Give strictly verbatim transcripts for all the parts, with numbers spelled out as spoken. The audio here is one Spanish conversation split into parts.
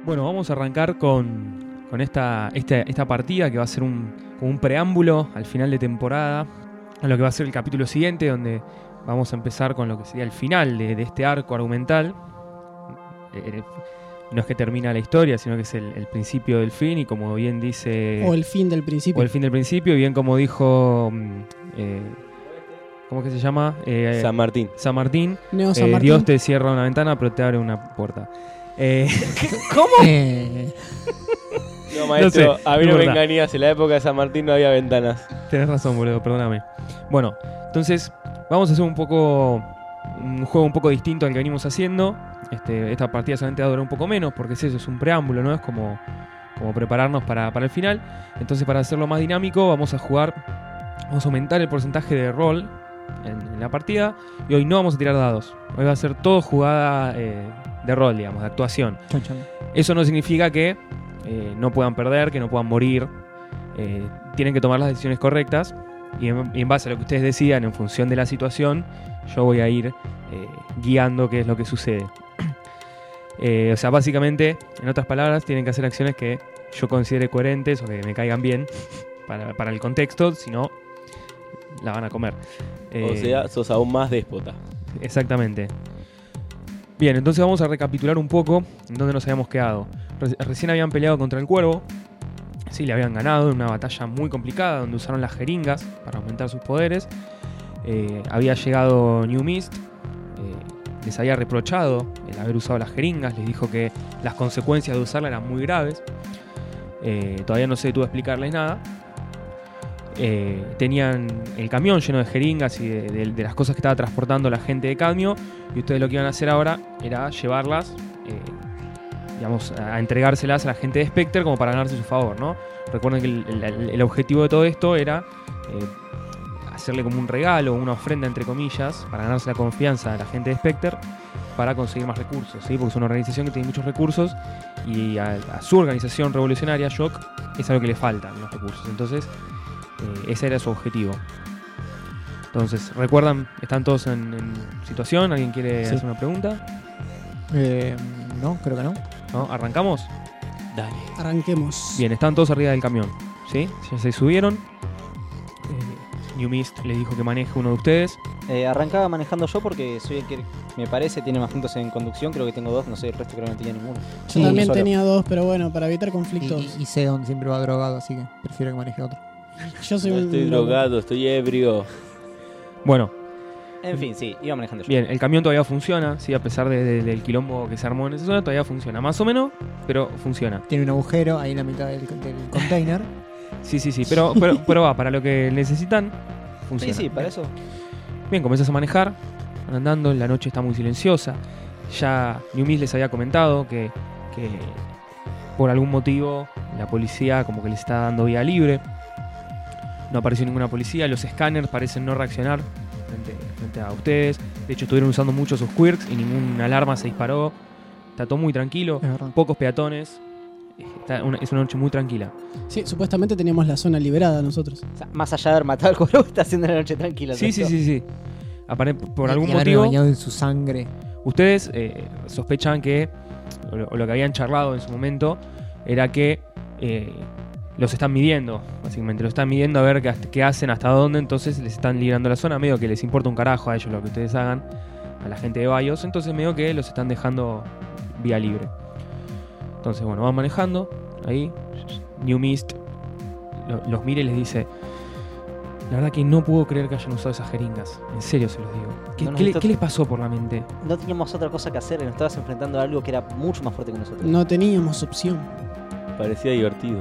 Bueno, vamos a arrancar con, con esta, esta, esta partida que va a ser un, un preámbulo al final de temporada, a lo que va a ser el capítulo siguiente, donde vamos a empezar con lo que sería el final de, de este arco argumental. Eh, no es que termina la historia, sino que es el, el principio del fin, y como bien dice... O el fin del principio. O el fin del principio, bien como dijo... Eh, ¿Cómo es que se llama? Eh, San Martín. San Martín. Neo San Eh, Martín. Dios te cierra una ventana, pero te abre una puerta. Eh, ¿Cómo? Eh, No, maestro, No sé, a mí no no me importa. engañas, en la época de San Martín no había ventanas. Tenés razón, boludo, perdóname. Bueno, entonces vamos a hacer un poco un juego un poco distinto al que venimos haciendo. Este, esta partida solamente va a durar un poco menos, porque es eso, es un preámbulo, ¿no? Es como, como prepararnos para, para el final. Entonces, para hacerlo más dinámico, vamos a jugar, vamos a aumentar el porcentaje de rol en, en la partida. Y hoy no vamos a tirar dados. Hoy va a ser todo jugada eh, de rol, digamos, de actuación. chan, chan. Eso no significa que eh, no puedan perder, que no puedan morir. Eh, tienen que tomar las decisiones correctas. Y en, y en base a lo que ustedes decidan, en función de la situación, yo voy a ir eh, guiando qué es lo que sucede. Eh, o sea, básicamente, en otras palabras, tienen que hacer acciones que yo considere coherentes o que me caigan bien para, para el contexto, si no, la van a comer. Eh, O sea, sos aún más déspota. Exactamente. Bien, entonces vamos a recapitular un poco en dónde nos habíamos quedado. Re- recién habían peleado contra el cuervo. Sí, le habían ganado en una batalla muy complicada donde usaron las jeringas para aumentar sus poderes. Eh, había llegado New Mist. Eh, les había reprochado el haber usado las jeringas. Les dijo que las consecuencias de usarla eran muy graves. Eh, todavía no se detuvo a explicarles nada. Eh, tenían el camión lleno de jeringas y de, de- de las cosas que estaba transportando la gente de Cadmio, y ustedes lo que iban a hacer ahora era llevarlas, eh, digamos, a entregárselas a la gente de Spectre como para ganarse su favor, ¿no? Recuerden que el, el- el objetivo de todo esto era eh, hacerle como un regalo, una ofrenda entre comillas, para ganarse la confianza de la gente de Spectre para conseguir más recursos, ¿sí? Porque es una organización que tiene muchos recursos y a, a su organización revolucionaria, Shock, es algo que le faltan los recursos. Entonces Eh, ese era su objetivo. Entonces, ¿recuerdan? ¿Están todos en, en situación? ¿Alguien quiere Sí. hacer una pregunta? Eh, no, creo que no. ¿No? ¿Arrancamos? Dale. Arranquemos. Bien, están todos arriba del camión, ¿sí? Ya se subieron. Eh, New Mist le dijo que maneje uno de ustedes. Eh, arrancaba manejando yo porque soy el que me parece tiene más puntos en conducción. Creo que tengo dos, no sé, el resto creo que no tenía ninguno. Yo Sí, también solo. tenía dos, pero bueno, para evitar Y, conflictos. y, y Seon siempre va drogado, así que prefiero que maneje otro. Yo soy No un estoy loco. drogado, estoy ebrio. Bueno, En fin, sí, iba manejando yo. bien, el camión todavía funciona, ¿sí? A pesar de- de- del quilombo que se armó en esa zona, todavía funciona. Más o menos, pero funciona. Tiene un agujero ahí en la mitad del, del container. Sí, sí, sí, pero, pero, pero va, para lo que necesitan, Sí, funciona. sí, para eso. Bien, comenzás a manejar, van andando, la noche está muy silenciosa. Ya New Mist les había comentado que, que por algún motivo la policía como que les está dando vía libre. No apareció ninguna policía, los escáneres parecen no reaccionar frente, frente a ustedes. De hecho, estuvieron usando mucho sus quirks y ninguna alarma se disparó. Está todo muy tranquilo, Es verdad. pocos peatones. Está una- es una noche muy tranquila. Sí, supuestamente teníamos la zona liberada nosotros. O sea, más allá de haber matado al cuervo, está haciendo la noche tranquila. Sí, sí, ¿cierto? sí, sí. Apare- por Y- algún y haberme motivo... bañado en su sangre. Ustedes eh, sospechan que, o lo, o lo que habían charlado en su momento, era que eh, los están midiendo, básicamente. Los están midiendo a ver qué, qué hacen, hasta dónde, entonces les están librando la zona. Medio que les importa un carajo a ellos lo que ustedes hagan, a la gente de Bios. Entonces medio que los están dejando vía libre. Entonces, bueno, van manejando, ahí. New Mist lo- los mira y les dice: la verdad que no puedo creer que hayan usado esas jeringas. En serio se los digo. ¿Qué, No nos qué le- está- qué les pasó por la mente? No teníamos otra cosa que hacer, nos estabas enfrentando a algo que era mucho más fuerte que nosotros. No teníamos opción. Parecía divertido.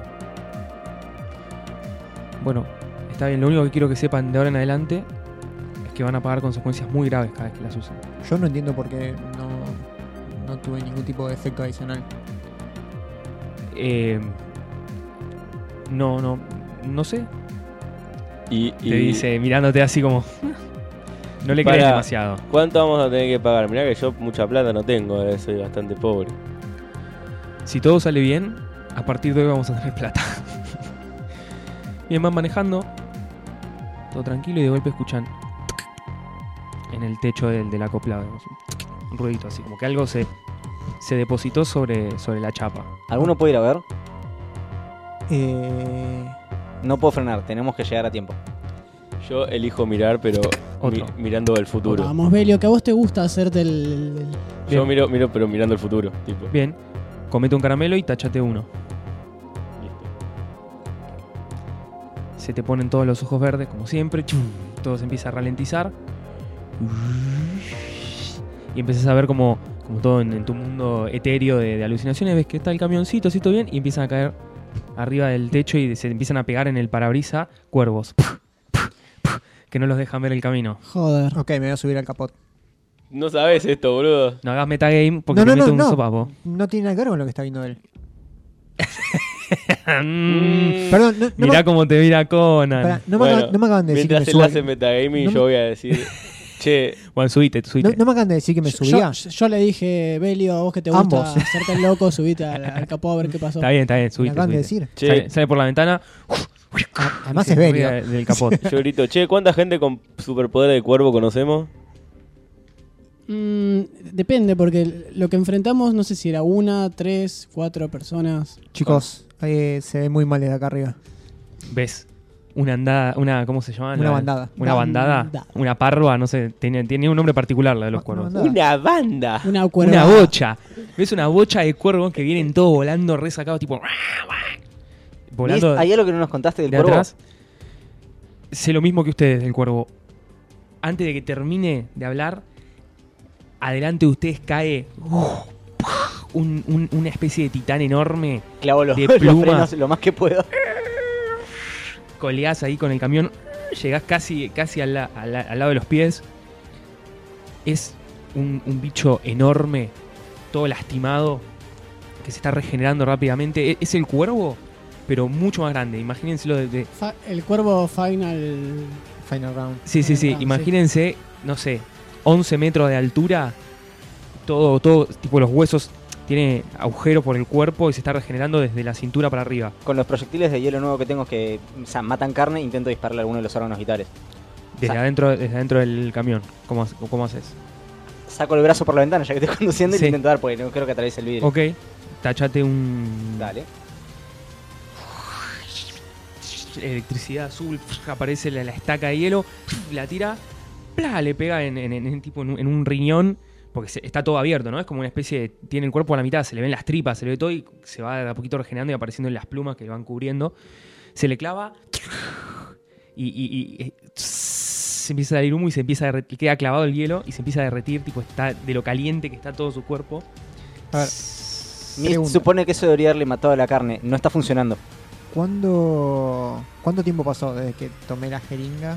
Bueno, está bien, lo único que quiero que sepan de ahora en adelante es que van a pagar consecuencias muy graves cada vez que las usen. Yo no entiendo por qué no, no tuve ningún tipo de efecto adicional. Eh, no, no, no sé. Y, y Te dice mirándote así como... no le crees Pará. demasiado. ¿Cuánto vamos a tener que pagar? Mirá que yo mucha plata no tengo, eh, soy bastante pobre. Si todo sale bien, a partir de hoy vamos a tener plata. Bien, van manejando. Todo tranquilo y de golpe escuchan... en el techo del, del acoplado. digamos, un ruidito así, como que algo se, se depositó sobre, sobre la chapa. ¿Alguno puede ir a ver? Eh, No puedo frenar, tenemos que llegar a tiempo. Yo elijo mirar, pero Otro. mi- mirando el futuro. Vamos, Belio, que a vos te gusta hacerte el... el- Yo Bien. miro, miro, pero mirando el futuro. Tipo. Bien, comete un caramelo y tachate uno. Listo. Se te ponen todos los ojos verdes, como siempre. Chum, todo se empieza a ralentizar. Y empiezas a ver como, como todo en, en tu mundo etéreo de, de alucinaciones. Ves que está el camioncito, así todo bien. Y empiezan a caer arriba del techo y se empiezan a pegar en el parabrisa cuervos. Que no los dejan ver el camino. Joder. ok, me voy a subir al capot. No sabes esto, boludo. No hagas metagame porque No, te no, meto no, un no. sopapo. No tiene nada que ver con lo que está viendo él. Mm, Perdón, no, no, Mirá me, cómo te mira Conan. pará, no, me Bueno, acaban, no me acaban de decir que me Mientras él suba. hace metagaming, no yo me- voy a decir, che, Bueno, subite, subite. No, no me acaban de decir que me Yo- subía. Yo, yo le dije, Belio, a vos que te gusta Ambos. hacerte el loco, subite al, al capó a ver qué pasó. Está bien, está bien, me subite. acaban de subite. decir. che, Sale, sale por la ventana. Ah, Además y es se Belio. ríe del capot. yo grito, che, ¿cuánta gente con superpoder de cuervo conocemos? Mm, depende, porque lo que enfrentamos, no sé si era una, tres, cuatro personas. Chicos, eh, se ve muy mal desde acá arriba. ¿Ves? Una andada, una, ¿cómo se llama? Una La- bandada. Una bandada. Bandada. Una parva, no sé. Tiene, tiene un nombre particular la de los Una cuervos. bandada. Una banda. Una Una cuerva. bocha. ¿Ves una bocha de cuervos que vienen todos volando resacados, tipo. Volando ¿Ves? ¿Hay algo que no nos contaste del de cuervo? atrás? Sé lo mismo que ustedes del cuervo. Antes de que termine de hablar, adelante de ustedes cae un- un- una especie de titán enorme. Clavo los, De los pluma. frenos lo más que puedo. Colgás ahí con el camión, llegás casi, casi al, la- al la- al lado de los pies. Es un, un bicho enorme, todo lastimado, que se está regenerando rápidamente. E- Es el cuervo, pero mucho más grande. Imagínenselo de... de- Fa- el cuervo final. Final round. sí, sí, sí. Ah, sí. Imagínense, no sé, once metros de altura. Todo, todo, tipo los huesos, tiene agujeros por el cuerpo y se está regenerando desde la cintura para arriba. Con los proyectiles de hielo nuevo que tengo que o sea, matan carne, intento dispararle a alguno de los órganos vitales. Desde Sa- adentro, desde adentro del camión. ¿Cómo, hace- cómo haces? Saco el brazo por la ventana ya que estoy conduciendo y Sí. le intento dar porque no creo que atraviese el vidrio. Ok, tachate un... Dale. Electricidad azul, aparece la, la estaca de hielo, la tira, ¡plá! Le pega en, en- en- tipo en, un, en un riñón, porque se- está todo abierto, ¿no? Es como una especie de... Tiene el cuerpo a la mitad, se le ven las tripas, se le ve todo y se va de a poquito regenerando y apareciendo en las plumas que le van cubriendo. Se le clava y, y- y, eh, se empieza a salir humo y se empieza a derretir, queda clavado el hielo y se empieza a derretir, tipo está de lo caliente que está todo su cuerpo. A ver, Mi- Pregunta. supone que eso debería haberle matado a la carne. No está funcionando. ¿cuándo, ¿cuánto tiempo pasó desde que tomé la jeringa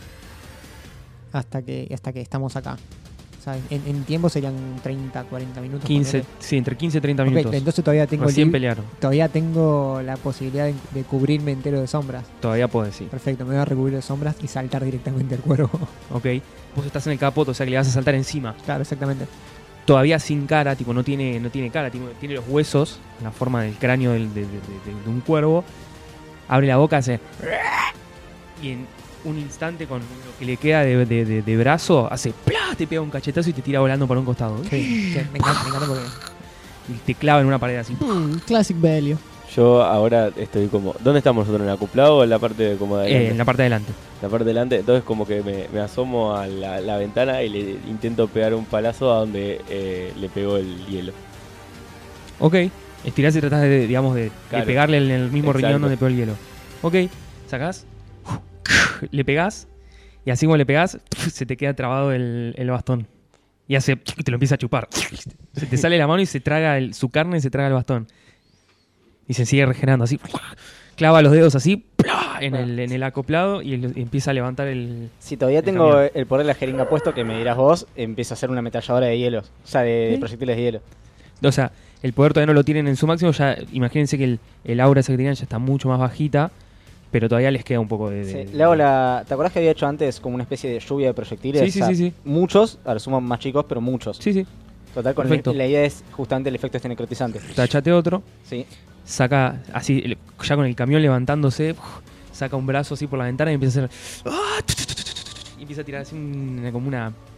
hasta que hasta que estamos acá? O sea, en, en tiempo serían treinta, cuarenta minutos. quince, ponele. sí, entre quince y treinta Ok, minutos. entonces todavía tengo, Recién lib- pelearon. todavía tengo la posibilidad de, de cubrirme entero de sombras. Todavía puedes, sí. Perfecto, me voy a recubrir de sombras y saltar directamente al cuervo. Ok. Vos estás en el capot, o sea que le vas a saltar encima. Claro, exactamente. Todavía sin cara, tipo, no tiene, no tiene cara, tiene, tiene los huesos, en la forma del cráneo del- de, de- de- de un cuervo. Abre la boca, hace. Y en un instante, con lo que le queda de, de- de- de brazo, hace. ¡Plá! Te pega un cachetazo y te tira volando para un costado. Sí, sí, me encanta, me encanta porque Y te clava en una pared así. Mm, classic Belio. Yo ahora estoy como... ¿Dónde estamos nosotros? ¿En el acoplado o en la parte de como de Eh, adelante? en la parte de adelante. La parte de delante. Entonces como que me, me asomo a la, la ventana y le intento pegar un palazo a donde eh, le pegó el hielo. Ok. Estirás y tratás de, digamos, de, de Claro. pegarle en el mismo Exacto. riñón donde pegó el hielo. Ok. Sacás. Le pegás. Y así como le pegás, se te queda trabado el, el bastón. Y hace. Te lo empieza a chupar. Se te sale la mano y se traga el- su carne y se traga el bastón. Y se sigue regenerando así. Clava los dedos así. ¡plá! En el, en el acoplado y, el- y empieza a levantar el. Si todavía El tengo camión. el poder de la jeringa puesto, que me dirás vos, empiezo a hacer una ametralladora de hielos. O sea, de, de ¿Sí? proyectiles de hielo. O sea, el poder todavía no lo tienen en su máximo. Ya imagínense que el, el aura esa que tenían ya está mucho más bajita. Pero todavía les queda un poco de. de- Sí, le hago la... ¿Te acordás que había hecho antes como una especie de lluvia de proyectiles? Sí, sí, O sea, sí, sí. Muchos, ahora suman más chicos, pero muchos. Sí, sí. Total, con Perfecto. la, la idea es justamente el efecto este necrotizante. Tachate otro. Sí. Saca así, el- ya con el camión levantándose, saca un brazo así por la ventana y empieza a hacer. ¡ah! Y empieza a tirar así una- como una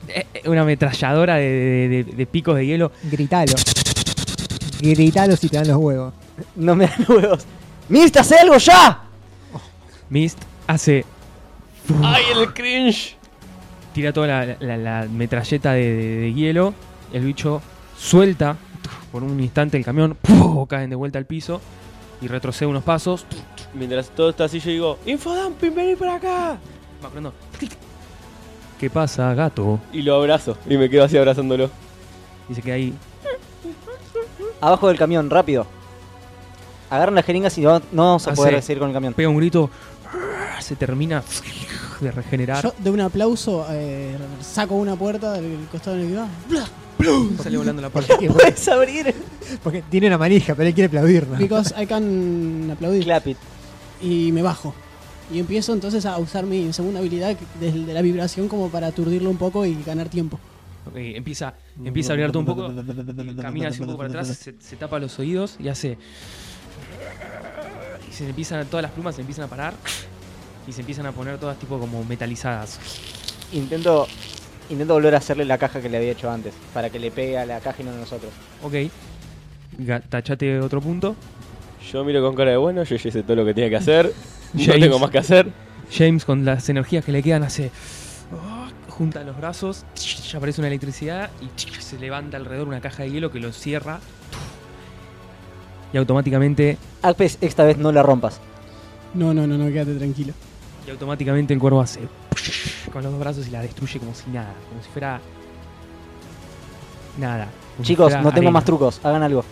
eh, eh, una ametralladora de, de- de- de picos de hielo. Gritalo. Gritalo si te dan los huevos. No me dan huevos. ¡Mist, hace algo ya! Mist hace. ¡Ay, el cringe! Tira toda la, la- la metralleta de, de- de hielo. El bicho suelta por un instante el camión. ¡Puf! Caen de vuelta al piso. Y retrocede unos pasos. Mientras todo está así, yo digo: ¡Infodumping, vení por acá! Va corriendo. ¿Qué pasa, gato? Y lo abrazo. Y me quedo así abrazándolo. Dice que ahí. Abajo del camión, rápido. Agarran las jeringas y no, no vamos a Hace- poder seguir con el camión. Pega un grito. Se termina de regenerar. Yo de un aplauso eh, saco una puerta del costado en el que va. Sale volando la puerta. Porque, ¿Puedes abrir? porque tiene una manija, pero él quiere aplaudirnos. Because I can aplaudir. Clap it. Y me bajo. Y empiezo entonces a usar mi segunda habilidad de, de la vibración como para aturdirlo un poco y ganar tiempo. Ok, empieza, empieza a abrirte un poco. y camina así un poco para atrás. Se, se tapa los oídos y hace. Y se le empiezan, todas las plumas se empiezan a parar. Y se empiezan a poner todas tipo como metalizadas. Intento, intento volver a hacerle la caja que le había hecho antes. Para que le pegue a la caja y no a nosotros. Ok. Ga- Tachate otro punto. Yo miro con cara de bueno, yo ya hice todo lo que tenía que hacer. No James. tengo más que hacer. James, con las energías que le quedan, hace. Junta los brazos. Ya aparece una electricidad. Y se levanta alrededor una caja de hielo que lo cierra. Y automáticamente. Alpes, esta vez no la rompas. No, no, no, no, quédate tranquilo. Y automáticamente el cuervo hace. Con los dos brazos y la destruye como si nada. Como si fuera. Nada. Como si Chicos, fuera no tengo arena. más trucos. Hagan algo.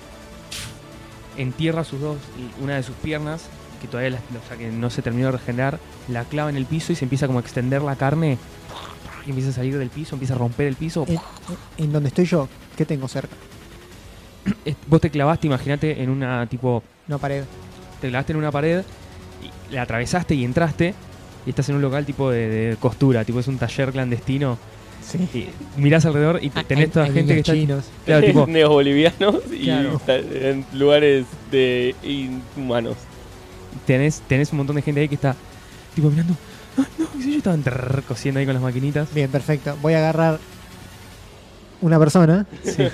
Entierra sus dos, una de sus piernas, que todavía la- o sea, que no se terminó de regenerar, la clava en el piso y se empieza como a extender la carne. Y empieza a salir del piso, empieza a romper el piso. En, en donde estoy yo, ¿qué tengo cerca? Es- Vos te clavaste, imagínate, en una tipo. No, pared. Te clavaste en una pared, y la atravesaste y entraste. Y estás en un local tipo de, de costura, tipo es un taller clandestino. Sí. Y mirás alrededor y te- tenés Hay- toda hay gente que niños está. chinos. Claro, tipo, Neobolivianos y Claro. está en lugares de inhumanos. tenés, tenés un montón de gente ahí que está tipo mirando. Ay, no, qué sé yo, estaban trrr, cosiendo ahí con las maquinitas. Bien, perfecto. Voy a agarrar una persona Sí,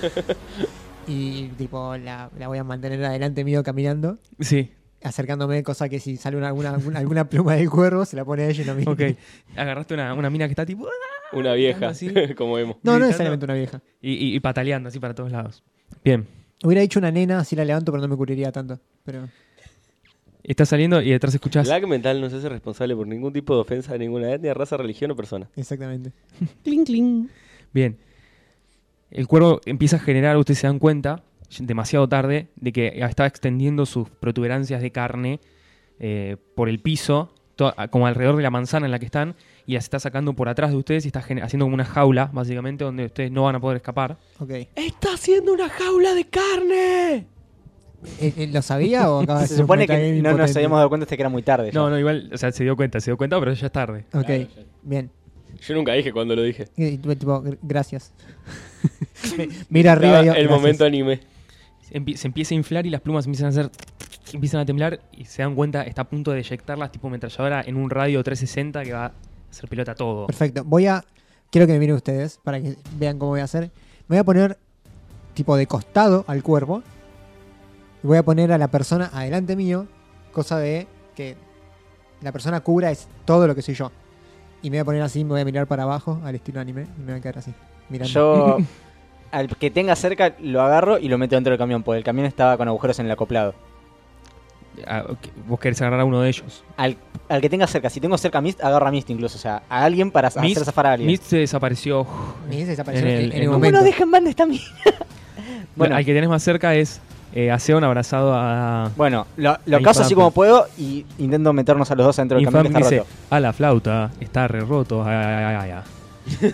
y tipo la, la voy a mantener adelante mío caminando, sí. acercándome, cosa que si sale una, alguna, alguna, alguna pluma del cuervo se la pone a ella y no a mí. Ok. Agarraste una, una mina que está tipo. Una vieja, Así. como vemos. No, no Gritando. necesariamente una vieja. Y, y- y pataleando así para todos lados. Bien. Hubiera dicho una nena, así la levanto, pero no me cubriría tanto. Pero Estás saliendo y detrás escuchás. Lag mental no se hace responsable por ningún tipo de ofensa de ninguna etnia, raza, religión o persona. exactamente. Cling, cling. Bien. El cuervo empieza a generar, ustedes se dan cuenta, demasiado tarde, de que estaba extendiendo sus protuberancias de carne eh, por el piso, to- como alrededor de la manzana en la que están, y las está sacando por atrás de ustedes y está gener- haciendo como una jaula, básicamente, donde ustedes no van a poder escapar. Ok. ¡Está haciendo una jaula de carne! ¿Eh, eh, ¿Lo sabía o acaba de Se ser un supone que metagame no nos impotente? habíamos dado cuenta hasta que era muy tarde. ya. No, no, igual, o sea, se dio cuenta, se dio cuenta, pero ya es tarde. Ok, bien. Yo nunca dije cuando lo dije. Y, tipo, gr- gracias. Mi- Mira arriba y yo, el gracias. momento anime. Empie- se empieza a inflar y las plumas empiezan a hacer. Empiezan a temblar y se dan cuenta, está a punto de eyectarlas tipo ametralladora en un radio trescientos sesenta que va a hacer pelota todo. Perfecto. Voy a... Quiero que me miren ustedes para que vean cómo voy a hacer. Me voy a poner tipo de costado al cuervo. Y voy a poner a la persona adelante mío. Cosa de que la persona cubra es todo lo que soy yo. Y me voy a poner así, me voy a mirar para abajo al estilo anime. Y me voy a quedar así, mirando. Yo, al que tenga cerca, lo agarro y lo meto dentro del camión, porque el camión estaba con agujeros en el acoplado. Ah, ok, vos querés agarrar a uno de ellos. Al, al que tenga cerca, si tengo cerca a Mist, agarro a Mist incluso. O sea, a alguien para Mist- hacer zafar a alguien. Mist se desapareció. Me desapareció En en el- el, en en el un- ¿Cómo momento. no dejen banda esta mina? Bueno, Al que tenés más cerca es eh, a Seon abrazado a. bueno, lo, lo Ahí caso así Infam. como puedo y intento meternos a los dos dentro del Infam camión que está dice: roto. a la flauta, está re roto. Ay, ay, ay, ay, ay.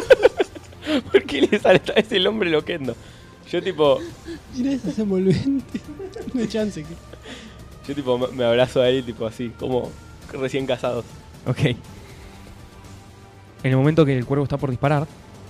¿Por qué le sale a ese el hombre loquendo? Yo tipo, Mira esas envolventes. No hay chance. que- yo tipo me me abrazo a él tipo así, como recién casados. Ok. En el momento que el cuervo está por disparar,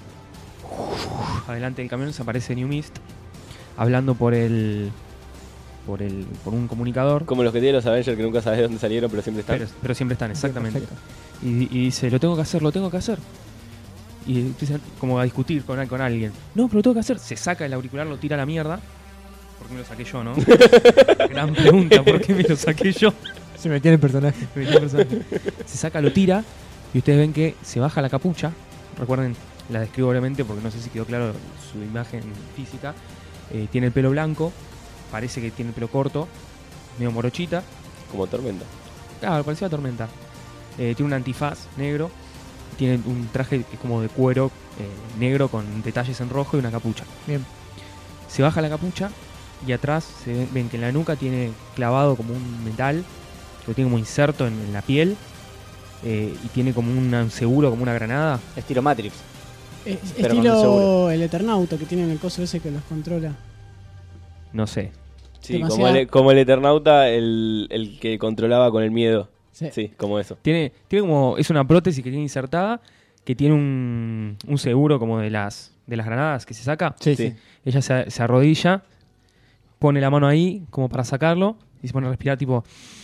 adelante del camión se aparece New Mist hablando por el. por el. por un comunicador. Como los que tienen los Avengers que nunca sabes de dónde salieron, pero siempre están. Pero, pero siempre están, exactamente. Perfecto. Y, y dice, lo tengo que hacer, lo tengo que hacer. y empiezan como a discutir con, con alguien. No, pero tengo que hacer. Se saca el auricular, lo tira a la mierda. ¿Por qué me lo saqué yo, no? Gran pregunta, ¿por qué me lo saqué yo? Se metió en el personaje. Me metió en personaje. Se saca, lo tira y ustedes ven que se baja la capucha. Recuerden, la describo brevemente porque no sé si quedó claro su imagen física. Eh, tiene el pelo blanco, parece que tiene el pelo corto, medio morochita. Como Tormenta. Claro, parecía a Tormenta. Eh, tiene un antifaz negro, tiene un traje que es como de cuero eh, negro con detalles en rojo y una capucha. Bien. Se baja la capucha y atrás se ven, ven que en la nuca tiene clavado como un metal, que lo tiene como inserto en, en la piel, eh, y tiene como una- un seguro, como una granada. Estilo Matrix. Es- Pero con estilo seguro. el Eternauta que tienen el coso ese que los controla. No sé. Sí, Demasiado- como el, como el Eternauta, el, el que controlaba con el miedo. Sí. Sí, como eso. Tiene, tiene como, es una prótesis que tiene insertada, que tiene un, un seguro como de las, de las granadas que se saca. Sí, Sí. sí. Ella se, se arrodilla, pone la mano ahí como para sacarlo y se pone a respirar tipo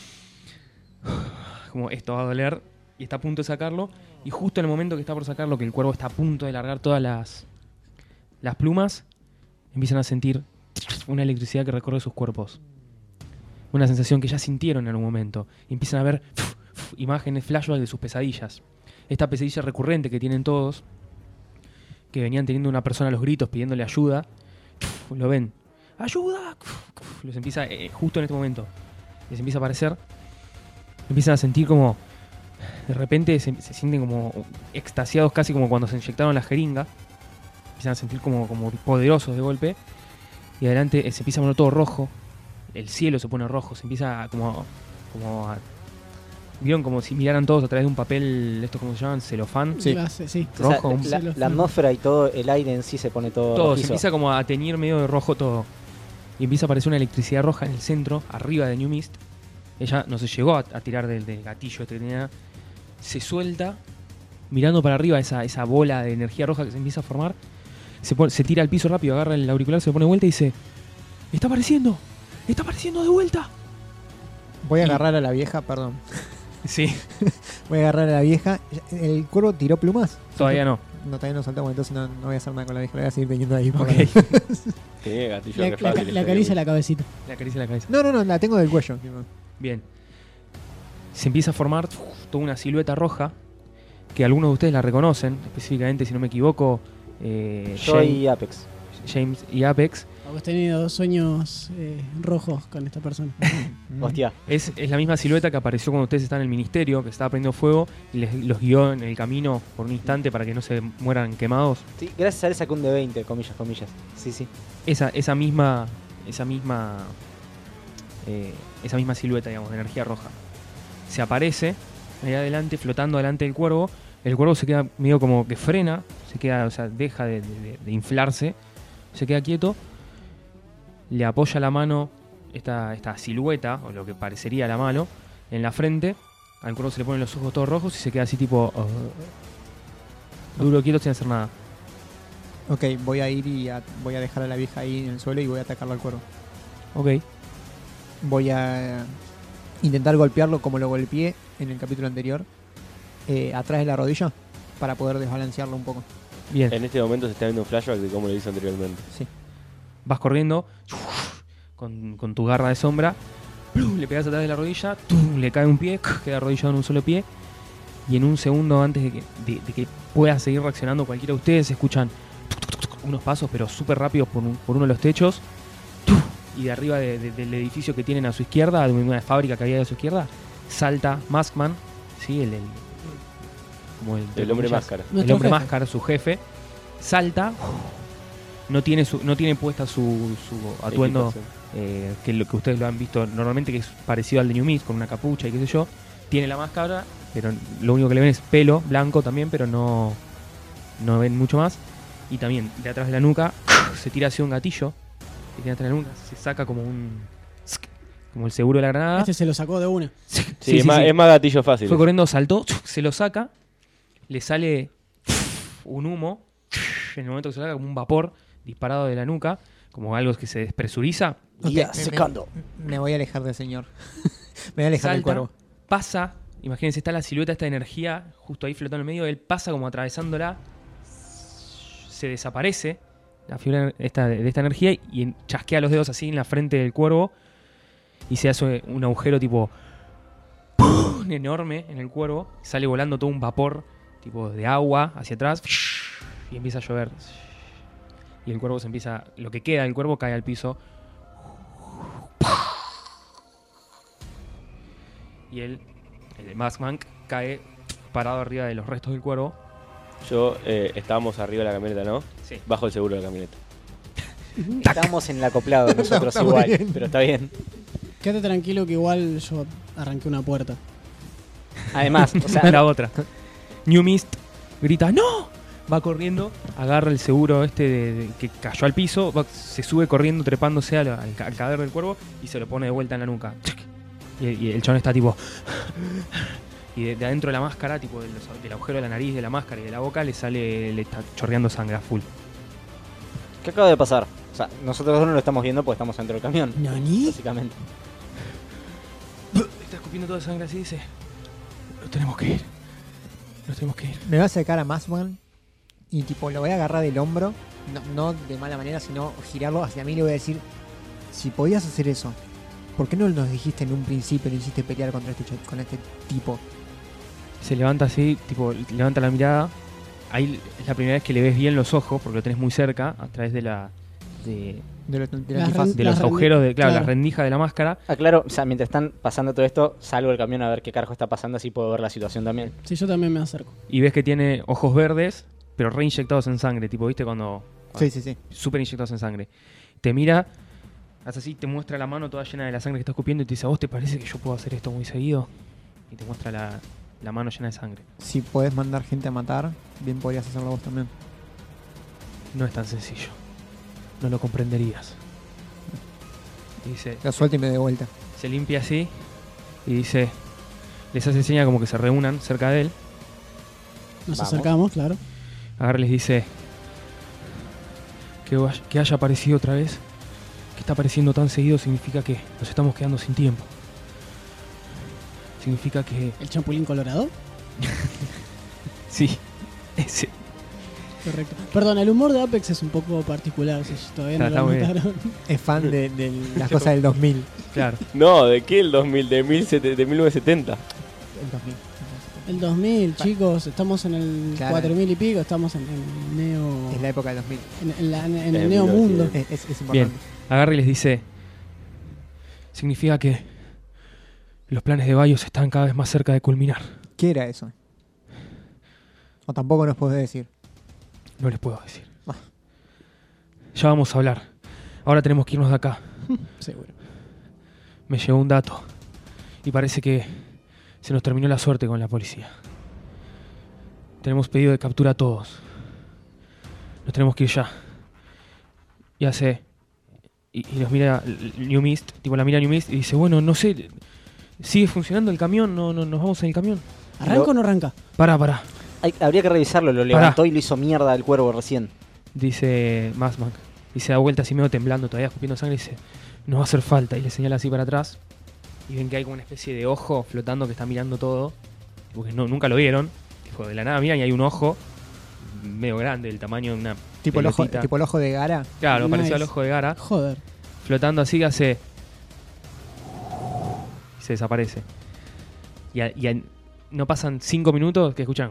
como esto va a doler y está a punto de sacarlo y justo en el momento que está por sacarlo, que el cuervo está a punto de largar todas las, las plumas, empiezan a sentir una electricidad que recorre sus cuerpos. Una sensación que ya sintieron en algún momento. Y empiezan a ver imágenes, flashbacks de sus pesadillas. Esta pesadilla recurrente que tienen todos, que venían teniendo una persona a los gritos pidiéndole ayuda, lo ven. ¡Ayuda! Los empieza, eh, justo en este momento, les empieza a aparecer. Empiezan a sentir como, de repente se, se sienten como extasiados, casi como cuando se inyectaron la jeringa. Empiezan a sentir como, como poderosos de golpe. Y adelante eh, se empieza a poner todo rojo. El cielo se pone rojo, se empieza a como, como a... ¿Vieron como si miraran todos a través de un papel, estos como se llaman, celofán? Sí. Clase, sí. O sea, Rojo, un la, cielo la atmósfera y todo el aire en sí se pone todo. Todo, se rojizo. empieza como a teñir medio de rojo todo. Y empieza a aparecer una electricidad roja en el centro, arriba de New Mist. Ella no se llegó a, a tirar del, del gatillo este que tenía. Se suelta, mirando para arriba esa, esa bola de energía roja que se empieza a formar. Se, pone- se tira al piso rápido, agarra el auricular, se lo pone de vuelta y dice: ¡Está apareciendo! ¡Está apareciendo de vuelta! Voy a Y- agarrar a la vieja, perdón. Sí, Voy a agarrar a la vieja. ¿El cuervo tiró plumas? todavía no. No, todavía no saltamos, entonces no, no voy a hacer nada con la vieja. La voy a seguir teniendo ahí. por Ok. la- Tiene gatillo Le, re le- fácil. le acaricia la cabecita. Le acaricia la cabeza. No, no, no, la tengo del cuello. tipo. Bien. Se empieza a formar uf, toda una silueta roja que algunos de ustedes la reconocen, específicamente, si no me equivoco, eh, Yo James, y Apex. James y Apex. Hemos tenido sueños eh, rojos con esta persona. Hostia. Es, es la misma silueta que apareció cuando ustedes estaban en el ministerio, que estaba prendiendo fuego y les, los guió en el camino por un instante para que no se mueran quemados. Sí, gracias a él saqué un de veinte, comillas, comillas. Sí, sí. Esa, esa misma, esa misma, eh, esa misma silueta, digamos, de energía roja. Se aparece ahí adelante, flotando delante del cuervo. El cuervo se queda medio como que frena, se queda, o sea, deja de, de- de inflarse, se queda quieto, le apoya la mano, esta, esta silueta, o lo que parecería la mano, en la frente. Al cuervo se le ponen los ojos todos rojos y se queda así tipo uh, duro, quieto, sin hacer nada. Ok, voy a ir y a- voy a dejar a la vieja ahí en el suelo y voy a atacarlo al cuervo. Ok, Voy a eh, intentar golpearlo como lo golpeé en el capítulo anterior, eh, atrás de la rodilla, para poder desbalancearlo un poco. bien. En este momento se está viendo un flashback de cómo lo hizo anteriormente. Sí. Vas corriendo con, con tu garra de sombra, ¡plum! Le pegas atrás de la rodilla, ¡tum! Le cae un pie, queda arrodillado en un solo pie, y en un segundo antes de que, de, de que pueda seguir reaccionando cualquiera de ustedes, se escuchan tuc, tuc, tuc, unos pasos, pero súper rápidos por, un- por uno de los techos, ¡tum! Y de arriba de- de- del edificio que tienen a su izquierda, de una fábrica que había a su izquierda, salta Maskman, ¿sí? el, el- como el, El hombre comillas, máscara. el Nuestro hombre jefe. máscara, su jefe, salta, no tiene su, no tiene puesta su, su atuendo Equipación. eh, que lo que ustedes lo han visto normalmente, que es parecido al de New Mist, con una capucha y qué sé yo. Tiene la máscara, pero lo único que le ven es pelo blanco también, pero no, no ven mucho más. Y también de atrás de la nuca se tira hacia un gatillo que tiene atrás de la nuca, se saca como un como el seguro de la granada. Este se lo sacó de una. Sí, Sí, es, sí, más, sí. es más gatillo fácil. Fue corriendo, saltó, se lo saca, le sale un humo, en el momento que se lo saca como un vapor disparado de la nuca, como algo que se despresuriza, Ok, Ya, me- secando. Me, me voy a alejar del señor. me voy a alejar del salta, cuervo. pasa, imagínense, está la silueta, esta energía justo ahí flotando en el medio, él pasa como atravesándola, se desaparece la figura esta, de esta energía y en- chasquea los dedos así en la frente del cuervo y se hace un agujero tipo ¡pum! Enorme en el cuervo. Sale volando todo un vapor tipo de agua hacia atrás y empieza a llover. Y el cuervo se empieza... Lo que queda del cuervo cae al piso. Y él, el de Maskman, cae parado arriba de los restos del cuervo. Yo, eh, estábamos arriba de la camioneta, ¿no? Sí. Bajo el seguro de la camioneta. Estábamos en el acoplado nosotros está muy igual, bien. pero está bien. Quédate tranquilo que igual yo arranqué una puerta. Además, o sea, La otra. New Mist grita ¡no! Va corriendo, agarra el seguro este de, de- que cayó al piso, va- se sube corriendo, trepándose al, al, ca- al cadáver del cuervo y se lo pone de vuelta en la nuca. Y, y el chabón está tipo... Y de, de adentro de la máscara, tipo de los- del agujero de la nariz, de la máscara y de la boca, le sale, le está chorreando sangre a full. ¿qué acaba de pasar? O sea, nosotros dos no lo estamos viendo porque estamos dentro del camión, ¿Nani? básicamente. Está escupiendo toda sangre así y dice... Nos tenemos que ir. Nos tenemos que ir. Me voy a acercar a Masman y tipo lo voy a agarrar del hombro, no, no de mala manera, sino girarlo hacia mí y le voy a decir, si podías hacer eso, ¿por qué no nos dijiste en un principio, no hiciste pelear contra este, ch- con este tipo? Se levanta así, tipo, levanta la mirada. Ahí es la primera vez que le ves bien los ojos, porque lo tenés muy cerca, a través de la... De, De, lo- de la Las antifaz. ren- de los Las rendi- agujeros, de claro, claro. la rendija de la máscara. Ah, claro, o sea, mientras están pasando todo esto, salgo del camión a ver qué carajo está pasando, así puedo ver la situación también. Sí, yo también me acerco. Y ves que tiene ojos verdes, pero reinyectados en sangre, tipo, ¿viste? Cuando... Sí, sí, sí. Súper inyectados en sangre. Te mira, hace así, te muestra la mano toda llena de la sangre que está escupiendo y te dice, ¿a vos te parece que yo puedo hacer esto muy seguido? Y te muestra la, la mano llena de sangre. Si podés mandar gente a matar, bien podrías hacerlo vos también. No es tan sencillo. No lo comprenderías. Y dice, La suelta y me de vuelta. se limpia así y dice, les hace seña como que se reúnan cerca de él. Nos Vamos. acercamos, claro. Agarra y les dice que, vaya- que haya aparecido otra vez, que está apareciendo tan seguido significa que nos estamos quedando sin tiempo. Significa que ¿El champulín colorado? sí, ese. Correcto. Perdón, el humor de Apex es un poco particular, si todavía no Está- lo está muy notaron. Es fan de, de las cosas del dos mil. Claro. No, ¿de qué el dos mil? De, mil sete- de mil novecientos setenta. El dos mil. El dos mil, chicos, estamos en el Claro. cuatro mil y pico, estamos en el neo... Es la época del dos mil. En, en la- en En el neo mundo. Es, es, es Bien. importante. Agarra y les dice, significa que los planes de Bayos están cada vez más cerca de culminar. ¿Qué era eso? O tampoco nos podés decir. No les puedo decir. Ah. Ya vamos a hablar. Ahora tenemos que irnos de acá. Seguro. Me llegó un dato y parece que se nos terminó la suerte con la policía. Tenemos pedido de captura a todos. Nos tenemos que ir ya. Y hace... Y, y nos mira New Mist, tipo la mira New Mist y dice, bueno, no sé, ¿sigue funcionando el camión? No, no, nos vamos en el camión. ¿Arranca Lo- o no arranca? Pará, pará, Hay- habría que revisarlo, lo levantó y lo hizo mierda al cuervo recién. dice Masmac. Y se da vuelta así medio temblando, todavía escupiendo sangre y dice, nos va a hacer falta. Y le señala así para atrás. Y ven que hay como una especie de ojo flotando que está mirando todo. Porque no, nunca lo vieron. Tipo, de la nada miran y hay un ojo medio grande, del tamaño de una Tipo el, ojo, pelotita. tipo el ojo de Gara. Claro, Nice. pareció al ojo de Gara. Joder. Flotando así que hace... Y se desaparece. Y, a- y a- no pasan cinco minutos que escuchan...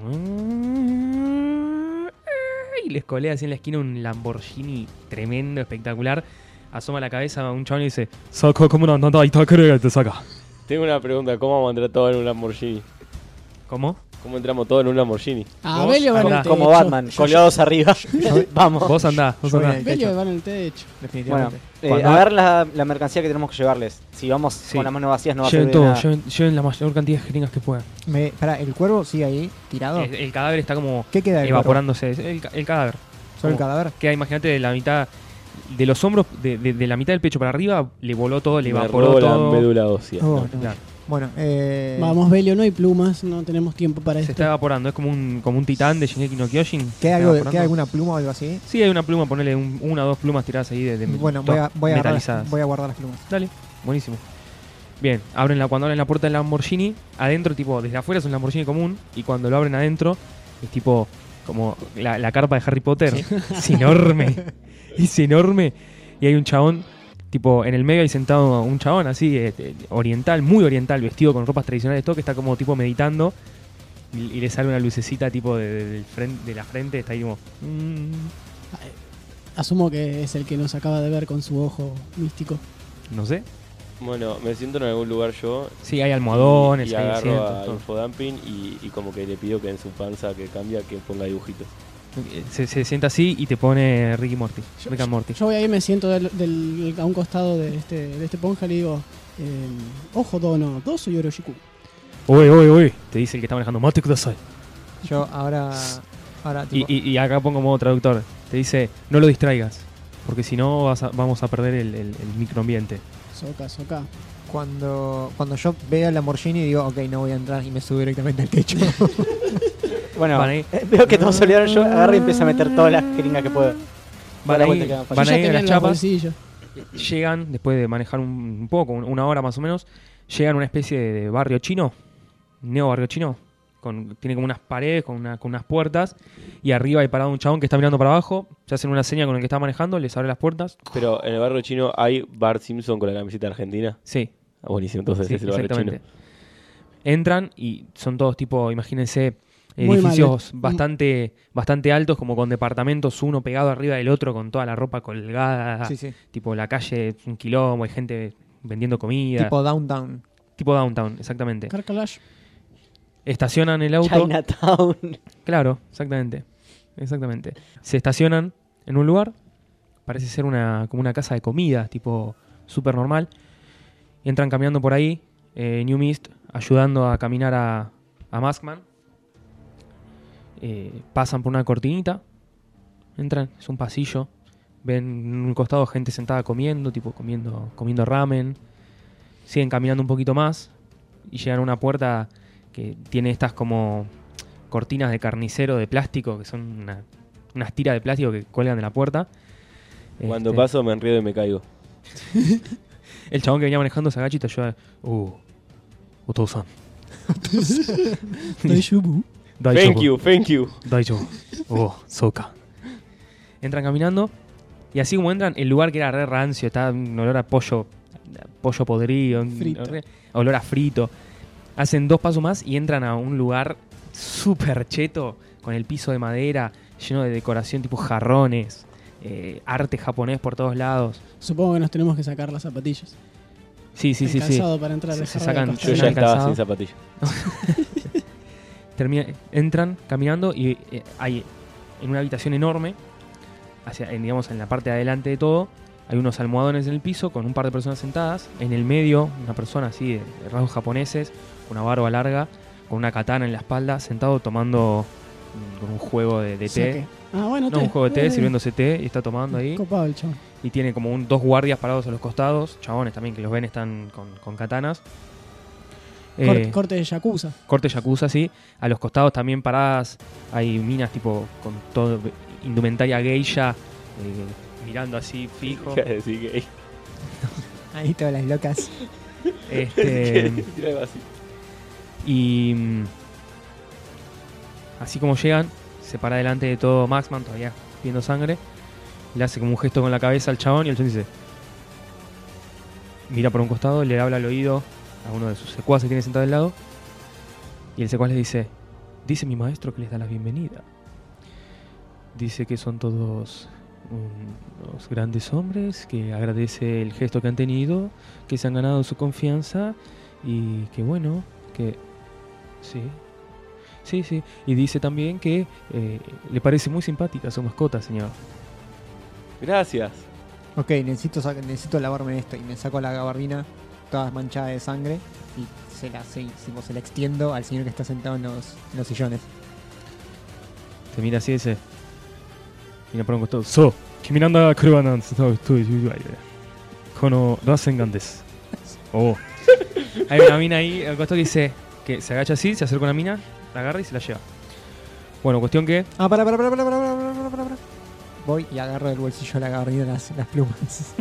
Y les colea así en la esquina un Lamborghini tremendo, espectacular. Asoma la cabeza a un chabón y dice... Saca como una nada y te saca. Tengo una pregunta, ¿cómo vamos a entrar todos en un Lamborghini? ¿Cómo? ¿Cómo entramos todos en un Lamborghini? Ah, Vos Belio va en el andá. techo. Como Batman, colgados arriba. Vamos. Vos andá, vos Yo voy andá. al Belio techo. va en el techo. Bueno, Definitivamente. eh, Cuando- a ver la, la mercancía que tenemos que llevarles. Si vamos Sí. con las manos vacías no va a Lleven servir de todo, nada. lleven, lleven la mayor cantidad de jeringas que puedan. Me, pará, ¿el cuervo sigue ahí, tirado? El, el cadáver está como ¿Qué queda del cuervo? evaporándose. El, ca- el cadáver. ¿Solo el como- cadáver? Queda, imagínate, de la mitad de los hombros, de, de- de la mitad del pecho para arriba, le voló todo, le Me evaporó robo todo. la médula ósea. Oh, No, no. claro. Bueno, eh... Vamos, Belio, no hay plumas, no tenemos tiempo para Se esto. está evaporando, es como un, como un titán de Shingeki no Kyojin. ¿Queda, Está algo de- evaporando. ¿Queda alguna pluma o algo así? Sí, hay una pluma, ponele un- una o dos plumas tiradas ahí de, de Bueno, voy a, voy, a agarrar, metalizadas. voy a guardar las plumas. Dale, buenísimo. Bien, abren la, cuando abren la puerta del Lamborghini, adentro, tipo, desde afuera es un Lamborghini común, y cuando lo abren adentro, es tipo como la, la carpa de Harry Potter. Es enorme. Es enorme. Y hay un chabón, tipo, en el medio hay sentado un chabón así, eh, eh, oriental, muy oriental, vestido con ropas tradicionales, todo, que está como tipo meditando. Y, y le sale una lucecita tipo de, de, del frente, de la frente, está ahí como... mm, Asumo que es el que nos acaba de ver con su ojo místico. no sé. Bueno, me siento en algún lugar yo. Sí, hay almohadones, y, y hay agarro asientos, a todo. Infodumping y, y como que le pido que en su panza que cambia que ponga dibujitos. Se, se sienta así y te pone Ricky Morty. Rick and Morty. Yo voy ahí, me siento del, del- a un costado de este, de este ponja y le digo, eh, ojo dono, doso yoroshiku. Uy, uy, uy. Te dice el que está manejando Mate Kudasai. Yo ahora. ahora Y, tipo, y, y acá pongo modo traductor. Te dice, no lo distraigas. Porque si no vas a- vamos a perder el, el, el microambiente. Soca, soca. cuando, cuando yo veo la Lamborghini digo, ok, no voy a entrar y me subo directamente al techo. Bueno, Van ahí. eh, veo que todos se olvidaron. Yo agarro y empiezo a meter todas las jeringas que puedo. Van la ahí, vuelta que haga falta. van Yo ya ahí a tenía las en los chapas. bolsillos. Llegan, después de manejar un, un poco, un- una hora más o menos, llegan a una especie de, de barrio chino, neo barrio chino, con, tiene como unas paredes con, una- con unas puertas, y arriba hay parado un chabón que está mirando para abajo, se hacen una seña con el que está manejando, les abre las puertas. Pero en el barrio chino hay Bart Simpson con la camiseta argentina. Sí, Ah, buenísimo, entonces sí, es el barrio exactamente. chino. Entran y son todos tipo, imagínense, Muy edificios mal. bastante, bastante altos, como con departamentos, uno pegado arriba del otro, con toda la ropa colgada. Sí, sí. Tipo, la calle es un quilombo, hay gente vendiendo comida. Tipo downtown. Tipo downtown, exactamente. Carcalash. Estacionan el auto. Chinatown. Claro, exactamente. Exactamente. Se estacionan en un lugar. Parece ser una, como una casa de comida, tipo súper normal. Y entran caminando por ahí. eh, New Mist ayudando a caminar a, a Maskman. Eh, pasan por una cortinita. Entran, es un pasillo. Ven en un costado gente sentada comiendo, tipo comiendo, comiendo ramen. Siguen caminando un poquito más. Y llegan a una puerta que tiene estas como cortinas de carnicero de plástico, que son una- unas tiras de plástico que cuelgan de la puerta. Cuando Este, paso me enriedo y me caigo. El chabón que venía manejando se agacha y te ayuda. Uh, Otou-san. Daishubu. Thank you, thank you. Daijoubu. Oh, Soka. Entran caminando. Y así como entran, el lugar que era re rancio, está un olor a pollo, pollo podrido, un Frito. olor- olor a frito. Hacen dos pasos más y entran a un lugar súper cheto, con el piso de madera, lleno de decoración tipo jarrones, eh, arte japonés por todos lados. Supongo que nos tenemos que sacar las zapatillas. Sí, sí, El sí, sí. calzado para entrar Se- al se jarro de sacan- costa. Yo Sí, ya no, estaba cansado. sin zapatillas. Termina- entran caminando y eh, hay en una habitación enorme, hacia, en, digamos en la parte de adelante de todo, hay unos almohadones en el piso con un par de personas sentadas. En el medio, una persona así de, de rasgos japoneses, con una barba larga, con una katana en la espalda, sentado tomando mm, con un juego de, de té. Saque. Ah, bueno, No, un juego de té, Eh, sirviéndose té y está tomando ahí. Copado el chabón. Y tiene como un, dos guardias parados a los costados, chabones también que los ven están con, con katanas. Cor- Eh, corte de Yakuza. corte yakuza, sí. A los costados también paradas hay minas tipo con todo indumentaria geisha, eh, mirando así fijo. Así que Ahí todas las locas. Este, algo así. y mm, así como llegan, se para delante de todo Maxman, todavía viendo sangre. Le hace como un gesto con la cabeza al chabón y el chabón dice... Mira por un costado, le habla al oído a uno de sus secuaces que tiene sentado al lado. Y el secuaz le dice... Dice mi maestro que les da la bienvenida. Dice que son todos unos grandes hombres, que agradece el gesto que han tenido, que se han ganado su confianza y que bueno, que... Sí, sí, sí. Y dice también que eh, le parece muy simpática su mascota, señor. Gracias. Ok, necesito, sa- necesito lavarme esto. Y me saco la gabardina toda manchada de sangre y se la, se, se- se la extiendo al señor que está sentado en los, en los sillones. Te mira así y dice... Mira por un costado. So, Kimiranda Kurubanan, Kono Rasengan desu. Oh. Hay una mina ahí al costado que dice que se agacha así, se acerca a una mina, la agarra y se la lleva. Bueno, cuestión que Ah, para, para, para, para, para, para, para, para, para. Voy y agarro del bolsillo la gabardina las, las plumas.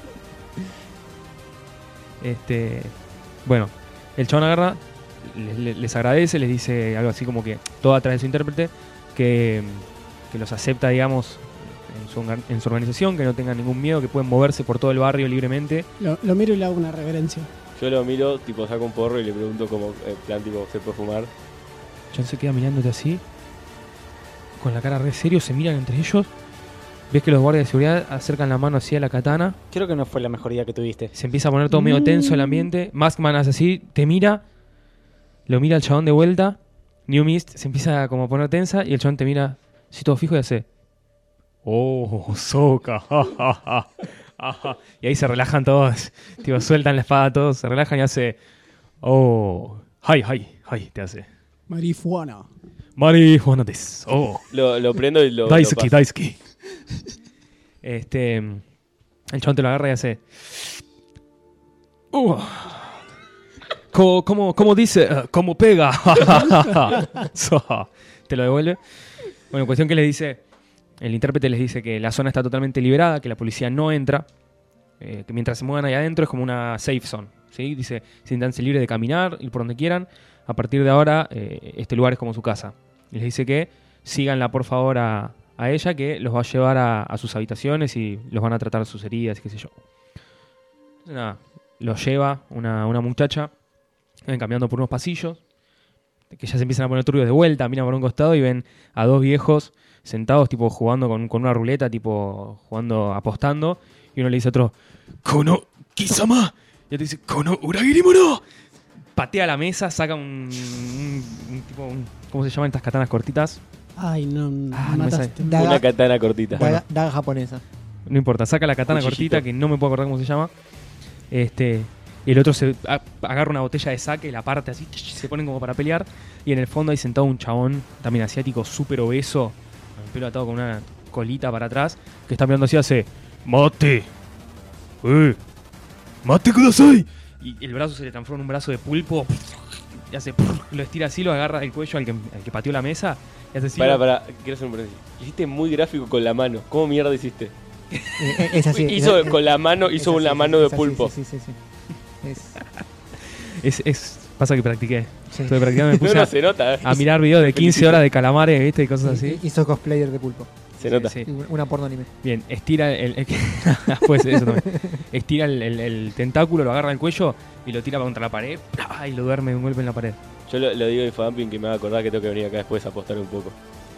Este, bueno, el chabón agarra, les, les- les agradece, les dice algo así como que todo a través de su intérprete, que, que los acepta, digamos, en su, orga- en su organización, que no tengan ningún miedo, que pueden moverse por todo el barrio libremente. Lo, lo miro y le hago una reverencia. Yo lo miro, tipo, saco un porro y le pregunto como, en plan, tipo, ¿se puede fumar? John se queda mirándote así, con la cara re serio, se miran entre ellos. Ves que los guardias de seguridad acercan la mano así a la katana. Creo que no fue la mejor idea que tuviste. Se empieza a poner todo medio tenso el ambiente. Maskman hace así, te mira, lo mira al chabón de vuelta. New Mist se empieza a como poner tensa y el chabón te mira así todo fijo y hace... Oh, Soka, ja, ja, ja, ja. Y ahí se relajan todos, tipo, sueltan la espada todos, se relajan y hace... Oh, hi, hi, hi, te hace. Marihuana. Marihuana des. Oh. Lo, lo prendo y lo, lo Daisuke, paso. Daisuke. Este. El chabón te lo agarra y hace. Uh, ¿Cómo, cómo, cómo dice? Uh, ¿Cómo pega? So, te lo devuelve. Bueno, cuestión que les dice. El intérprete les dice que la zona está totalmente liberada, que la policía no entra. Eh, que mientras se muevan ahí adentro es como una safe zone. ¿Sí? Dice: siéntanse libres de caminar, ir por donde quieran. A partir de ahora, eh, este lugar es como su casa. Y les dice que síganla por favor a, a ella, que los va a llevar a, a sus habitaciones y los van a tratar sus heridas y qué sé yo. Entonces, nada, los lleva una, una muchacha, ven caminando por unos pasillos, que ya se empiezan a poner turbios de vuelta, miran por un costado y ven a dos viejos sentados, tipo jugando con, con una ruleta, tipo jugando, apostando, y uno le dice a otro, Kono Kisama, y otro dice, Kono Uragirimono. Patea la mesa, saca un, un, un tipo, un- ¿cómo se llaman estas katanas cortitas? Ay, no, me Ah, no me mataste. Da- Una katana cortita. Daga, daga japonesa. No importa, saca la katana Cuchillito. cortita, que no me puedo acordar cómo se llama. Este, y el otro se a- agarra una botella de sake, la parte así, se ponen como para pelear. Y en el fondo hay sentado un chabón, también asiático, súper obeso, con el pelo atado con una colita para atrás, que está mirando así, hace, ¡mate! ¡Eh! ¡Mate kudasai! Y el brazo se le transforma en un brazo de pulpo. Y hace, lo estira así, lo agarra del cuello al que, al que pateó la mesa. Y hace así. Para, para, quiero hacer un paréntesis. Hiciste muy gráfico con la mano. ¿Cómo mierda hiciste? Eh, eh, es así. hizo es- con la mano, hizo es una así, mano es de así, pulpo. Sí, sí, sí. sí. Es- Es, es, pasa que practiqué. sí. Estuve practicando, me No, puse no, a, se nota. eh. a mirar videos de quince horas de calamares, ¿viste? Y cosas así. Hizo cosplayer de pulpo. Se nota. Sí, sí. Y Una porno anime. Bien, estira el, el- pues eso también. Estira el, el- el tentáculo, lo agarra al cuello y lo tira contra la pared. ¡Plá! Y lo duerme de un golpe en la pared. Yo lo, lo digo de Infodumping que me va a acordar que tengo que venir acá después a apostar un poco.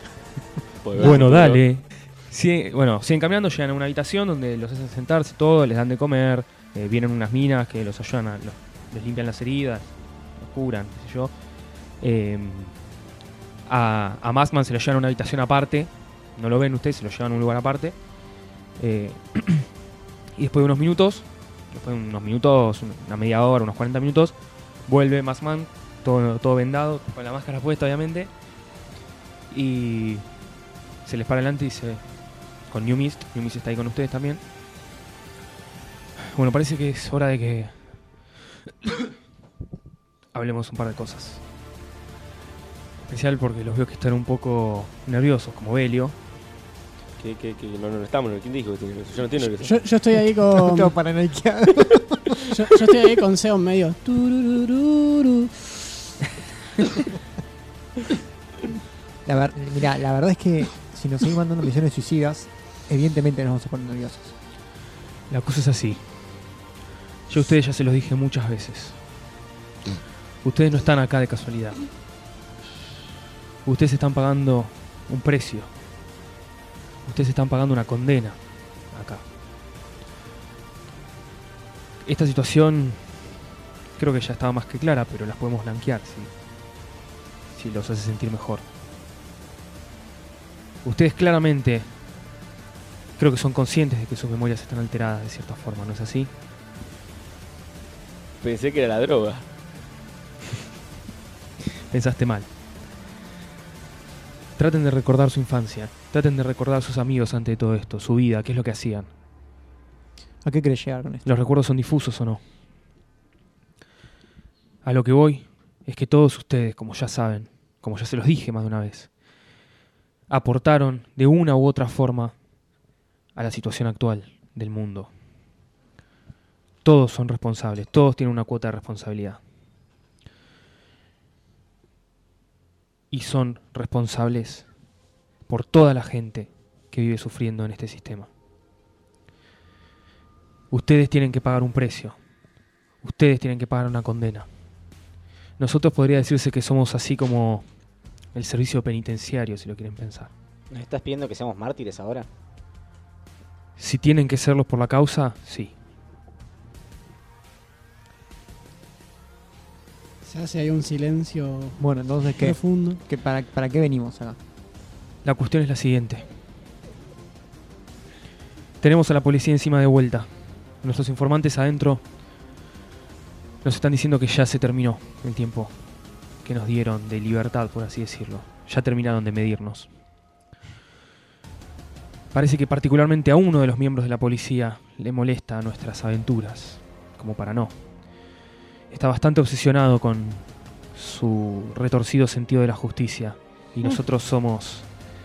Porque Bueno, veo- dale. Sí, bueno, siguen caminando, llegan a una habitación donde los hacen sentarse, todo, les dan de comer. eh, vienen unas minas que los ayudan, a, los- les limpian las heridas, los curan, qué sé yo. Eh, a, a Maskman se lo llevan a una habitación aparte. No lo ven ustedes, se lo llevan a un lugar aparte. Eh, y después de unos minutos, después de unos minutos, una media hora, unos cuarenta minutos, vuelve Maskman, todo, todo vendado, con la máscara puesta obviamente. Y se les para adelante y dice, con New Mist, New Mist está ahí con ustedes también. Bueno, parece que es hora de que hablemos un par de cosas. Especial porque los veo que están un poco nerviosos, como Belio. Que, que, que no, no, no estamos. ¿Quién dijo que estoy nervioso? Yo no estoy nervioso. Yo, yo estoy ahí con. Todo paranoiqueado. yo, yo estoy ahí con Seon medio. Tururururu. La ver- Mira, la verdad es que si nos seguimos mandando misiones suicidas, evidentemente nos vamos a poner nerviosos. La cosa es así. Yo a ustedes ya se los dije muchas veces. Ustedes no están acá de casualidad. Ustedes están pagando un precio. Ustedes están pagando una condena acá. Esta situación creo que ya estaba más que clara, pero las podemos blanquear si, si los hace sentir mejor. Ustedes claramente creo que son conscientes de que sus memorias están alteradas de cierta forma, ¿no es así? Pensé que era la droga. Pensaste mal. Traten de recordar su infancia. Traten de recordar a sus amigos ante todo esto, su vida, qué es lo que hacían. ¿A qué querés llegar con esto? ¿Los recuerdos son difusos o no? A lo que voy es que todos ustedes, como ya saben, como ya se los dije más de una vez, aportaron de una u otra forma a la situación actual del mundo. Todos son responsables, todos tienen una cuota de responsabilidad. Y son responsables por toda la gente que vive sufriendo en este sistema. Ustedes tienen que pagar un precio. Ustedes tienen que pagar una condena. Nosotros podría decirse que somos así como el servicio penitenciario, si lo quieren pensar. ¿Nos estás pidiendo que seamos mártires ahora? Si tienen que serlos por la causa, sí. Se hace ahí un silencio Bueno, entonces, ¿qué? profundo. ¿Qué para, ¿Para qué venimos acá? La cuestión es la siguiente. Tenemos a la policía encima de vuelta. Nuestros informantes adentro nos están diciendo que ya se terminó el tiempo que nos dieron de libertad, por así decirlo. Ya terminaron de medirnos. Parece que particularmente a uno de los miembros de la policía le molesta nuestras aventuras, como para no. Está bastante obsesionado con su retorcido sentido de la justicia. Y nosotros somos,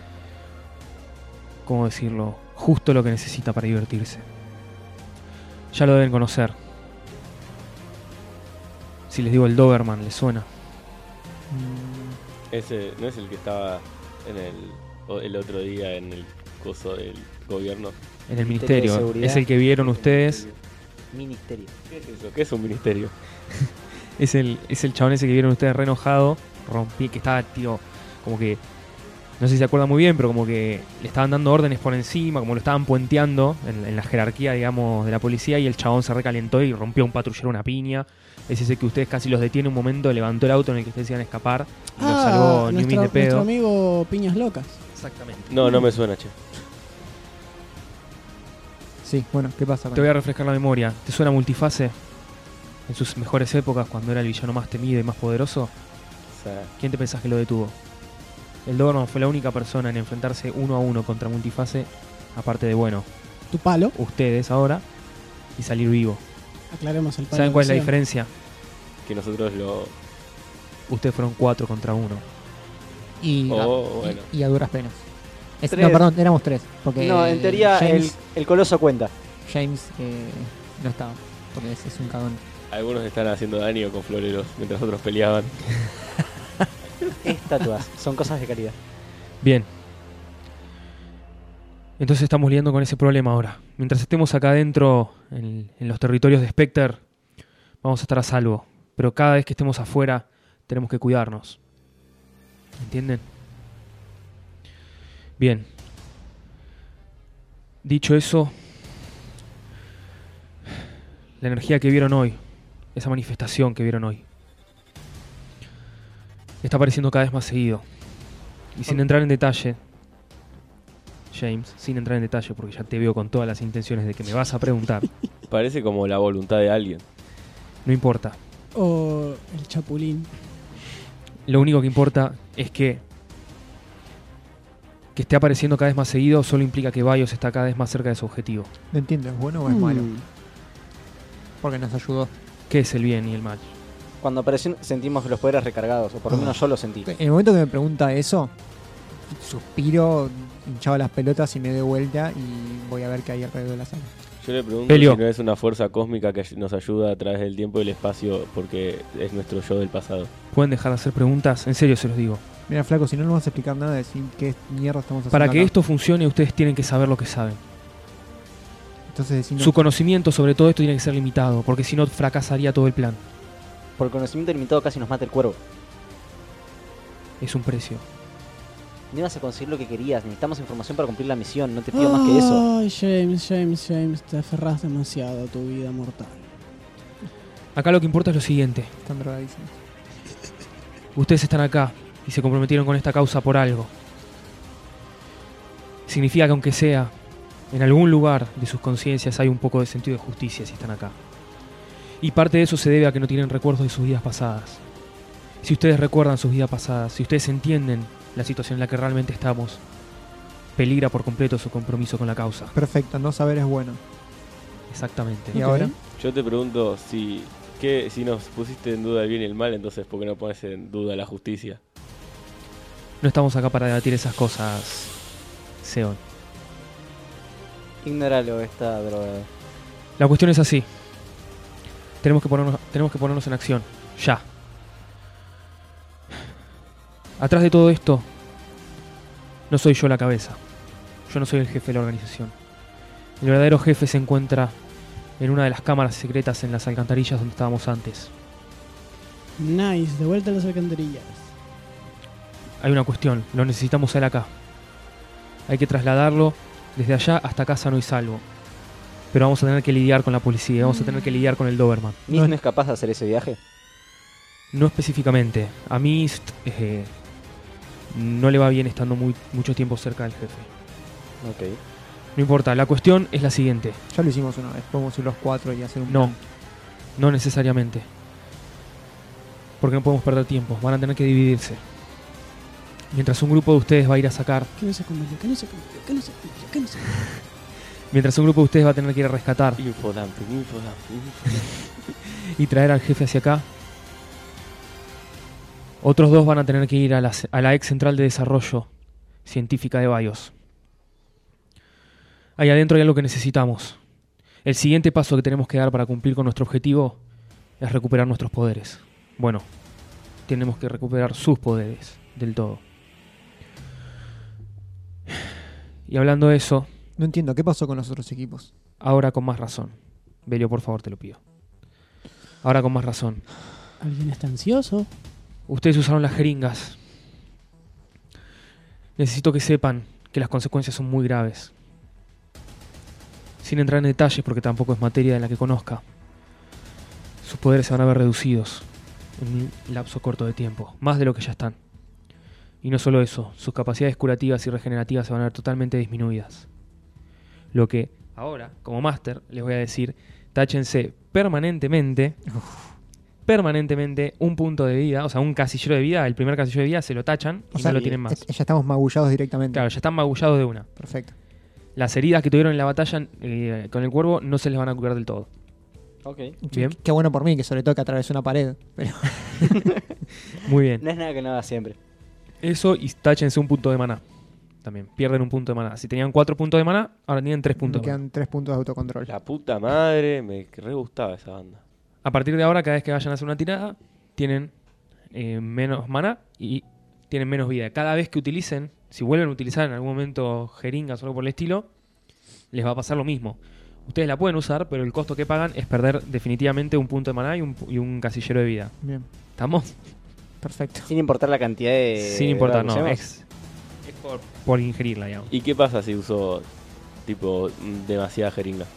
¿cómo decirlo?, justo lo que necesita para divertirse. Ya lo deben conocer. Si les digo el Doberman, ¿les suena? Mm, Ese no es el que estaba en el, o- el otro día en el coso del gobierno. En el Ministerio de ministerio. Seguridad. Es el que vieron ustedes. Ministerio. ¿Qué es eso? ¿Qué es un ministerio? Es el, es el chabón ese que vieron ustedes re enojado. Rompí, que estaba, tío, como que... No sé si se acuerdan muy bien, pero como que le estaban dando órdenes por encima, como lo estaban puenteando en, en la jerarquía, digamos, de la policía, y el chabón se recalentó y rompió a un patrullero una piña. Es ese que ustedes casi los detiene un momento, levantó el auto en el que ustedes iban a escapar y los salvó ni un mil nuestro, de pedo. nuestro amigo Piñas Locas. Exactamente. No, no me suena, che. sí, bueno, ¿qué pasa? Te voy a refrescar la memoria. ¿Te suena Multifase? En sus mejores épocas, cuando era el villano más temido y más poderoso, O sea, ¿quién te pensás que lo detuvo? El Doberman fue la única persona en enfrentarse uno a uno contra Multifase, aparte de, bueno, Tu palo. ustedes ahora, y salir vivo. Aclaremos el palo. ¿Saben cuál es la que sea. diferencia? que nosotros lo... Ustedes fueron cuatro contra uno. Y, Oh, y- bueno. y a duras penas. Es- Tres. no, perdón, éramos tres. Porque No, en teoría el, James, el coloso cuenta. James eh, no estaba. Porque es, es un cagón. Algunos están haciendo daño con floreros mientras otros peleaban. Estatuas. Son cosas de calidad. Bien. Entonces estamos lidiando con ese problema ahora. Mientras estemos acá adentro, en, en los territorios de Spectre, vamos a estar a salvo. Pero cada vez que estemos afuera, tenemos que cuidarnos. ¿Entienden? Bien. Dicho eso, la energía que vieron hoy, esa manifestación que vieron hoy, está apareciendo cada vez más seguido. Y sin entrar en detalle, James, sin entrar en detalle, porque ya te veo con todas las intenciones de que me vas a preguntar, Parece como la voluntad de alguien. no importa. O el Chapulín. Lo único que importa es que que esté apareciendo cada vez más seguido solo implica que Bios está cada vez más cerca de su objetivo. No entiendo, ¿es bueno o es malo? Mm. Porque nos ayudó. ¿Qué es el bien y el mal? Cuando apareció sentimos los poderes recargados, o por lo menos yo lo sentí. En el momento que me pregunta eso, suspiro, hinchado las pelotas y me doy vuelta y voy a ver qué hay alrededor de la sala. Yo le pregunto Pelio. si no es una fuerza cósmica que nos ayuda a través del tiempo y el espacio porque es nuestro yo del pasado. ¿Pueden dejar de hacer preguntas? En serio se los digo. Mira, flaco, si no nos vas a explicar nada de decir qué mierda estamos haciendo Para que acá. esto funcione, ustedes tienen que saber lo que saben. Entonces decimos, Su conocimiento sobre todo esto tiene que ser limitado, porque si no fracasaría todo el plan. Por conocimiento limitado casi nos mata el cuervo. Es un precio. No ibas a conseguir lo que querías. Necesitamos información para cumplir la misión. No te pido más que eso. Ay, James, James, James, te aferras demasiado a tu vida mortal. Acá lo que importa es lo siguiente. están drogadísimos. Ustedes están acá y se comprometieron con esta causa por algo. Significa que aunque sea en algún lugar de sus conciencias hay un poco de sentido de justicia si están acá. Y parte de eso se debe a que no tienen recuerdos de sus vidas pasadas. Si ustedes recuerdan sus vidas pasadas, si ustedes entienden la situación en la que realmente estamos, peligra por completo su compromiso con la causa. Perfecto, no saber es bueno. Exactamente. ¿Y Ok. ahora? Yo te pregunto si ¿qué, si nos pusiste en duda el bien y el mal, entonces ¿por qué no pones en duda la justicia? No estamos acá para debatir esas cosas, Seon. Ignóralo, está drogado. La cuestión es así. Tenemos que ponernos, tenemos que ponernos en acción. Ya. Atrás de todo esto No soy yo la cabeza. Yo no soy el jefe de la organización. El verdadero jefe se encuentra en una de las cámaras secretas en las alcantarillas donde estábamos antes. Nice, de vuelta a las alcantarillas. Hay una cuestión, lo necesitamos a él acá. Hay que trasladarlo desde allá hasta acá sano y salvo. Pero vamos a tener que lidiar con la policía, vamos a tener que lidiar con el Doberman. ¿Mist no es capaz de hacer ese viaje? No específicamente. A Mist eh, no le va bien estando muy, mucho tiempo cerca del jefe. Ok. No importa, la cuestión es la siguiente. Ya lo hicimos una vez. Podemos ir los cuatro y hacer un No, plan. no necesariamente. Porque no podemos perder tiempo, van a tener que dividirse. Mientras un grupo de ustedes va a ir a sacar, Que no se convirtió, que no se convirtió, que no se convirtió, que no se convirtió. mientras un grupo de ustedes va a tener que ir a rescatar Infodumping, infodumping, infodumping. y traer al jefe hacia acá, otros dos van a tener que ir a la, a la ex central de desarrollo científica de BIOS. Ahí adentro hay algo que necesitamos. El siguiente paso que tenemos que dar para cumplir con nuestro objetivo es recuperar nuestros poderes. Bueno, tenemos que recuperar sus poderes del todo. Y hablando de eso, No entiendo, ¿qué pasó con los otros equipos? ahora con más razón. Belio, por favor, te lo pido. Ahora con más razón. ¿Alguien está ansioso? Ustedes usaron las jeringas. Necesito que sepan que las consecuencias son muy graves. Sin entrar en detalles porque tampoco es materia de la que conozca. Sus poderes se van a ver reducidos en un lapso corto de tiempo, más de lo que ya están. Y no solo eso, sus capacidades curativas y regenerativas se van a ver totalmente disminuidas. Lo que ahora, como máster, les voy a decir, táchense permanentemente, permanentemente un punto de vida, o sea, un casillero de vida, el primer casillero de vida se lo tachan y O sea, no lo tienen más. eh, ya estamos magullados directamente. Claro, ya están magullados de una. Perfecto. Las heridas que tuvieron en la batalla eh, con el cuervo no se les van a curar del todo. Ok. Bien. Qué bueno por mí, que sobre todo que atravesé una pared. Pero Muy bien. No es nada que no haga siempre. Eso y táchense un punto de maná. También pierden un punto de maná. Si tenían cuatro puntos de maná, ahora tienen tres me puntos de maná. quedan tres puntos de autocontrol. La puta madre, me re gustaba esa banda. A partir de ahora, cada vez que vayan a hacer una tirada, tienen eh, menos maná y tienen menos vida. Cada vez que utilicen, si vuelven a utilizar en algún momento jeringas o algo por el estilo, les va a pasar lo mismo. Ustedes la pueden usar, pero el costo que pagan es perder definitivamente un punto de maná y un, y un casillero de vida. Bien, ¿Estamos? perfecto. Sin importar la cantidad de... Sin importar, de no. usemos. Es, es por, por ingerirla, digamos. ¿Y qué pasa si uso, tipo, mm, demasiada jeringa?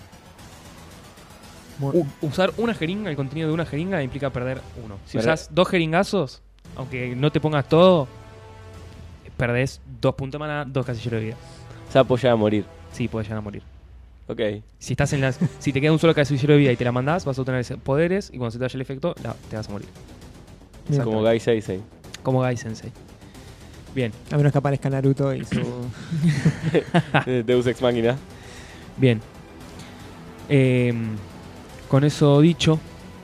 Muy- U- usar una jeringa, el contenido de una jeringa implica perder uno. Si Pero- usas dos jeringazos, aunque no te pongas todo, perdés dos puntos de maná, dos casilleros de vida. Sapo ya a morir. Sí, puedes llegar a morir. Ok. Si estás en las, si te queda un solo casillero de vida y te la mandás, vas a obtener ese- poderes y cuando se te vaya el efecto, la- te vas a morir. Bien. Como Gai Seisei. Como Gai Sensei. Bien, A menos que aparezca Naruto y su... Deus Ex Machina. bien. Em, con eso dicho,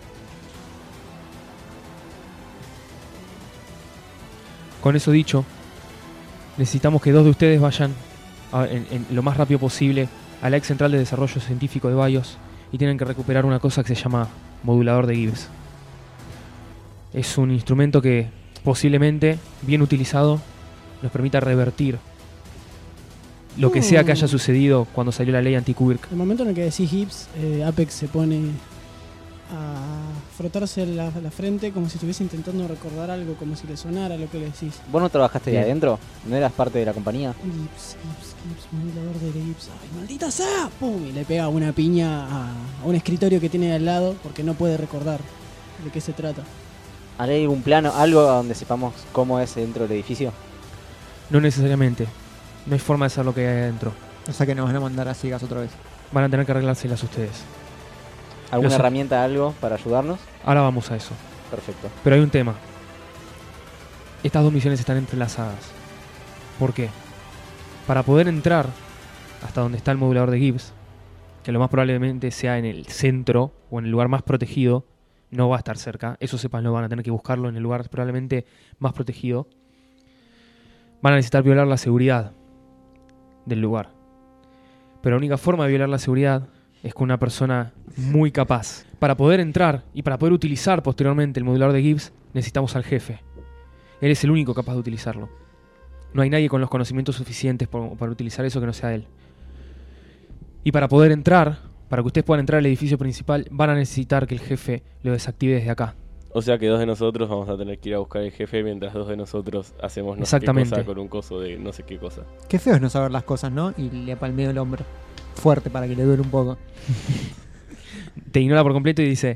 con eso dicho, necesitamos que dos de ustedes vayan a- en, en lo más rápido posible a la ex central de desarrollo científico de BIOS y tienen que recuperar una cosa que se llama modulador de Gibbs. Es un instrumento que posiblemente, bien utilizado, nos permita revertir lo que sea que haya sucedido cuando salió la ley anti-Quirk. El momento en el que decís hips, eh, Apex se pone a frotarse la, la frente como si estuviese intentando recordar algo, como si le sonara lo que le decís. ¿Vos no trabajaste ahí Bien. adentro? ¿No eras parte de la compañía? Gips, Gips, Gips, modulador de Gips. ¡Ay, maldita sea! ¡Pum! Y le pega una piña a, a un escritorio que tiene al lado porque no puede recordar de qué se trata. ¿Haré algún plano, algo donde sepamos cómo es dentro del edificio? No necesariamente. No hay forma de saber lo que hay adentro. O sea que nos van a mandar a ciegas otra vez. Van a tener que arreglárselas ustedes. ¿Alguna Lo sé. herramienta, algo para ayudarnos? Ahora vamos a eso. Perfecto. Pero hay un tema. Estas dos misiones están entrelazadas. ¿Por qué? Para poder entrar hasta donde está el modulador de Gibbs, que lo más probablemente sea en el centro o en el lugar más protegido, no va a estar cerca. Eso sepan, van a tener que buscarlo en el lugar probablemente más protegido. Van a necesitar violar la seguridad del lugar. Pero la única forma de violar la seguridad es con una persona muy capaz. Para poder entrar y para poder utilizar posteriormente el modulador de Gibbs, necesitamos al jefe. Él es el único capaz de utilizarlo. No hay nadie con los conocimientos suficientes por- para utilizar eso que no sea él. Y para poder entrar, para que ustedes puedan entrar al edificio principal, van a necesitar que el jefe lo desactive desde acá. O sea que dos de nosotros vamos a tener que ir a buscar al jefe mientras dos de nosotros hacemos no sé qué Exactamente. cosa con un coso de no sé qué cosa. Qué feo es no saber las cosas, ¿no? Y le palmeo el hombro. Fuerte para que le duele un poco. Te ignora por completo y dice: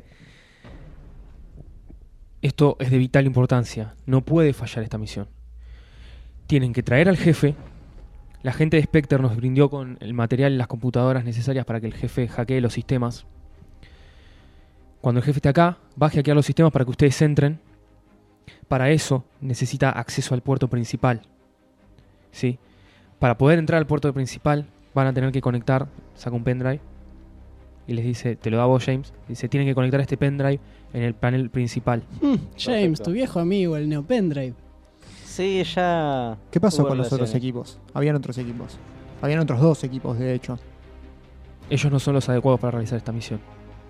esto es de vital importancia, no puede fallar esta misión. Tienen que traer al jefe. La gente de Spectre nos brindó con el material y las computadoras necesarias para que el jefe hackee los sistemas. Cuando el jefe esté acá, va a hackear los sistemas para que ustedes entren. Para eso necesita acceso al puerto principal. ¿Sí? Para poder entrar al puerto principal van a tener que conectar, saca un pendrive y les dice, te lo da vos James, dice, tienen que conectar este pendrive en el panel principal. Hmm, James, Perfecto. tu viejo amigo, el Neo Pendrive. Sí, ya. ¿Qué pasó hubo con los otros relaciones. equipos? Habían otros equipos. Habían otros dos equipos, de hecho. Ellos no son los adecuados para realizar esta misión.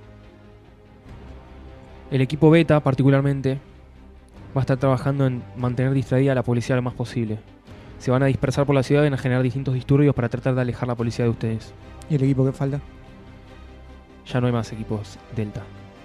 El equipo beta, particularmente, va a estar trabajando en mantener distraída a la policía lo más posible. Se van a dispersar por la ciudad y van a generar distintos disturbios para tratar de alejar la policía de ustedes. ¿Y el equipo que falta? Ya no hay más equipos Delta.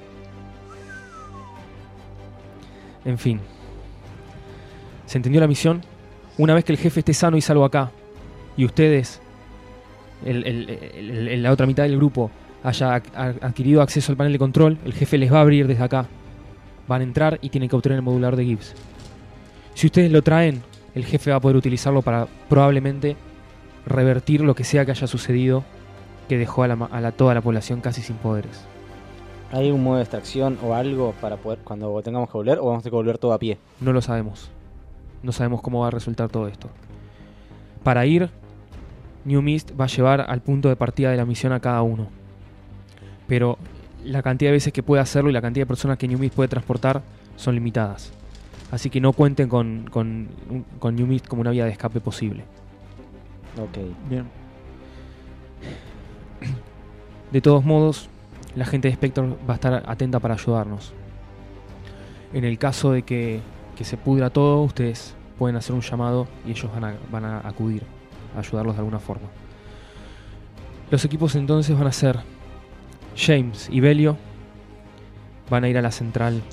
En fin. ¿Se entendió la misión? Una vez que el jefe esté sano y salvo acá, y ustedes, el- el- el- el- la otra mitad del grupo, haya ac- a- adquirido acceso al panel de control, el jefe les va a abrir desde acá. Van a entrar y tienen que obtener el modulador de Gibbs. Si ustedes lo traen, el jefe va a poder utilizarlo para probablemente revertir lo que sea que haya sucedido, que dejó a, la, ma- a la- toda la población casi sin poderes. ¿Hay un modo de extracción o algo para poder cuando tengamos que volver o vamos a tener que volver todo a pie? No lo sabemos. No sabemos cómo va a resultar todo esto. Para ir, New Mist va a llevar al punto de partida de la misión a cada uno. Pero la cantidad de veces que puede hacerlo y la cantidad de personas que New Mist puede transportar son limitadas. Así que no cuenten con, con, con New Mist como una vía de escape posible. Ok. Bien. De todos modos, la gente de Spectre va a estar atenta para ayudarnos. En el caso de que, que se pudra todo, ustedes pueden hacer un llamado y ellos van a, van a acudir a ayudarlos de alguna forma. Los equipos entonces van a ser James y Belio. Van a ir a la central.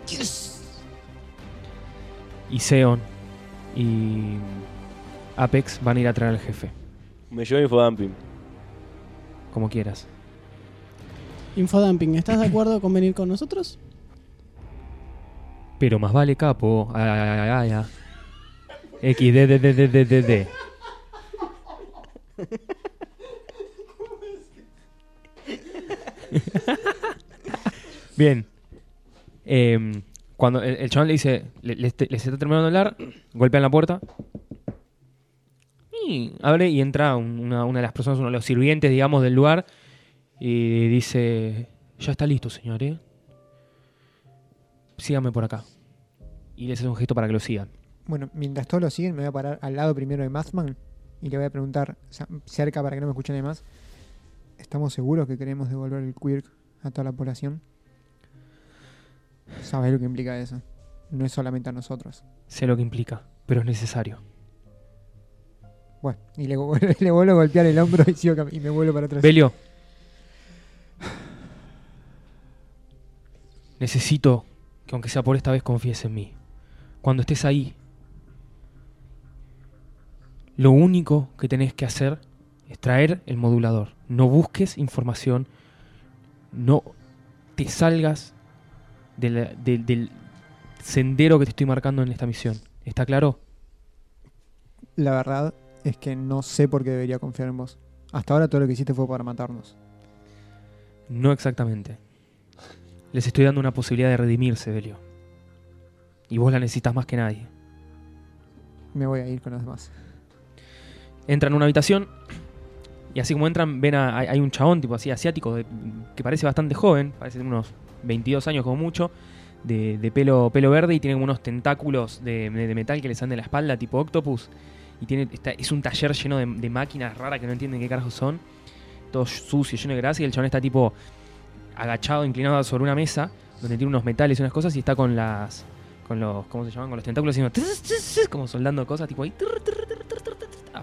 Y Zeon y Apex van a ir a traer al jefe. Me llevo infodumping. Como quieras. Infodumping, ¿estás de acuerdo con venir con nosotros? Pero más vale capo. Ay, ay, ay, ay, ay. X D D D D D D D. Bien. Em, cuando el, el chabón le dice, le, le este- les está terminando de hablar, golpean la puerta. Y abre y entra un- una, una de las personas, uno de los sirvientes, digamos, del lugar. Y dice, ya está listo, señor, ¿eh? Síganme por acá. Y les hace un gesto para que lo sigan. Bueno, mientras todos lo siguen, me voy a parar al lado primero de Mathman y le voy a preguntar sa- cerca para que no me escuchen más. ¿Estamos seguros que queremos devolver el quirk a toda la población? ¿Sabes lo que implica eso? No es solamente a nosotros. Sé lo que implica, pero es necesario. Bueno, y le, vuel- le vuelvo a golpear el hombro y, sigo cam- y me vuelvo para atrás. Belio. Necesito que aunque sea por esta vez confíes en mí. Cuando estés ahí, lo único que tenés que hacer es traer el modulador. No busques información, no te salgas de la- de- del sendero que te estoy marcando en esta misión. ¿Está claro? La verdad es que no sé por qué debería confiar en vos. Hasta ahora todo lo que hiciste fue para matarnos. No exactamente. Les estoy dando una posibilidad de redimirse, Belio. Y vos la necesitas más que nadie. Me voy a ir con los demás. Entran a una habitación y así como entran, ven a, hay, hay un chabón tipo así asiático de- que parece bastante joven, parece de unos veintidós años como mucho, de, de pelo, pelo verde y tiene como unos tentáculos de, de metal que le salen de la espalda tipo octopus. Y tiene, está- es un taller lleno de, de máquinas raras que no entienden qué carajo son. Todo sucio, lleno de grasa y el chabón está tipo agachado, inclinado sobre una mesa donde tiene unos metales y unas cosas y está con las... con los... ¿cómo se llaman? Con los tentáculos haciendo... como soldando cosas tipo ahí...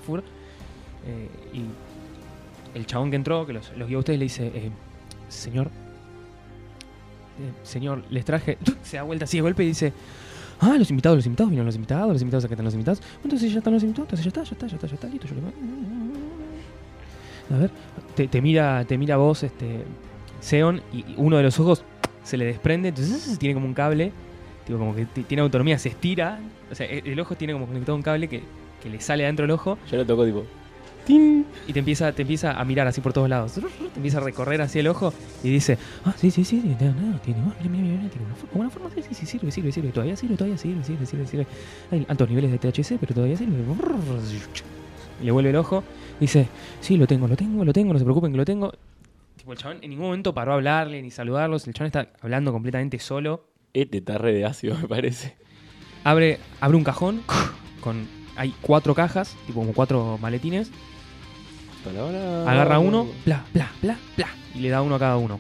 Carrefour. Eh, y el chabón que entró, que los, los guió a ustedes, le dice: eh, Señor, eh, señor, les traje. Se da vuelta así de golpe y dice: Ah, los invitados, los invitados, vinieron los invitados, los invitados, acá están los invitados. Entonces ya están los invitados, entonces ya está, ya está, ya está, ya está, listo. Yo le... A ver, te, te mira, te mira vos, este, Seon, y uno de los ojos se le desprende, entonces tiene como un cable, tipo como que t- tiene autonomía, se estira, o sea, el, el ojo tiene como conectado un cable que, que le sale adentro del ojo. Yo lo toco tipo. ¡Tin! Y te empieza, te empieza a mirar así por todos lados. Te empieza a recorrer así el ojo y dice: Ah, sí, sí, sí, tiene, no, tiene, oh, mira, mira, mira, tiene una forma, una forma, sí, sí, sí, sirve, sirve, sirve, todavía sirve, todavía sirve, sirve, sirve, sirve. Hay altos niveles de T H C, pero todavía sirve. Y le vuelve el ojo. Dice: Sí, lo tengo, lo tengo, lo tengo, no se preocupen que lo tengo. Tipo, el chabón en ningún momento paró a hablarle ni saludarlos. El chabón está hablando completamente solo. Este está re de ácido, me parece. Abre, abre un cajón con. Hay cuatro cajas, tipo como cuatro maletines. Palabra. Agarra uno, bla, bla, bla, bla, y le da uno a cada uno.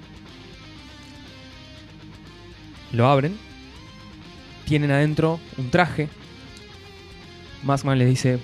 Lo abren. Tienen adentro un traje. Maskman les dice: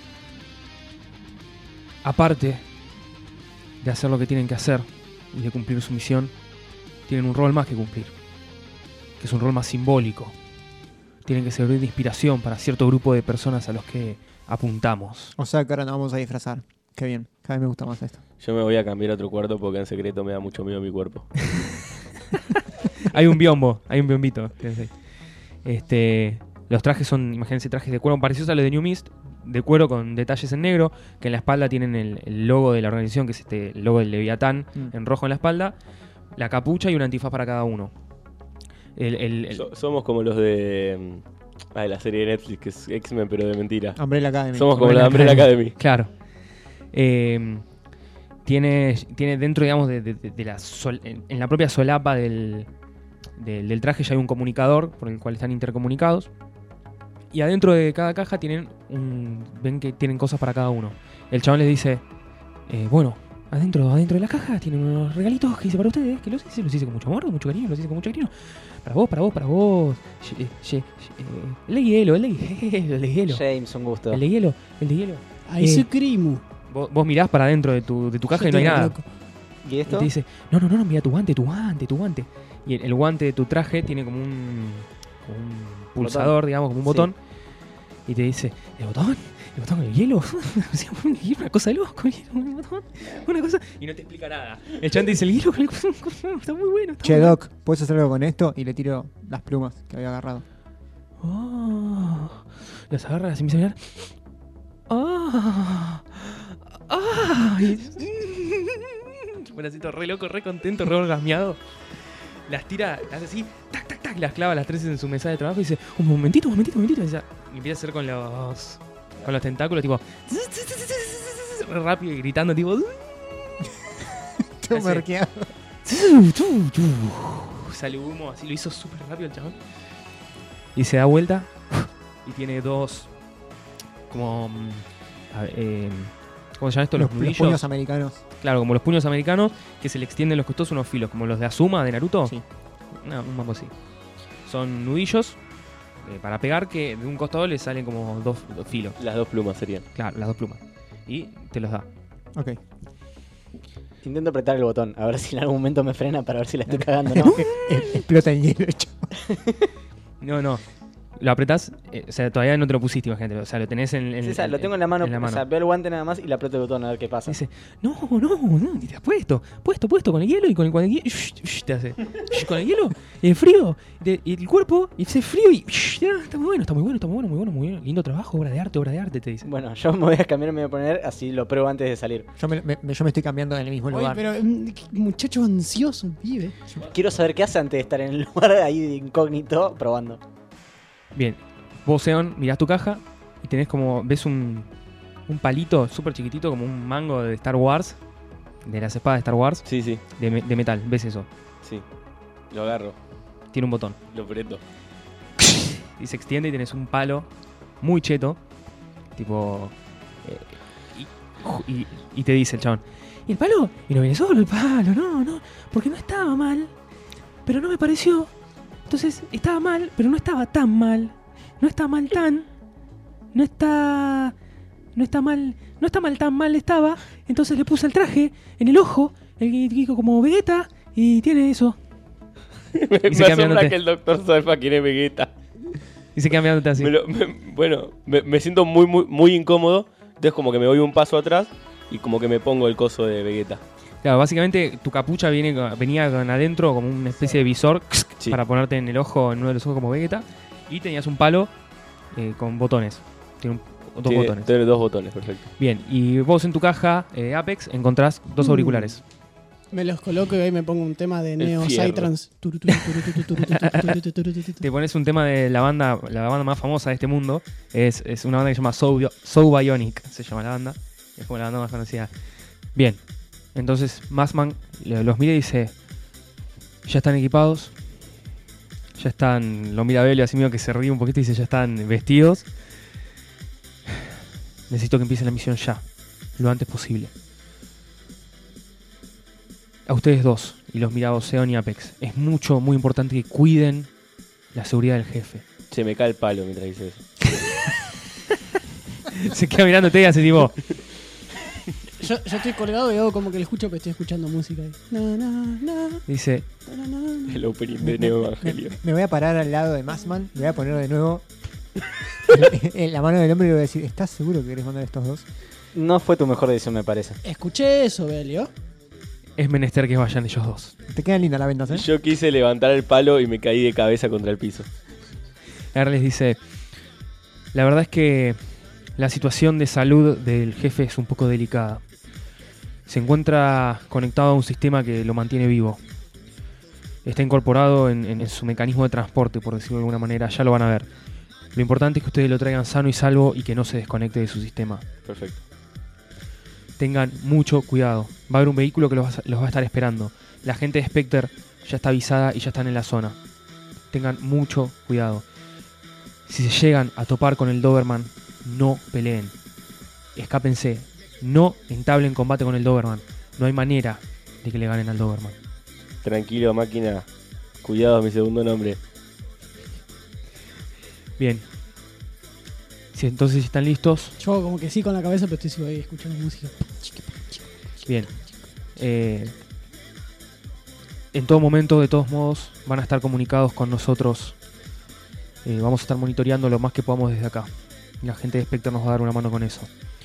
aparte de hacer lo que tienen que hacer y de cumplir su misión, tienen un rol más que cumplir, que es un rol más simbólico. Tienen que servir de inspiración para cierto grupo de personas a los que apuntamos. O sea que ahora nos vamos a disfrazar. Qué bien, cada vez me gusta más esto. Yo me voy a cambiar a otro cuarto porque en secreto me da mucho miedo mi cuerpo. Hay un biombo, hay un biombito. Este, los trajes son, imagínense, trajes de cuero parecidos a los de New Mist, de cuero con detalles en negro, que en la espalda tienen el, el logo de la organización, que es este el logo del Leviatán, Mm. en rojo en la espalda, la capucha y un antifaz para cada uno. El, el- el- So- somos como los de. mm, Ah, de la serie de Netflix, que es X-Men, pero de mentira. Umbrella Academy. Somos como Umbrella la Umbrella Academy. Claro. Eh, tiene, tiene dentro, digamos, de, de- de- de la sol- en, en la propia solapa del, del, del traje ya hay un comunicador por el cual están intercomunicados. Y adentro de cada caja tienen un, ven que tienen cosas para cada uno. El chabón les dice: eh, bueno, adentro, adentro de la caja tienen unos regalitos que hice para ustedes, que los hice, los hice con mucho amor, con mucho cariño, los hice con mucho cariño. Para vos, para vos, para vos. Ye- ye- ye- eh, el de hielo, el de hielo, el de hielo. James, un gusto. El de hielo, el de hielo. Ahí Eh, Crimu. Vos, vos mirás para adentro de tu, de tu caja y no hay nada. ¿Y Y esto? te dice: no, no, no, no, mira tu guante, tu guante, tu guante. Y el, el guante de tu traje tiene como un, como un pulsador, digamos, como un Sí. botón. Y te dice: ¿el botón? ¿El botón con el hielo? O sea, una cosa de loco, el hielo con el botón. Una cosa. Y no te explica nada. El chan te dice: el hielo con el botón. Está muy bueno. Está Che, muy bueno. Doc, ¿puedes hacer algo con esto? Y le tiro las plumas que había agarrado. Oh, las agarra, las empieza a mirar. Ah, ah, y- un bracito re loco, re contento, re orgasmeado. Las tira, las hace así, tac, tac, tac, las clava las tres en su mesa de trabajo y dice: un momentito, un momentito, un momentito. Y empieza, y empieza a hacer con los, con los tentáculos, tipo, re rápido y gritando, tipo, Todo Hace- merqueado. sale humo, así lo hizo súper rápido el chabón. Y se da vuelta y tiene dos, como, mm, a ver, eh, ¿cómo se llama esto? Los, Los, los nudillos. puños americanos. Claro, como los puños americanos, que se le extienden los costados unos filos, como los de Azuma de Naruto. Sí. No, un mambo así. Son nudillos eh, para pegar que de un costado le salen como dos, dos filos. Las dos plumas serían. Claro, las dos plumas. Y te los da. Ok. Intento apretar el botón, a ver si en algún momento me frena para ver si la estoy cagando, ¿no? E- Explota en hielo, chaval. No, no. Lo apretás, eh, o sea, todavía no te lo pusiste, imagínate. O sea, lo tenés en, en Sí, o sea, lo tengo en la mano, o sea, veo el guante nada más y le aprieto el botón a ver qué pasa. Dice: no, no, no, ni te has puesto. Puesto, puesto con el hielo y con el, con el hielo. Shh, shh, te hace. Shh, con el hielo, el frío, de- y el cuerpo, y ese frío y. Shh, ah, está muy bueno, está muy bueno, está muy bueno, muy bueno, muy bueno. Lindo trabajo, obra de arte, obra de arte, te dice. Bueno, yo me voy a cambiar, me voy a poner, así lo pruebo antes de salir. Yo me, me- yo me estoy cambiando en el mismo Oye, lugar. pero mm, qué muchacho ansioso, pibe. Quiero saber qué hace antes de estar en el lugar ahí de incógnito probando. Bien, vos, Seon, mirás tu caja y tenés como. Ves un, un palito súper chiquitito, como un mango de Star Wars, de las espadas de Star Wars, Sí, sí, de, me- de metal. ¿Ves eso? sí. Lo agarro, Tiene un botón. lo preto. Y se extiende y tenés un palo muy cheto, tipo. eh, y, y- y te dice el chabón: ¿y el palo? Y no viene solo el palo, no, no, porque no estaba mal, pero no me pareció. Entonces estaba mal, pero no estaba tan mal. No está mal tan. No está. no está mal, no está mal, tan mal estaba. Entonces le puse el traje en el ojo, el Kiko como Vegeta, y tiene eso. me Y me se cambia asombra note. que el doctor sepa quién es Vegeta. Y se queda mirándote así. Me lo- me- bueno, me, me siento muy, muy, muy incómodo. Entonces como que me voy un paso atrás y como que me pongo el coso de Vegeta. Claro, básicamente tu capucha viene, con- venía con adentro como una especie de visor Sí. para ponerte en el ojo, en uno de los ojos como Vegeta. Y tenías un palo eh, con botones. Tiene un- dos Tiene- botones. Tiene dos botones, perfecto. Bien, y vos en tu caja eh, Apex encontrás dos Mm. auriculares. Me los coloco y ahí me pongo un tema de Neo fierro. Psytrance. Te pones un tema de la banda, la banda más famosa de este mundo. Es, es una banda que se llama So, Bio- So Bionic, se llama la banda. Es como la banda más conocida. Bien, entonces Massman le- los mira y dice: ya están equipados. Ya están, lo mira a Belio así medio que se ríe un poquito y dice: ya están vestidos. Necesito que empiece la misión ya, lo antes posible. A ustedes dos, y los mira a Ocean y Apex, es mucho, muy importante que cuiden la seguridad del jefe. Se me cae el palo mientras dice eso. Se queda mirándote y hace tipo: Yo, yo estoy colgado y hago como que le escucho, pero estoy escuchando música ahí. Na, na, na, dice, na, na, na. El opening Me, de me- Neo me- Evangelio. me voy a parar al lado de Massman, le voy a poner de nuevo en la mano del hombre y le voy a decir: ¿estás seguro que querés mandar a estos dos? No fue tu mejor decisión, me parece. Escuché eso, Belio. es menester que vayan ellos dos. Te quedan lindas las ventas, ¿eh? Yo quise levantar el palo y me caí de cabeza contra el piso. R les dice: la verdad es que la situación de salud del jefe es un poco delicada. Se encuentra conectado a un sistema que lo mantiene vivo. Está incorporado en, en su mecanismo de transporte, por decirlo de alguna manera. Ya lo van a ver. Lo importante es que ustedes lo traigan sano y salvo y que no se desconecte de su sistema. Perfecto. Tengan mucho cuidado. Va a haber un vehículo que los va, a- los va a estar esperando. La gente de Spectre ya está avisada y ya están en la zona. Tengan mucho cuidado. Si se llegan a topar con el Doberman, no peleen. Escápense. No entablen combate con el Doberman. No hay manera de que le ganen al Doberman. Tranquilo, máquina. Cuidado, es mi segundo nombre. Bien. Si entonces están listos, Yo como que sí con la cabeza, pero estoy sigo ahí escuchando música. bien. Eh, en todo momento, de todos modos, van a estar comunicados con nosotros. Eh, vamos a estar monitoreando lo más que podamos desde acá. La gente de Spectre nos va a dar una mano con eso.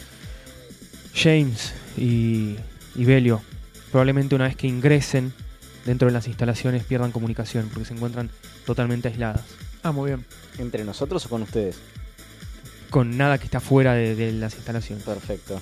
James y, y Belio, probablemente una vez que ingresen dentro de las instalaciones pierdan comunicación porque se encuentran totalmente aisladas. Ah, muy bien. ¿Entre nosotros o con ustedes? Con nada que está fuera de, de las instalaciones. Perfecto.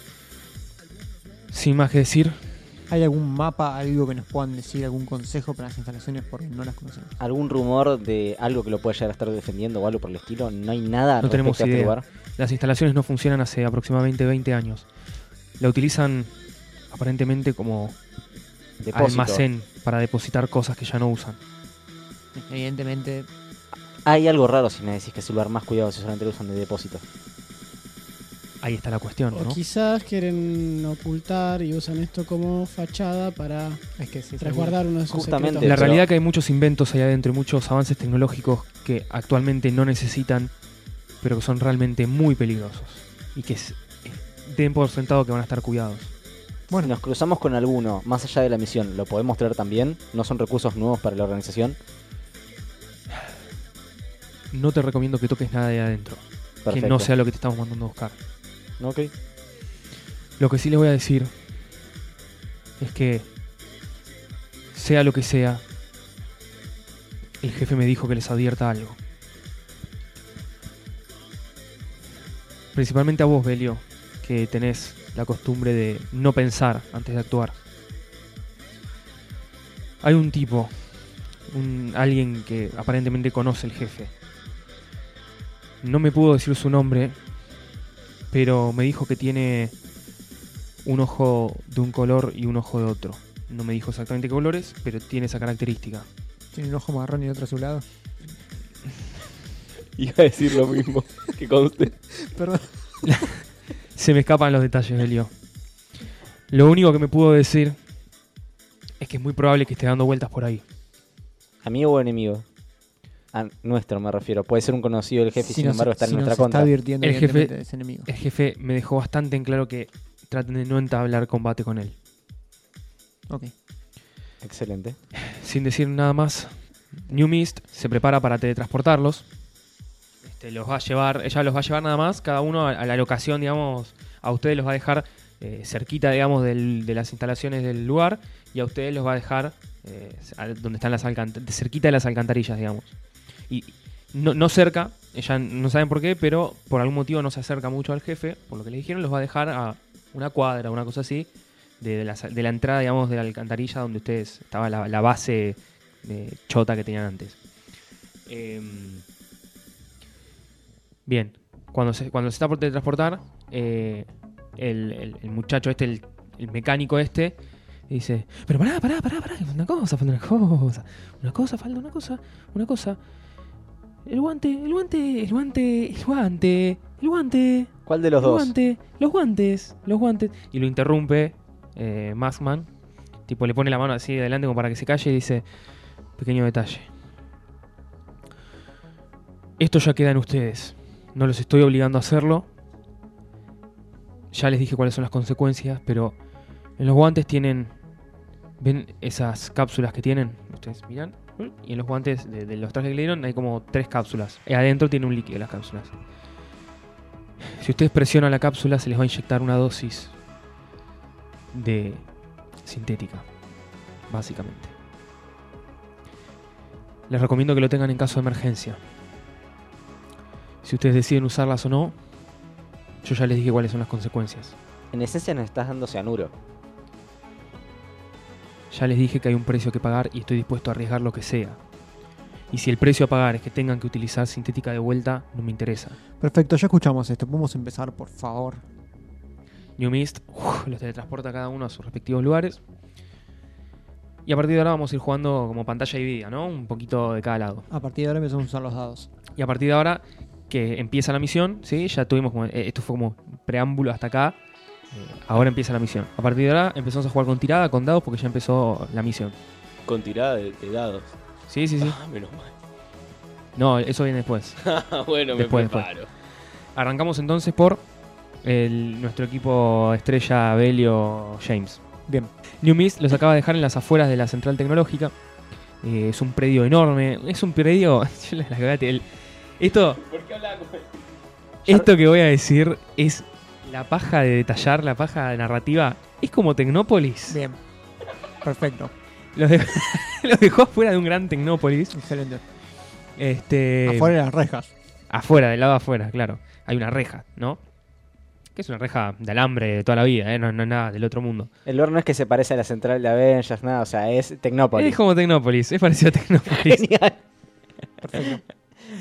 Sin más que decir, ¿Hay algún mapa, algo que nos puedan decir, algún consejo para las instalaciones porque no las conocemos? ¿Algún rumor de algo que lo pueda llegar a estar defendiendo o algo por el estilo? No hay nada No tenemos respecto a este idea. lugar. las instalaciones no funcionan hace aproximadamente veinte años. La utilizan aparentemente como Depósito. almacén para depositar cosas que ya no usan. Evidentemente, Hay algo raro si me decís que es el lugar más cuidado si solamente lo usan de depósito. Ahí está la cuestión, O ¿no? quizás quieren ocultar y usan esto como fachada para es que sí. resguardar uno de sus Justamente. secretos. La pero- realidad es que hay muchos inventos ahí adentro y muchos avances tecnológicos que actualmente no necesitan, pero que son realmente muy peligrosos y que es- eh, den por sentado que van a estar cuidados. Bueno, Si nos cruzamos con alguno más allá de la misión, ¿lo podemos traer también? ¿No son recursos nuevos para la organización? No te recomiendo que toques nada de adentro, Perfecto. que no sea lo que te estamos mandando a buscar. Ok. Lo que sí les voy a decir es que, sea lo que sea, el jefe me dijo que les advierta algo. Principalmente a vos, Belio, que tenés la costumbre de no pensar antes de actuar. Hay un tipo, un, alguien que aparentemente conoce el jefe. No me pudo decir su nombre, pero me dijo que tiene un ojo de un color y un ojo de otro. No me dijo exactamente qué colores, pero tiene esa característica. tiene un ojo marrón y otro a su lado. Iba a decir lo mismo, que conste. Perdón. Se me escapan los detalles, Belio. Lo único que me pudo decir es que es muy probable que esté dando vueltas por ahí. ¿Amigo o enemigo? Ah, nuestro me refiero. Puede ser un conocido del jefe y Si sin nos- embargo está si en nuestra nos contra. está advirtiendo El jefe- evidentemente de ese enemigo. El jefe me dejó bastante en claro que traten de no entablar combate con él. Ok. Excelente. Sin decir nada más, New Mist se prepara para teletransportarlos. Este, los va a llevar, ella los va a llevar nada más, cada uno a, a la locación, digamos, a ustedes los va a dejar eh, cerquita, digamos, del- de las instalaciones del lugar, y a ustedes los va a dejar eh, a- donde están las alcantarillas, cerquita de las alcantarillas, digamos. Y no, no cerca, ella no saben por qué, pero por algún motivo no se acerca mucho al jefe, por lo que le dijeron, los va a dejar a una cuadra, una cosa así, de, de la, de la entrada, digamos, de la alcantarilla donde ustedes estaba la, la base eh, chota que tenían antes. Eh, bien, cuando se, cuando se está por teletransportar, eh, el, el- el muchacho este, el, el mecánico este, dice, pero pará, pará, pará, pará, una cosa, falta una cosa, una cosa, falta una cosa, una cosa. El guante, el guante, el guante, el guante, el guante. ¿Cuál de los el dos? guante, los guantes, los guantes. Y lo interrumpe eh, Maskman. Tipo, le pone la mano así de adelante como para que se calle y dice, pequeño detalle. Esto ya queda en ustedes. No los estoy obligando a hacerlo. Ya les dije cuáles son las consecuencias, pero en los guantes tienen... ¿Ven esas cápsulas que tienen? Ustedes miran. Y en los guantes de, de los trajes que le dieron hay como tres cápsulas. Y adentro tiene un líquido las cápsulas. Si ustedes presionan la cápsula se les va a inyectar una dosis de sintética, básicamente. Les recomiendo que lo tengan en caso de emergencia. Si ustedes deciden usarlas o no, yo ya les dije cuáles son las consecuencias. En esencia nos estás dando cianuro. Ya les dije que hay un precio que pagar y estoy dispuesto a arriesgar lo que sea. Y si el precio a pagar es que tengan que utilizar sintética de vuelta, no me interesa. Perfecto, ya escuchamos esto. Podemos empezar, por favor. New Mist uf, los teletransporta cada uno a sus respectivos lugares. Y a partir de ahora vamos a ir jugando como pantalla dividida, ¿no? Un poquito de cada lado. A partir de ahora empezamos a usar los dados. Y a partir de ahora que empieza la misión, ¿sí? Ya tuvimos como... eh, esto fue como preámbulo hasta acá. Eh, ahora empieza la misión. A partir de ahora empezamos a jugar con tirada, con dados, porque ya empezó la misión. Con tirada de, de dados. Sí, sí, sí. Ah, menos mal. No, eso viene después. Bueno, Después, me preparo. Arrancamos entonces por el, nuestro equipo estrella Belio James. Bien. New Mist los acaba de dejar en las afueras de la central tecnológica. Eh, es un predio enorme. Es un predio... yo la- la cagate, el- esto, ¿Por qué hablaba con esto que voy a decir es la paja de detallar, la paja de narrativa. Es como Tecnópolis. Bien. Perfecto. Los, de- los dejó afuera de un gran Tecnópolis. Excelente. Este, Afuera de las rejas. Afuera, del lado de afuera, claro. Hay una reja, ¿no? Que es una reja de alambre de toda la vida, ¿eh? No, no es nada del otro mundo. El lore no es que se parece a la central de Avengers, nada, o sea, es Tecnópolis. Es como Tecnópolis, es parecido a Tecnópolis. Genial. Perfecto.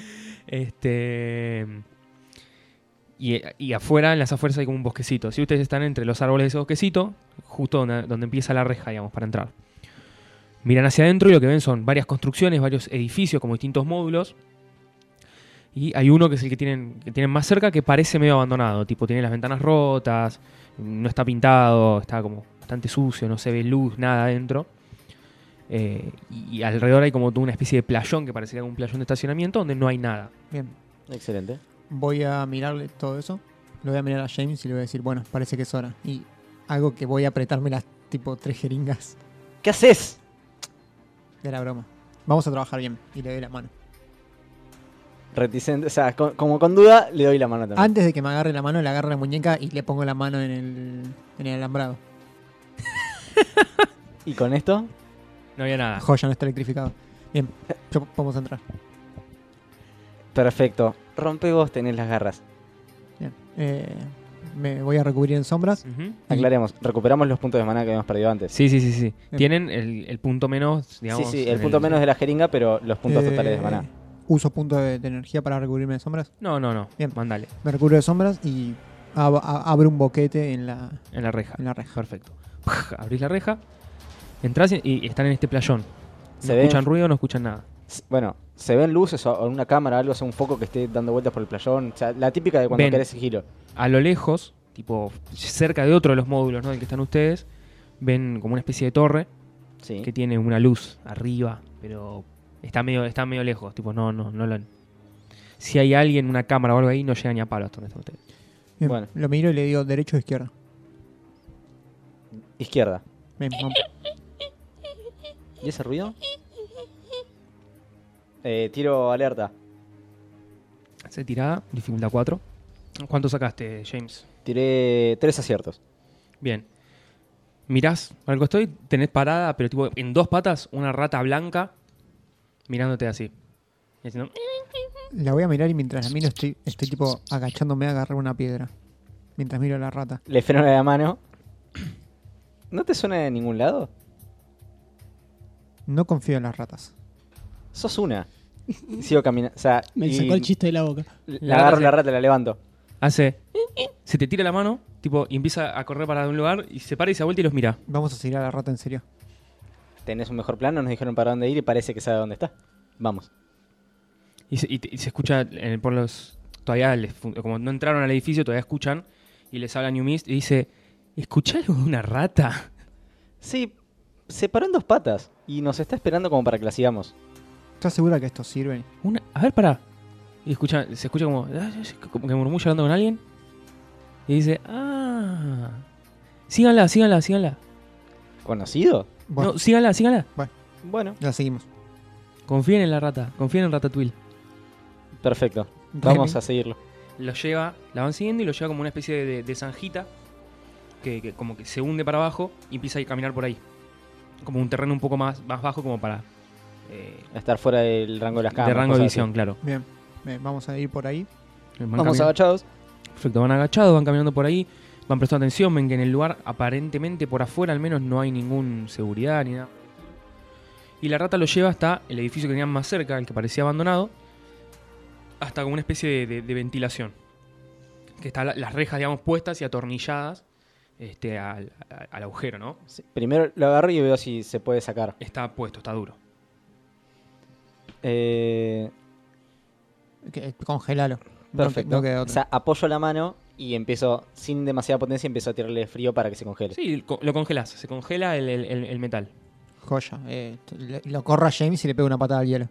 Este. Y, y afuera, en las afueras hay como un bosquecito. Si ustedes están entre los árboles de ese bosquecito, justo donde, donde empieza la reja, digamos, para entrar. Miran hacia adentro y lo que ven son varias construcciones, varios edificios como distintos módulos. Y hay uno que es el que tienen, que tienen más cerca que parece medio abandonado. Tipo, tiene las ventanas rotas, no está pintado, está como bastante sucio, no se ve luz, nada adentro. Eh, y, y alrededor hay como toda una especie de playón que parecería como un playón de estacionamiento donde no hay nada. Bien. Excelente. Voy a mirarle todo eso. Lo voy a mirar a James y le voy a decir, bueno, parece que es hora. Y algo que voy a apretarme las tipo tres jeringas ¿Qué haces? de la broma. Vamos a trabajar bien. Y le doy la mano. Reticente, o sea, con- como con duda, le doy la mano también. Antes de que me agarre la mano, le agarro la muñeca y le pongo la mano en el, en el alambrado. ¿Y con esto? No había nada. Joya, no está electrificado. Bien, yo podemos entrar. Perfecto. Rompe vos, tenés las garras. Bien. Eh, me voy a recubrir en sombras. Ujú. Aclaremos, recuperamos los puntos de maná que habíamos perdido antes. Sí, sí, sí, sí. Bien. Tienen el, el punto menos, digamos. sí, sí, el en punto menos de la jeringa, pero los puntos Eh, totales de maná. Uso punto de, de energía para recubrirme de sombras. No, no, no. Bien. Mandale. Me recubro de sombras y ab- a- abro un boquete en la, En la reja. en la reja. Perfecto. Abrís la reja. Entrás y, y están en este playón. No Se ven- escuchan ruido, no escuchan nada. S- Bueno, se ven luces o o una cámara, algo, o sea, un foco que esté dando vueltas por el playón. O sea, la típica de cuando Ven. querés sigilo. A lo lejos, tipo cerca de otro de los módulos, ¿no? Del que están ustedes, ven como una especie de torre Sí. que tiene una luz arriba, pero Está medio, está medio lejos, tipo, no, no, no lo... Si hay alguien, una cámara o algo ahí, no llega ni a palo hasta donde están ustedes. Bien, Bueno. Lo miro y le digo derecho o izquierda. Izquierda. Bien, vamos. ¿Y ese ruido? Eh, tiro alerta. Hace tirada, dificultad cuatro. ¿Cuánto sacaste, James? Tiré tres aciertos. Bien. Mirás al costado y tenés parada, pero tipo en dos patas, una rata blanca mirándote así. Y haciendo... La voy a mirar y mientras la miro estoy, estoy tipo agachándome a agarrar una piedra. Mientras miro a la rata. Le freno la mano. ¿No te suena de ningún lado? No confío en las ratas. Sos una. Y sigo caminando. O sea, Me y sacó el chiste de la boca. La La agarro rata la se- rata y la levanto. Hace... Se te tira la mano, tipo, y empieza a correr para un lugar, y se para y se vuelta y los mira. Vamos a seguir a la rata en serio. ¿Tenés un mejor plano? Nos dijeron para dónde ir y parece que sabe dónde está. Vamos. Y se, y te- y se escucha eh, por los... Todavía, les fun- como no entraron al edificio, todavía escuchan. Y les habla New Mist y dice... ¿Escuchá algo de una rata? Sí, se paró en dos patas y nos está esperando como para que la sigamos. ¿Estás segura que esto sirve? Una... A ver, pará. Y escucha, se escucha como... Como que murmulla hablando con alguien. Y dice... Ah... Síganla, síganla, síganla. ¿Conocido? Bueno, No, síganla, síganla. Bueno, la seguimos. Confíen en la rata. Confíen en Ratatouille. perfecto. Vamos a seguirlo. Lo lleva... La van siguiendo y lo lleva como una especie de, de zanjita. Que, que como que se hunde para abajo y empieza a caminar por ahí. Como un terreno un poco más, más bajo como para... Eh, Estar fuera del rango de las cámaras. de rango de cosas así. visión, claro. Bien, bien, vamos a ir por ahí. Van Vamos caminando- agachados. Perfecto, van agachados, van caminando por ahí, van prestando atención, ven que en el lugar, aparentemente por afuera al menos, no hay ningún seguridad ni nada. Y la rata lo lleva hasta el edificio que tenían más cerca, el que parecía abandonado, hasta como una especie de, de- de ventilación. Que están la- las rejas, digamos, puestas y atornilladas este, al, al- al agujero, ¿no? Sí, primero lo agarro y veo si se puede sacar. Está puesto, está duro. Eh, Que- Congélalo. No- perfecto. No, queda o otra. sea, apoyo la mano y empiezo, sin demasiada potencia, empiezo a tirarle frío para que se congele. Sí, co- lo congelas, se congela el, el- el- el metal. Joya. Eh, le- lo corro a James y le pego una patada al hielo.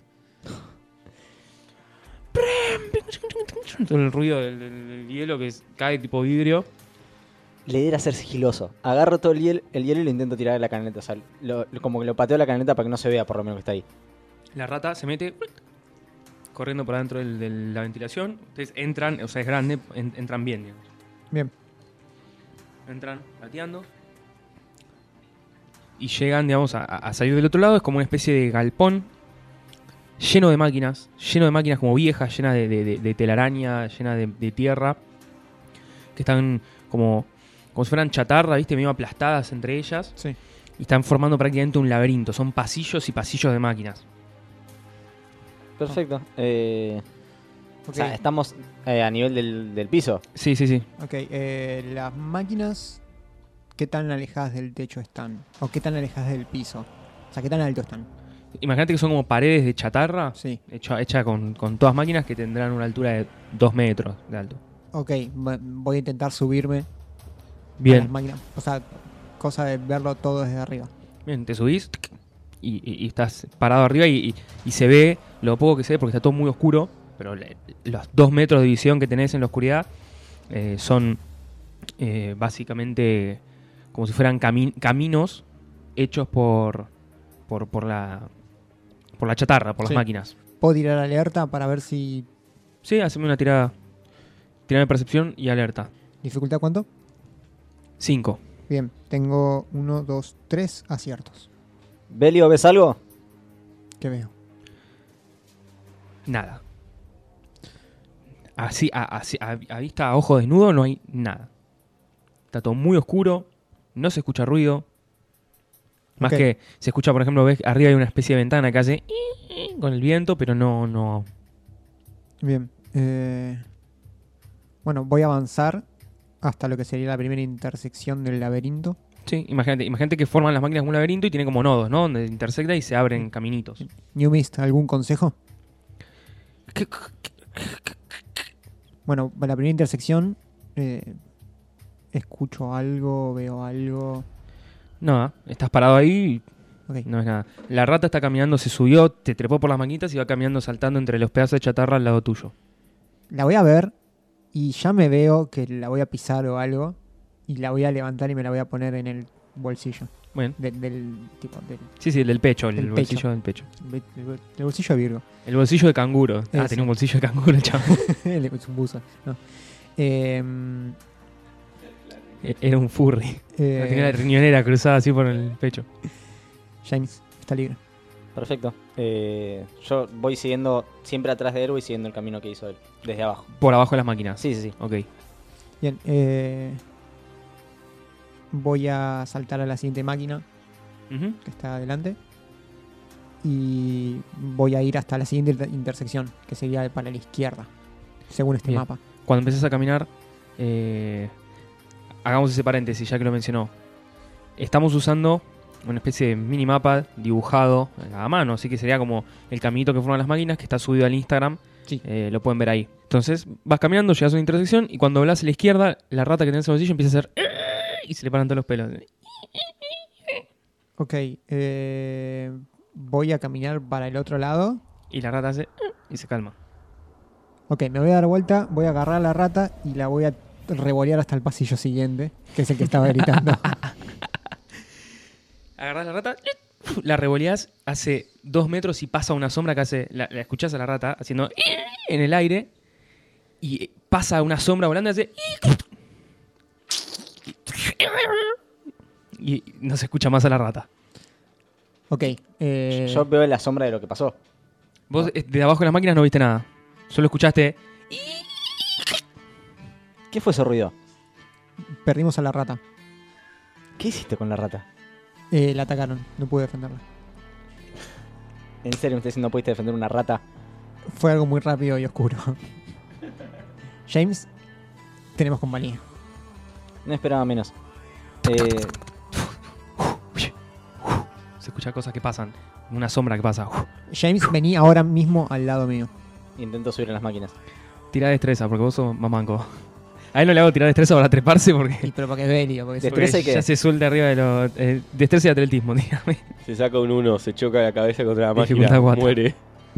Todo el ruido del, del- del hielo que es- cae tipo vidrio. La idea era ser sigiloso. Agarro todo el hielo, el hielo y lo intento tirar de la caneta. O sea, lo- lo- como que lo pateo a la caneta para que no se vea por lo menos que está ahí. La rata se mete corriendo por adentro del- de la ventilación. Ustedes entran, o sea, es grande, en- entran bien, digamos. Bien. Entran gateando. Y llegan, digamos, a, a salir del otro lado. Es como una especie de galpón lleno de máquinas. Lleno de máquinas como viejas, llenas de, de- de- de telaraña, llenas de, de tierra. Que están como, como si fueran chatarra, ¿viste? Medio aplastadas entre ellas. Sí. Y están formando prácticamente un laberinto. Son pasillos y pasillos de máquinas. Perfecto. Eh, Ok, O sea, estamos eh, a nivel del, del piso. Sí, sí, sí. ok, eh, las máquinas, ¿qué tan alejadas del techo están? ¿O qué tan alejadas del piso? O sea, ¿qué tan alto están? Imagínate que son como paredes de chatarra. Sí. Hecha, hecha con, con todas máquinas que tendrán una altura de dos metros de alto. Ok, va- voy a intentar subirme a las Bien, máquinas. O sea, cosa de verlo todo desde arriba. bien, te subís tic, y, y- y estás parado arriba y, y- y se ve lo poco que se ve porque está todo muy oscuro, pero le- los dos metros de visión que tenés en la oscuridad eh, son eh, básicamente como si fueran cami- caminos hechos por, por, por, la, por la chatarra, por Sí. las máquinas. ¿Puedo tirar alerta para ver si... Sí, haceme una tirada. Tirada de percepción y alerta. ¿Dificultad cuánto? cinco. Bien, tengo uno, dos, tres aciertos. Belio, ¿ves algo? ¿Qué veo? Nada. Así, a, así- a- a vista, a ojo desnudo, no hay nada. Está todo muy oscuro, no se escucha ruido. Más Ok. que se escucha, por ejemplo, ves arriba hay una especie de ventana que hace con el viento, pero no, no. Bien. eh, Bueno, voy a avanzar hasta lo que sería la primera intersección del laberinto. Sí, imagínate, imagínate que forman las máquinas como un laberinto y tiene como nodos, ¿no? Donde intersecta y se abren caminitos. New Mist, ¿algún consejo? Bueno, la primera intersección, eh, escucho algo, veo algo. Nada, estás parado ahí Ok. No es nada. La rata está caminando, se subió, te trepó por las maquinitas y va caminando saltando entre los pedazos de chatarra al lado tuyo. La voy a ver y ya me veo que la voy a pisar o algo y la voy a levantar y me la voy a poner en el bolsillo. Bueno, Del, del tipo, del, sí, sí, el del pecho, el Del bolsillo pecho. del pecho. del- del bolsillo de Virgo. El bolsillo de canguro. Ah, Ese. tenía un bolsillo de canguro el chavo. Es un buzo. No. Eh, Era un furry. eh, Tenía la riñonera cruzada así por el pecho. James, está libre. Perfecto. Eh, yo voy siguiendo, siempre atrás de él, voy siguiendo el camino que hizo él, desde abajo. Por abajo de las máquinas. Sí, sí, sí. Ok. Bien, eh, voy a saltar a la siguiente máquina Ujú. que está adelante y voy a ir hasta la siguiente inter- intersección, que sería para la izquierda, según este Bien. mapa. Cuando empieces a caminar, eh, hagamos ese paréntesis, ya que lo mencionó. Estamos usando una especie de minimapa dibujado a mano, así que sería como el caminito que forman las máquinas, que está subido al Instagram. Sí. Eh, lo pueden ver ahí. Entonces, vas caminando, llegas a una intersección y cuando hablas a la izquierda, la rata que tenés en el bolsillo empieza a hacer y se le paran todos los pelos. Ok, eh, voy a caminar para el otro lado. Y la rata hace y se calma. Ok, me voy a dar vuelta, voy a agarrar a la rata y la voy a revolear hasta el pasillo siguiente, que es el que estaba gritando. Agarrás la rata, la revoleás, hace dos metros y pasa una sombra que hace. La, la escuchás a la rata haciendo en el aire y pasa una sombra volando y hace. Y no se escucha más a la rata. Ok, eh, Yo veo la sombra de lo que pasó. Vos eh, de abajo de las máquinas no viste nada. Solo escuchaste. ¿Qué fue ese ruido? perdimos a la rata. ¿Qué hiciste con la rata? Eh, la atacaron, no pude defenderla. ¿En serio me estás diciendo no pudiste defender una rata? Fue algo muy rápido y oscuro. James, tenemos compañía. No esperaba menos. Eh, Se escucha cosas que pasan. Una sombra que pasa. James, vení ahora mismo al lado mío. intento subir en las máquinas. Tira destreza, porque vos sos mamanco. A él no le hago tirar destreza para treparse Y, porque, pero porque es Belio, porque se- porque ¿Destreza y qué? ya se suelta arriba de los. Eh, destreza y atletismo, dígame. Se saca un uno, se choca la cabeza contra la Dificultad máquina, cuatro. muere.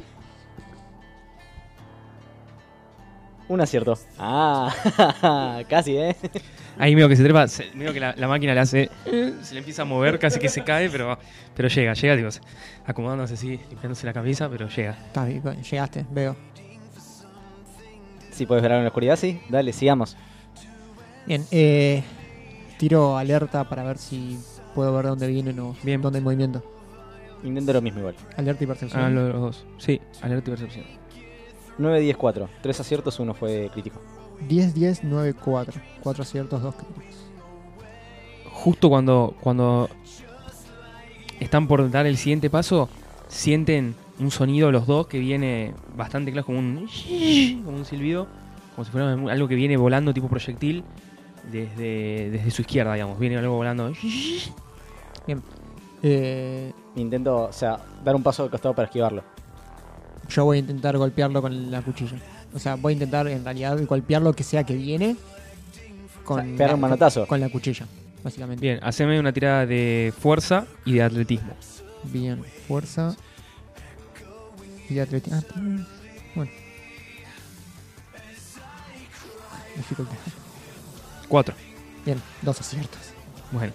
Un acierto. Ah, casi, ¿eh? Ahí veo que se trepa, se- veo que la, la máquina le hace. eh, Se le empieza a mover, casi que se cae, pero, pero llega, llega, digo, acomodándose así, limpiándose la camisa, pero llega. Está bien, bueno, llegaste, veo. Si puedes ver algo en la oscuridad, sí. Dale, sigamos. Bien, eh, tiro alerta para ver si puedo ver dónde vienen o Bien. dónde hay movimiento. Intento lo mismo igual. Alerta y percepción. Hagan los dos. Sí, alerta y percepción. nueve, diez, cuatro. Tres aciertos, uno fue crítico. diez, diez, nueve, cuatro. cuatro aciertos, dos críticos. Justo cuando, cuando están por dar el siguiente paso, sienten un sonido los dos que viene bastante claro, como un, como un silbido, como si fuera algo que viene volando tipo proyectil desde, desde su izquierda, digamos. Viene algo volando. Eh, Intento, o sea, dar un paso al costado para esquivarlo. yo voy a intentar golpearlo con la cuchilla. O sea, voy a intentar en realidad golpear lo que sea que viene con, O sea, pegar la, un manotazo. con, con la cuchilla, básicamente. Bien, haceme una tirada de fuerza y de atletismo. Bien, fuerza y atletismo. Ah, mm, bueno. Dificultad. Cuatro. Bien, dos aciertos. Bueno.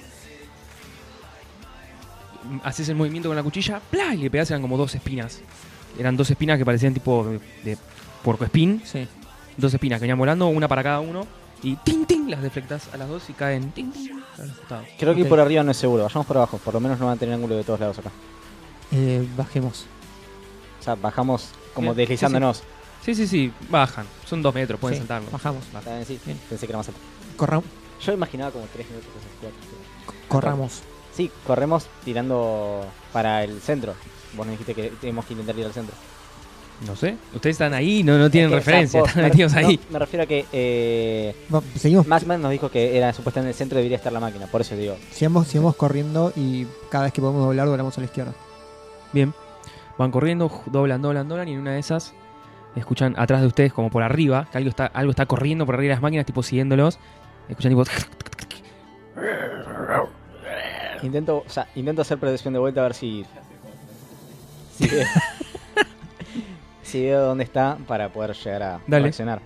Haces el movimiento con la cuchilla, ¡plá! Y le pegás, eran como dos espinas. Eran dos espinas que parecían tipo de, de puercoespín. Sí. Dos espinas que venían volando, una para cada uno. Y ¡ting, ting! Las deflectas a las dos y caen ¡ting, ting! A los costados. Creo que Ok. ir por arriba no es seguro. Vayamos por abajo. Por lo menos no van a tener ángulo de todos lados acá. Eh, bajemos. O sea, bajamos como Bien. deslizándonos. Sí, sí, sí, bajan. Son dos metros, pueden Sí, saltarlo. bajamos. Está bien, sí. Bien. Pensé que era más alto. Corra- Yo imaginaba como tres minutos, esos cuatro. corramos. Sí, corremos tirando para el centro. Vos nos dijiste que tenemos que intentar ir al centro. No sé. Ustedes están ahí, no, no tienen Es que, o sea, referencia, vos- están me, metidos no, ahí. me refiero a que eh, Va, seguimos, Max Man nos dijo que era supuestamente en el centro debería estar la máquina. Por eso digo. sigamos, sigamos corriendo y cada vez que podemos doblar, doblamos a la izquierda. Bien. Van corriendo, ju- doblan, doblan, doblan. Y en una de esas escuchan atrás de ustedes, como por arriba, que algo está, algo está corriendo por arriba de las máquinas, tipo siguiéndolos. Escuchan tipo. Intento, o sea, intento hacer percepción de vuelta a ver si. Si veo, si veo dónde está para poder llegar a Dale. reaccionar.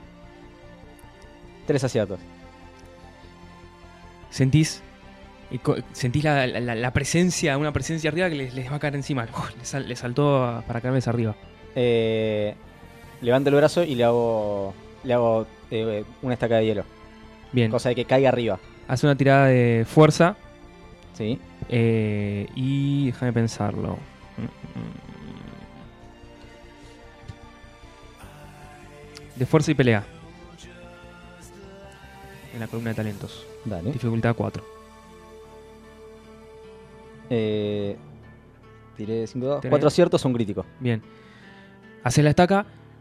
Tres aciertos. Sentís, y co- sentís la, la- la presencia, una presencia arriba que les, les va a caer encima. Uf, les, sal- les saltó a- para caerles arriba. Eh, levanto el brazo y le hago. Le hago eh, una estaca de hielo. Bien, Cosa de que caiga arriba. hace una tirada de fuerza ¿Sí? eh, y déjame pensarlo. De fuerza y pelea. En la columna de talentos. Dale. Dificultad cuatro. Eh, tiré cinco dados. Tenés- Cuatro aciertos, un crítico. Bien. Haces la estaca.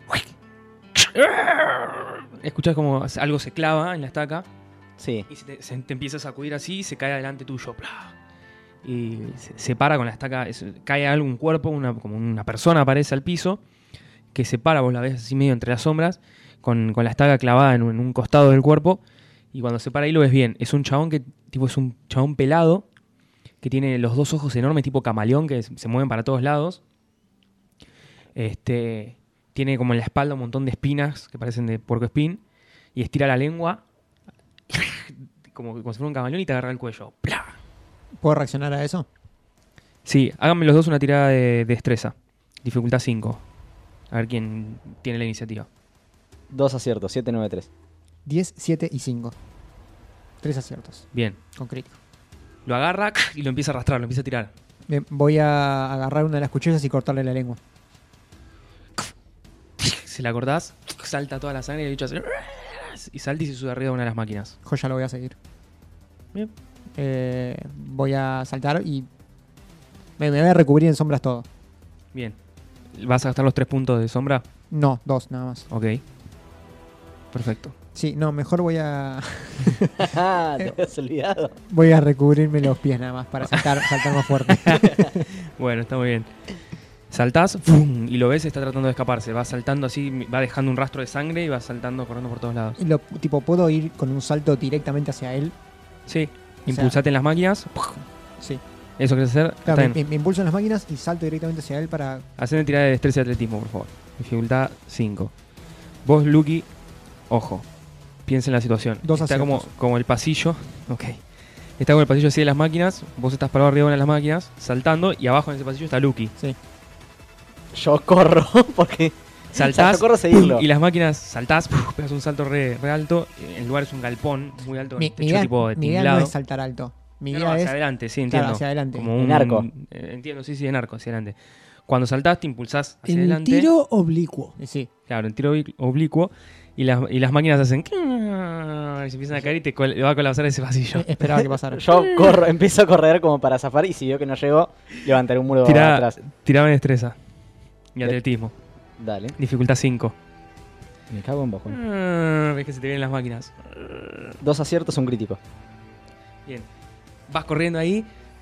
Escuchás como algo se clava en la estaca. Sí. Y se te, se te empieza a sacudir así y se cae adelante tuyo. ¡Plah! Y se, se para con la estaca. es- cae algún cuerpo, una, como una persona aparece al piso. Que se para, vos la ves así medio entre las sombras. Con, con la estaca clavada en un, en un costado del cuerpo. Y cuando se para ahí lo ves bien. Es un chabón que, tipo, es un chabón pelado. Que tiene los dos ojos enormes, tipo camaleón, que se se mueven para todos lados. Este. Tiene como en la espalda un montón de espinas que parecen de puercoespín. Y estira la lengua. Como, como si fuera un camaleón y te agarra el cuello. ¡Plah! ¿Puedo reaccionar a eso? Sí, háganme los dos una tirada de destreza. Dificultad cinco. A ver quién tiene la iniciativa. Dos aciertos, siete, nueve, tres. diez, siete y cinco. Tres aciertos, Bien. con crítico. Lo agarra y lo empieza a arrastrar, lo empieza a tirar. Bien, voy a agarrar una de las cuchillas y cortarle la lengua. Se la cortás, salta toda la sangre y el bicho hace... Y salta y se sube arriba de una de las máquinas. Joya, lo voy a seguir. Bien. Eh, voy a saltar y me, me voy a recubrir en sombras todo. Bien. ¿Vas a gastar los tres puntos de sombra? No, dos nada más. Ok. Perfecto. Sí, no, mejor voy a Te habías olvidado. voy a recubrirme los pies nada más para saltar, saltar más fuerte. Bueno, está muy bien. Saltás ¡fum! Y lo ves, está tratando de escaparse. Va saltando así, va dejando un rastro de sangre y va saltando, corriendo por todos lados. Y lo, tipo, puedo ir con un salto directamente hacia él. Sí. O Impulsate en las máquinas. Sí. ¿Eso querés hacer? Claro, Está me, bien. me- me impulso en las máquinas y salto directamente hacia él para. Hacen una tirada de destreza y atletismo, por favor. Dificultad cinco. Vos, Lucky, ojo. Piensa en la situación. Dos Está como, aciertos. como el pasillo. Ok. Está como el pasillo así de las máquinas. Vos estás parado arriba de una de las máquinas, saltando, y abajo en ese pasillo está Lucky. Sí. Yo corro porque. Saltás Yo corro a seguirlo. y las máquinas saltás, puf, pegas un salto re, re alto. El lugar es un galpón muy alto, Mi, con mi techo idea, tipo de mi idea no tinglado. es saltar alto. Mi No, idea no, hacia es. adelante, sí, Claro, entiendo. hacia adelante. Como En un arco. eh, entiendo, sí, sí, en arco, hacia adelante. Cuando saltás, te impulsás hacia En adelante. tiro oblicuo. Y sí. Claro, en tiro obli- oblicuo. Y las, y las máquinas hacen. Y se empiezan a caer y te col- va a colapsar ese pasillo. Eh, Esperaba que pasara. Yo corro, empiezo a correr como para zafar y si veo que no llego, levantaré un muro Tira, atrás. tirame destreza. Y De- atletismo. Dale. Dificultad cinco. Me cago en vos. Ves que se te vienen las máquinas. Dos aciertos, un crítico. Bien. Vas corriendo ahí.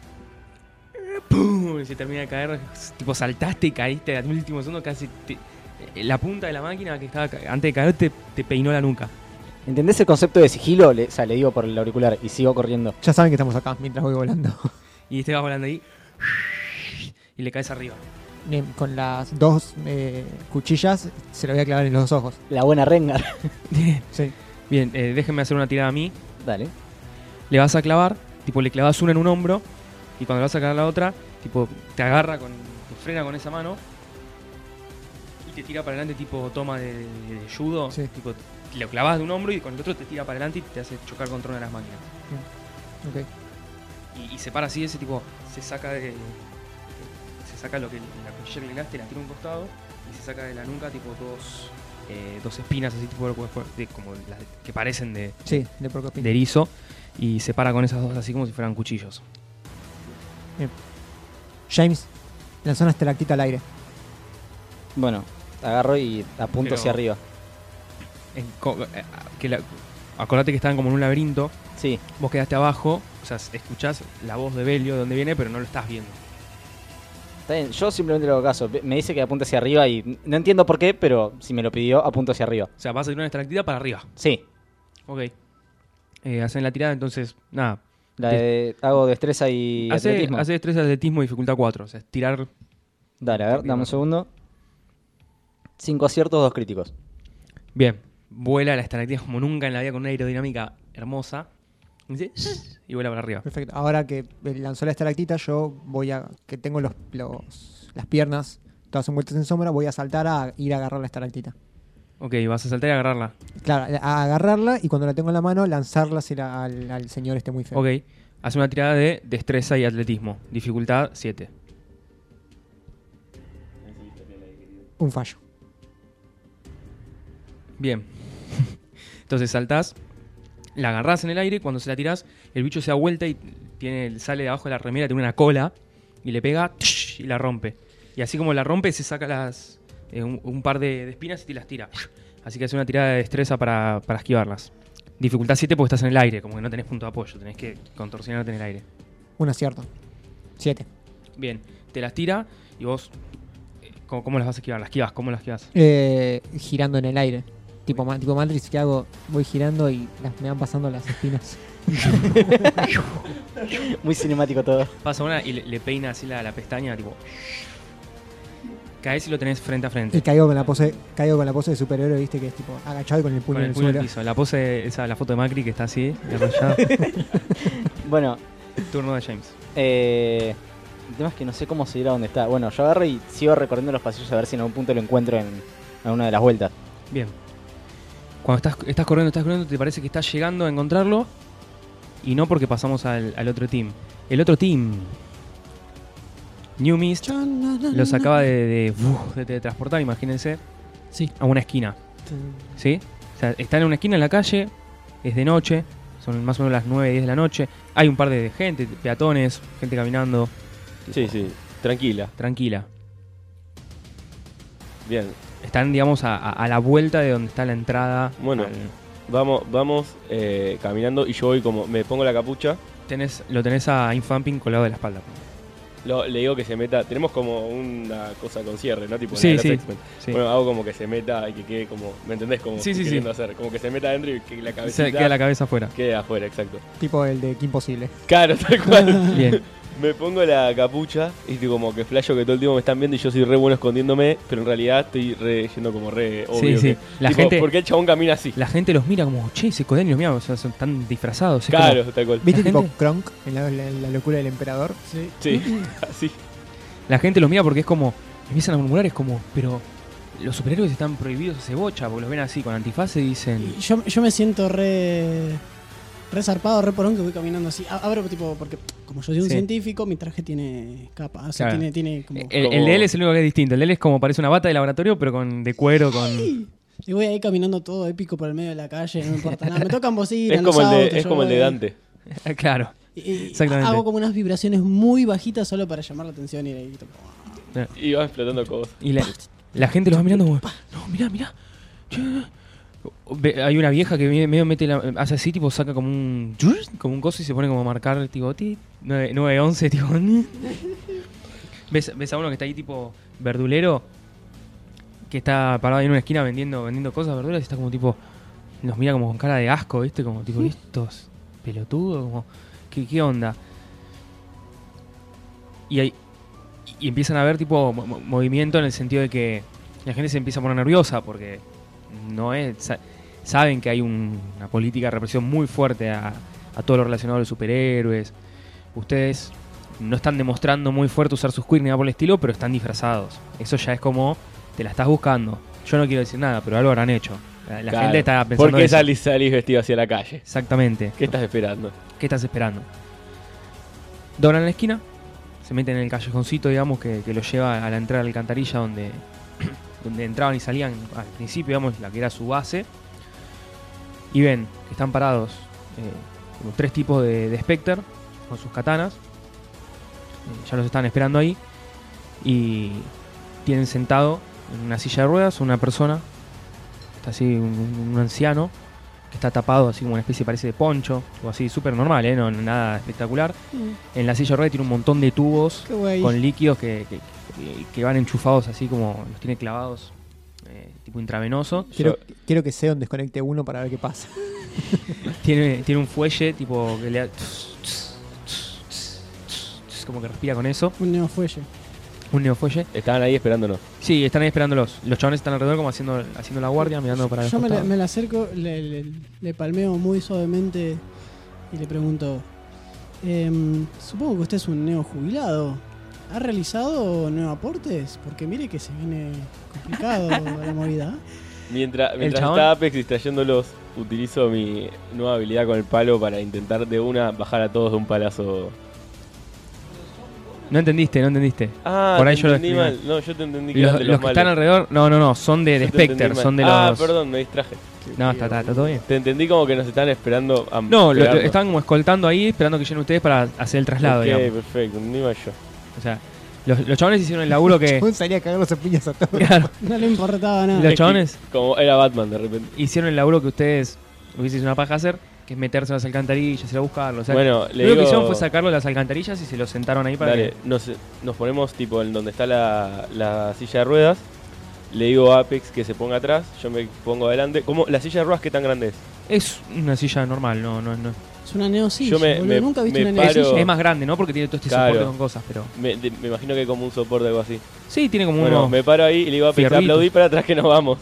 ¡Pum! Y se termina de caer. Tipo, saltaste y caíste al último segundo. Casi te- la punta de la máquina que estaba ca- antes de caer te, te peinó la nuca. ¿Entendés el concepto de sigilo? Le, o sea, le digo por el auricular y sigo corriendo. Ya saben que estamos acá mientras voy volando. Y te vas volando ahí. Y le caes arriba. Bien, con las dos eh, cuchillas se lo voy a clavar en los dos ojos. La buena Rengar. Sí. Bien, eh, déjenme hacer una tirada a mí. Dale. Le vas a clavar, tipo le clavas una en un hombro y cuando le vas a clavar la otra, tipo te agarra con, te frena con esa mano y te tira para adelante tipo toma de, de- de judo, Sí. tipo lo clavas de un hombro y con el otro te tira para adelante y te hace chocar contra una de las máquinas. Ok. Y, y se para así ese tipo, se saca de se saca lo que la cuchilla que le clavaste, la tira a un costado y se saca de la nuca tipo dos eh, dos espinas así tipo de, de- como las de- que parecen de, Sí, de Procopín. de erizo y se para con esas dos así como si fueran cuchillos. James, lanzó una estalactita al aire. Bueno, agarro y apunto Pero- hacia arriba. En co- eh, que la- acordate que estaban como en un laberinto. Sí. Vos quedaste abajo, o sea, escuchás la voz de Belio de dónde viene, pero no lo estás viendo. Está bien, yo simplemente le hago caso. Ve- Me dice que apunte hacia arriba y no entiendo por qué, pero si me lo pidió, apunto hacia arriba. O sea, vas a tirar una estalactita para arriba. Sí. Ok. Eh, hacen la tirada, entonces, nada. La de, hago destreza y Hace, atletismo. hace destreza, atletismo, dificultad cuatro. O sea, es tirar. Dale, a ver, dame un segundo. Cinco aciertos, dos críticos. Bien. Vuela la estalactita como nunca en la vida con una aerodinámica hermosa. Y dice, y vuela para arriba. Perfecto. Ahora que lanzó la estalactita, yo voy a. Que tengo los, los las piernas todas envueltas en sombra, voy a saltar a ir a agarrar la estalactita. Ok, vas a saltar y agarrarla. Claro, a agarrarla y cuando la tengo en la mano, lanzarla hacia al, al señor este muy feo. Ok. Hace una tirada de destreza y atletismo. Dificultad siete. Un fallo. Bien. Entonces saltás, la agarrás en el aire, cuando se la tirás, el bicho se da vuelta y tiene, sale de abajo de la remera, tiene una cola, y le pega y la rompe. Y así como la rompe, se saca las eh, un, un par de, de espinas y te las tira. Así que hace una tirada de destreza para, para esquivarlas. Dificultad siete porque estás en el aire, como que no tenés punto de apoyo, tenés que contorsionarte en el aire. Un acierto. Siete. Bien, te las tira y vos... eh, ¿Cómo, cómo las vas a esquivar? ¿Las esquivas? ¿Cómo las esquivas? Eh, girando en el aire. Tipo, ma- tipo Matrix, que hago? Voy girando y las, me van pasando las espinas. Muy cinemático todo. Pasa una y le, le peina así la, la pestaña, tipo... Caes y lo tenés frente a frente. Y caigo con la pose, caigo con la pose de superhéroe, viste, que es tipo agachado y con el puño Con en el el puño en el suelo. piso. La pose, esa, la foto de Macri que está así, arrollada. Bueno, Turno de James. eh, el tema es que no sé cómo seguir a dónde está. Bueno, yo agarro y sigo recorriendo los pasillos a ver si en algún punto lo encuentro en, en una de las vueltas. Bien. Cuando estás, estás corriendo, estás corriendo, te parece que estás llegando a encontrarlo. Y no porque pasamos al, al otro team. El otro team, New Mist, los acaba de, de, uf, de teletransportar, imagínense, Sí. a una esquina. ¿Sí? O sea, están en una esquina en la calle, es de noche, son más o menos las nueve, diez de la noche. Hay un par de gente, peatones, gente caminando. Sí, sí, tranquila. Tranquila. Bien, Están, digamos, a, a- a la vuelta de donde está la entrada. Bueno. al- vamos vamos eh, caminando y yo voy como, me pongo la capucha, tenés, lo tenés a Infamping colgado de la espalda. lo- le digo que se meta, tenemos como una cosa con cierre, ¿no? Tipo, la Sí, de los sí. X-Men. Sí. Bueno, hago como que se meta y que quede como, ¿me entendés? Como Sí, sí, sí. queriendo hacer, como que se meta adentro y que la Se cabecita queda la cabeza afuera. quede afuera, exacto. Tipo el de Kim Possible. Claro, tal cual. Bien. Me pongo la capucha y estoy como que flasho que todo el tiempo me están viendo y yo soy re bueno escondiéndome, pero en realidad estoy re yendo como re obvio. Sí, sí. que- La tipo, gente- ¿por qué el chabón camina así? La gente los mira como, che, ese Coden y los mira, o sea, son tan disfrazados. Es Claro, como- tal cual. ¿Viste La tipo gente- Kronk en la, la- la locura del emperador? Sí. Sí, así. la gente los mira porque es como, empiezan a murmurar, es como, pero los superhéroes están prohibidos hace bocha, porque los ven así con antifaz y dicen, Y yo, yo me siento re. Re zarpado, re porón que voy caminando así. A- Abro, tipo, porque como yo soy un Sí. científico, mi traje tiene capa. O sea, Claro. tiene, tiene como. el, el como- de él es el único que es distinto. El de él es como parece una bata de laboratorio, pero con de cuero, con... Y voy ahí caminando todo épico por el medio de la calle, no me importa nada. Me tocan bocinas, Es los como el de, autos, es yo como el de voy. Dante. claro. Y- y Exactamente. hago como unas vibraciones muy bajitas solo para llamar la atención y ahí tipo, Y va explotando cosas. Y la, la gente los va mirando como, no, mirá, mirá. Che". Ve- Hay una vieja que viene- medio mete la, hace así, tipo saca como un como un coso y se pone como a marcar, tipo, ti, nueve once, tipo. ¿Ves, ves a uno que está ahí tipo verdulero, que está parado ahí en una esquina vendiendo, vendiendo cosas, verduras, y está como tipo, nos mira como con cara de asco, ¿viste? Como tipo, ¿y estos pelotudos? Como, ¿qué, qué onda? Y hay, y empiezan a ver tipo mo- mo- movimiento en el sentido de que la gente se empieza a poner nerviosa porque no es sa- saben que hay un- una política de represión muy fuerte a, a todo lo relacionado a los superhéroes. Ustedes no están demostrando muy fuerte usar sus queer ni nada por el estilo, pero están disfrazados. Eso ya es como te la estás buscando. Yo no quiero decir nada, pero algo habrán hecho. La, la Claro. gente está pensando ¿Por qué eso. salís, salís vestido hacia la calle? Exactamente. ¿Qué estás esperando? ¿Qué estás esperando? Doblan la esquina, se meten en el callejoncito, digamos, que, que lo lleva a la entrada de la alcantarilla donde, donde entraban y salían al principio, digamos, la que era su base. Y ven que están parados eh, como tres tipos de, de Spectre con sus katanas. Eh, ya los están esperando ahí. Y tienen sentado en una silla de ruedas una persona, está así, un, un anciano, que está tapado así como una especie, parece de poncho, o así, súper normal, ¿eh? No, nada espectacular. En la silla de ruedas tiene un montón de tubos qué guay. con líquidos que, que, que- que van enchufados así como los tiene clavados, eh, tipo intravenoso. Quiero, quiero que Seon desconecte uno para ver qué pasa. tiene, tiene un fuelle tipo que le da... como que respira con eso. Un neofuelle. Un neofuelle. Estaban ahí esperándonos. Sí, están ahí esperándolos. Los chavales están alrededor como haciendo, haciendo la guardia, mirando para Yo los me, le, costados. me le acerco, le, le- le palmeo muy suavemente y le pregunto: em, supongo que usted es un neo jubilado. ¿Ha realizado nuevos aportes? Porque mire que se viene complicado la movida. Mientras, mientras chabón- está Apex distrayéndolos, utilizo mi nueva habilidad con el palo para intentar de una bajar a todos de un palazo. No entendiste, no entendiste. Ah, Por ahí te yo lo entendí expliqué. mal. No, yo te entendí que Los, eran de los los que están malos. alrededor, no, no, no, son de, de Yo te entendí Spectre, mal. son de Ah, los... perdón, me distraje. No, está, está, está todo bien. Te entendí como que nos están esperando a No, lo, lo- pegarnos. estaban como escoltando ahí, esperando que lleguen ustedes para hacer el traslado, Ok, digamos. perfecto, entendí mal yo. O sea, los, los chabones hicieron el laburo que... Chabón salía a cagarlos a piñas a todos. Claro, No le importaba nada. los Es que chabones Como era Batman de repente. hicieron el laburo que ustedes hubiesen una paja hacer, que es meterse en las alcantarillas, ir a buscarlo. O sea, Bueno, lo le único digo... que hicieron fue sacarlo de las alcantarillas y se lo sentaron ahí para Dale, que... nos, nos ponemos tipo en donde está la, la silla de ruedas. Le digo a Apex que se ponga atrás, yo me pongo adelante. ¿Cómo, ¿La silla de ruedas qué tan grande es? Es una silla normal, no, no, no. Es una neosilla. Yo me- boludo. me- Nunca viste me una paro- neosilla. Es más grande, ¿no? Porque tiene todo este Claro. soporte con cosas, pero... Me, de- me imagino que hay como un soporte o algo así. Sí, tiene como Bueno, unos... me paro ahí y le digo a Apex, fierritos. aplaudí para atrás que nos vamos.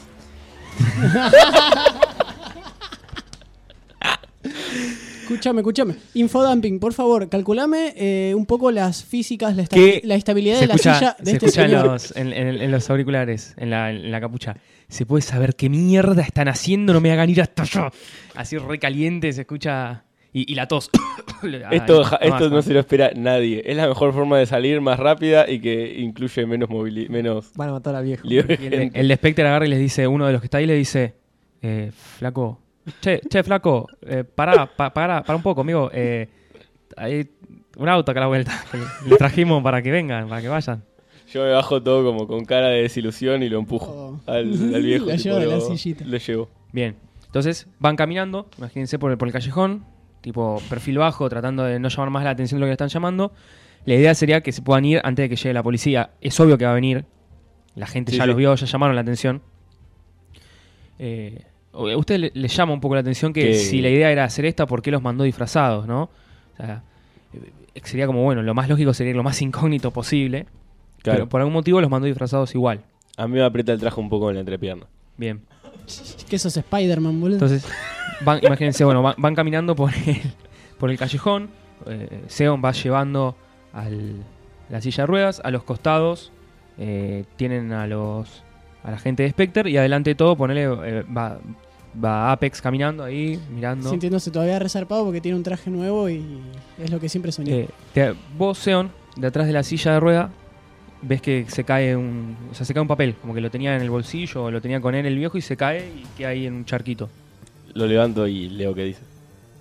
Escúchame, escúchame. Infodumping, por favor, calculame eh, un poco las físicas, la, esta- ¿Qué? la estabilidad Se de la escucha, silla se de este escucha en, señor. los, en, en- en los auriculares, en la, en la capucha. ¿Se puede saber qué mierda están haciendo? No me hagan ir hasta allá. Así recaliente se escucha... Y, y la tos. esto Ay, ja- esto no se lo espera nadie. Es la mejor forma de salir, más rápida y que incluye menos movilidad, menos Van a matar al viejo. libre Y el, de- gente. el de Spectre agarra y les dice, uno de los que está ahí le dice, eh, flaco, che, che, flaco, eh, pará, pa, pará, pará un poco, amigo. Eh, hay un auto acá a la vuelta. Les trajimos para que vengan, para que vayan. Yo me bajo todo como con cara de desilusión y lo empujo Oh. al, al viejo. Lo tipo, llevo de la lo- sillita. Lo llevo. Bien, entonces van caminando, imagínense por el, por el callejón, tipo perfil bajo, tratando de no llamar más la atención de lo que le están llamando. La idea sería que se puedan ir antes de que llegue la policía. Es obvio que va a venir. La gente Sí, ya sí. los vio, ya llamaron la atención. Eh, a usted le, le llama un poco la atención que Que- si la idea era hacer esta, ¿por qué los mandó disfrazados, no? O sea, eh, sería como, bueno, lo más lógico sería ir lo más incógnito posible. Claro. Pero por algún motivo los mandó disfrazados igual. A mí me aprieta el traje un poco en la entrepierna. Bien. Que sos Spider-Man, boludo. Entonces, van, imagínense, bueno, van, van caminando por el, por el callejón. Eh, Seon va llevando al, la silla de ruedas. A los costados eh, tienen a los a la gente de Spectre. Y adelante de todo, ponele, eh, va, va Apex caminando ahí, mirando. Sintiéndose todavía resarpado porque tiene un traje nuevo y es lo que siempre soñé. Eh, te- vos, Seon, de atrás de la silla de rueda, ves que se cae un, o sea, se cae un papel, como que lo tenía en el bolsillo, o lo tenía con él el viejo y se cae y queda ahí en un charquito. Lo levanto y leo qué dice.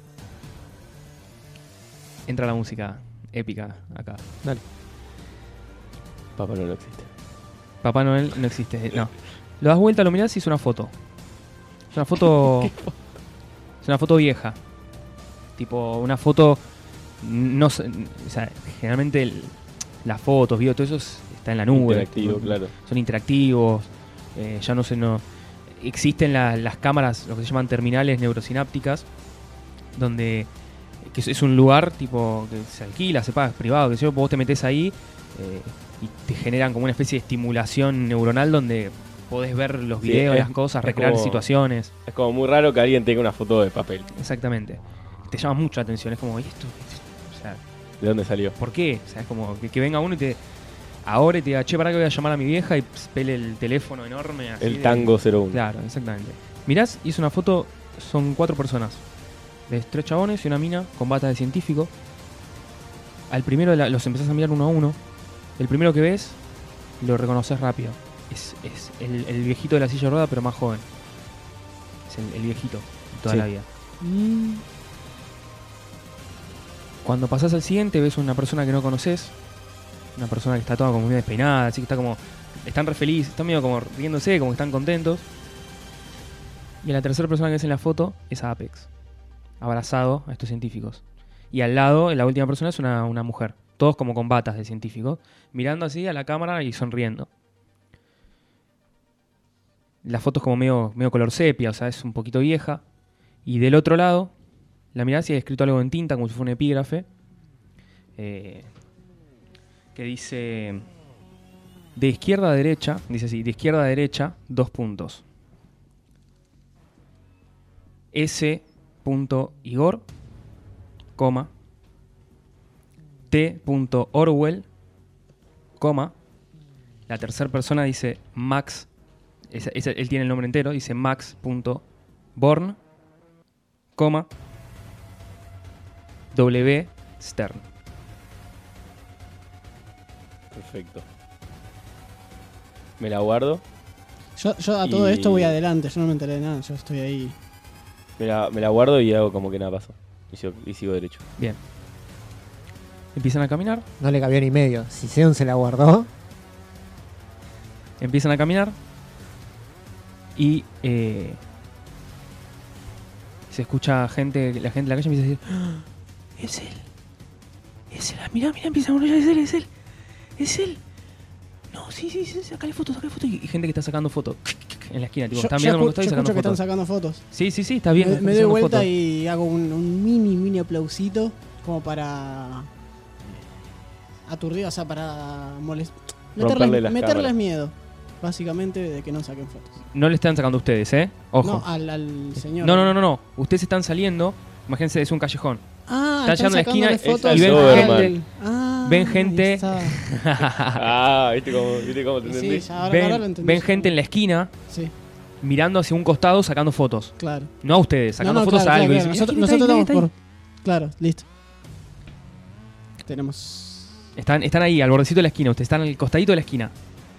Entra la música épica acá. Papá no, no existe. Papá Noel no existe, no. Lo das vuelta, lo mirás y es una foto. Es una foto. Es una foto vieja. Tipo, una foto. No sé, o sea, generalmente el- las fotos, videos, todo eso es- está en la nube. Interactivo, Tipo, claro. Son interactivos. eh, ya no sé, no. Existen la- las cámaras, lo que se llaman terminales neurosinápticas, donde. Que es- es un lugar tipo que se alquila, se paga, es privado, que sé yo, vos te metés ahí eh, y te generan como una especie de estimulación neuronal donde podés ver los Sí, videos, es- las cosas, es recrear como- situaciones. Es como muy raro que alguien tenga una foto de papel. Exactamente. Te llama mucho la atención, es como, ¿y esto? O sea, ¿De dónde salió? ¿por qué? O sea, es como que, que venga uno y te. Ahora y te diga, che, para que voy a llamar a mi vieja y pss, pele el teléfono enorme. Así El de- tango cero uno. Claro, exactamente. Mirás y es una foto, son cuatro personas. Ves tres chabones y una mina con bata de científico. Al primero de la- los empezás a mirar uno a uno. El primero que ves, lo reconoces rápido. Es, es el, el viejito de la silla de rueda, pero más joven. Es el, el viejito de toda Sí. la vida. Mm, Cuando pasás al siguiente, ves una persona que no conoces. Una persona que está toda como medio despeinada, así que está como. Están re felices, están medio como riéndose, como que están contentos. Y la tercera persona que ves en la foto es a Apex, abrazado a estos científicos. Y al lado, la última persona es una, una mujer. Todos como con batas de científicos, mirando así a la cámara y sonriendo. La foto es como medio, medio color sepia, o sea, es un poquito vieja. Y del otro lado, la mirás y hay escrito algo en tinta, como si fuera un epígrafe, eh, que dice, de izquierda a derecha, dice así, de izquierda a derecha, dos puntos. S. Igor, coma, T. Orwell, coma, la tercera persona dice Max, esa, esa, él tiene el nombre entero, dice Max.Born, coma, W. Stern. Perfecto. Me la guardo. Yo, yo a todo Y- esto voy adelante, yo no me enteré de nada, yo estoy ahí. Me la, me la guardo y hago como que nada pasó. Y sigo, y sigo derecho. Bien. Empiezan a caminar, No le cabió ni medio. Si Zeon se la guardó, empiezan a caminar y eh, se escucha gente, la gente de la calle empieza a decir, "Ah, es él, es él, ah, mirá, mirá, empieza a murmurar, es él, es él, es él. No, sí, sí, sí, sacale fotos, sacale fotos. Y y gente que está sacando fotos en la esquina, tipo, Yo, están yo mirando escu- lo que está y yo sacando escucho que fotos. están sacando fotos. Sí, sí, sí, está bien. Me, están me doy sacando vuelta fotos. y hago un, un mini, mini aplausito como para aturdir, o sea, para molest- Romperle meterles, las meterles cámaras. miedo, básicamente, de que no saquen fotos. No le están sacando a ustedes, ¿eh? Ojo. No, al, al señor. No, no, no, no, no. Ustedes están saliendo, imagínense, es un callejón. Ah, Están están llegando a la esquina sacándole es fotos al y ven Doberman. gente, Ah, ven ahí gente- está. Ah, ¿viste cómo, ¿viste cómo te Y entendí? sí, ya ahora, ahora lo ven, entendí. ven gente en la esquina Sí, mirando hacia un costado sacando fotos. claro. No a ustedes, sacando No, no, fotos claro, a algo. claro, Y claro. dicen, Nosotros, "Mira, nosotros ¿quién estamos está ahí? por... Claro, listo. Tenemos... Están, están ahí, al bordecito de la esquina. Ustedes están al costadito de la esquina.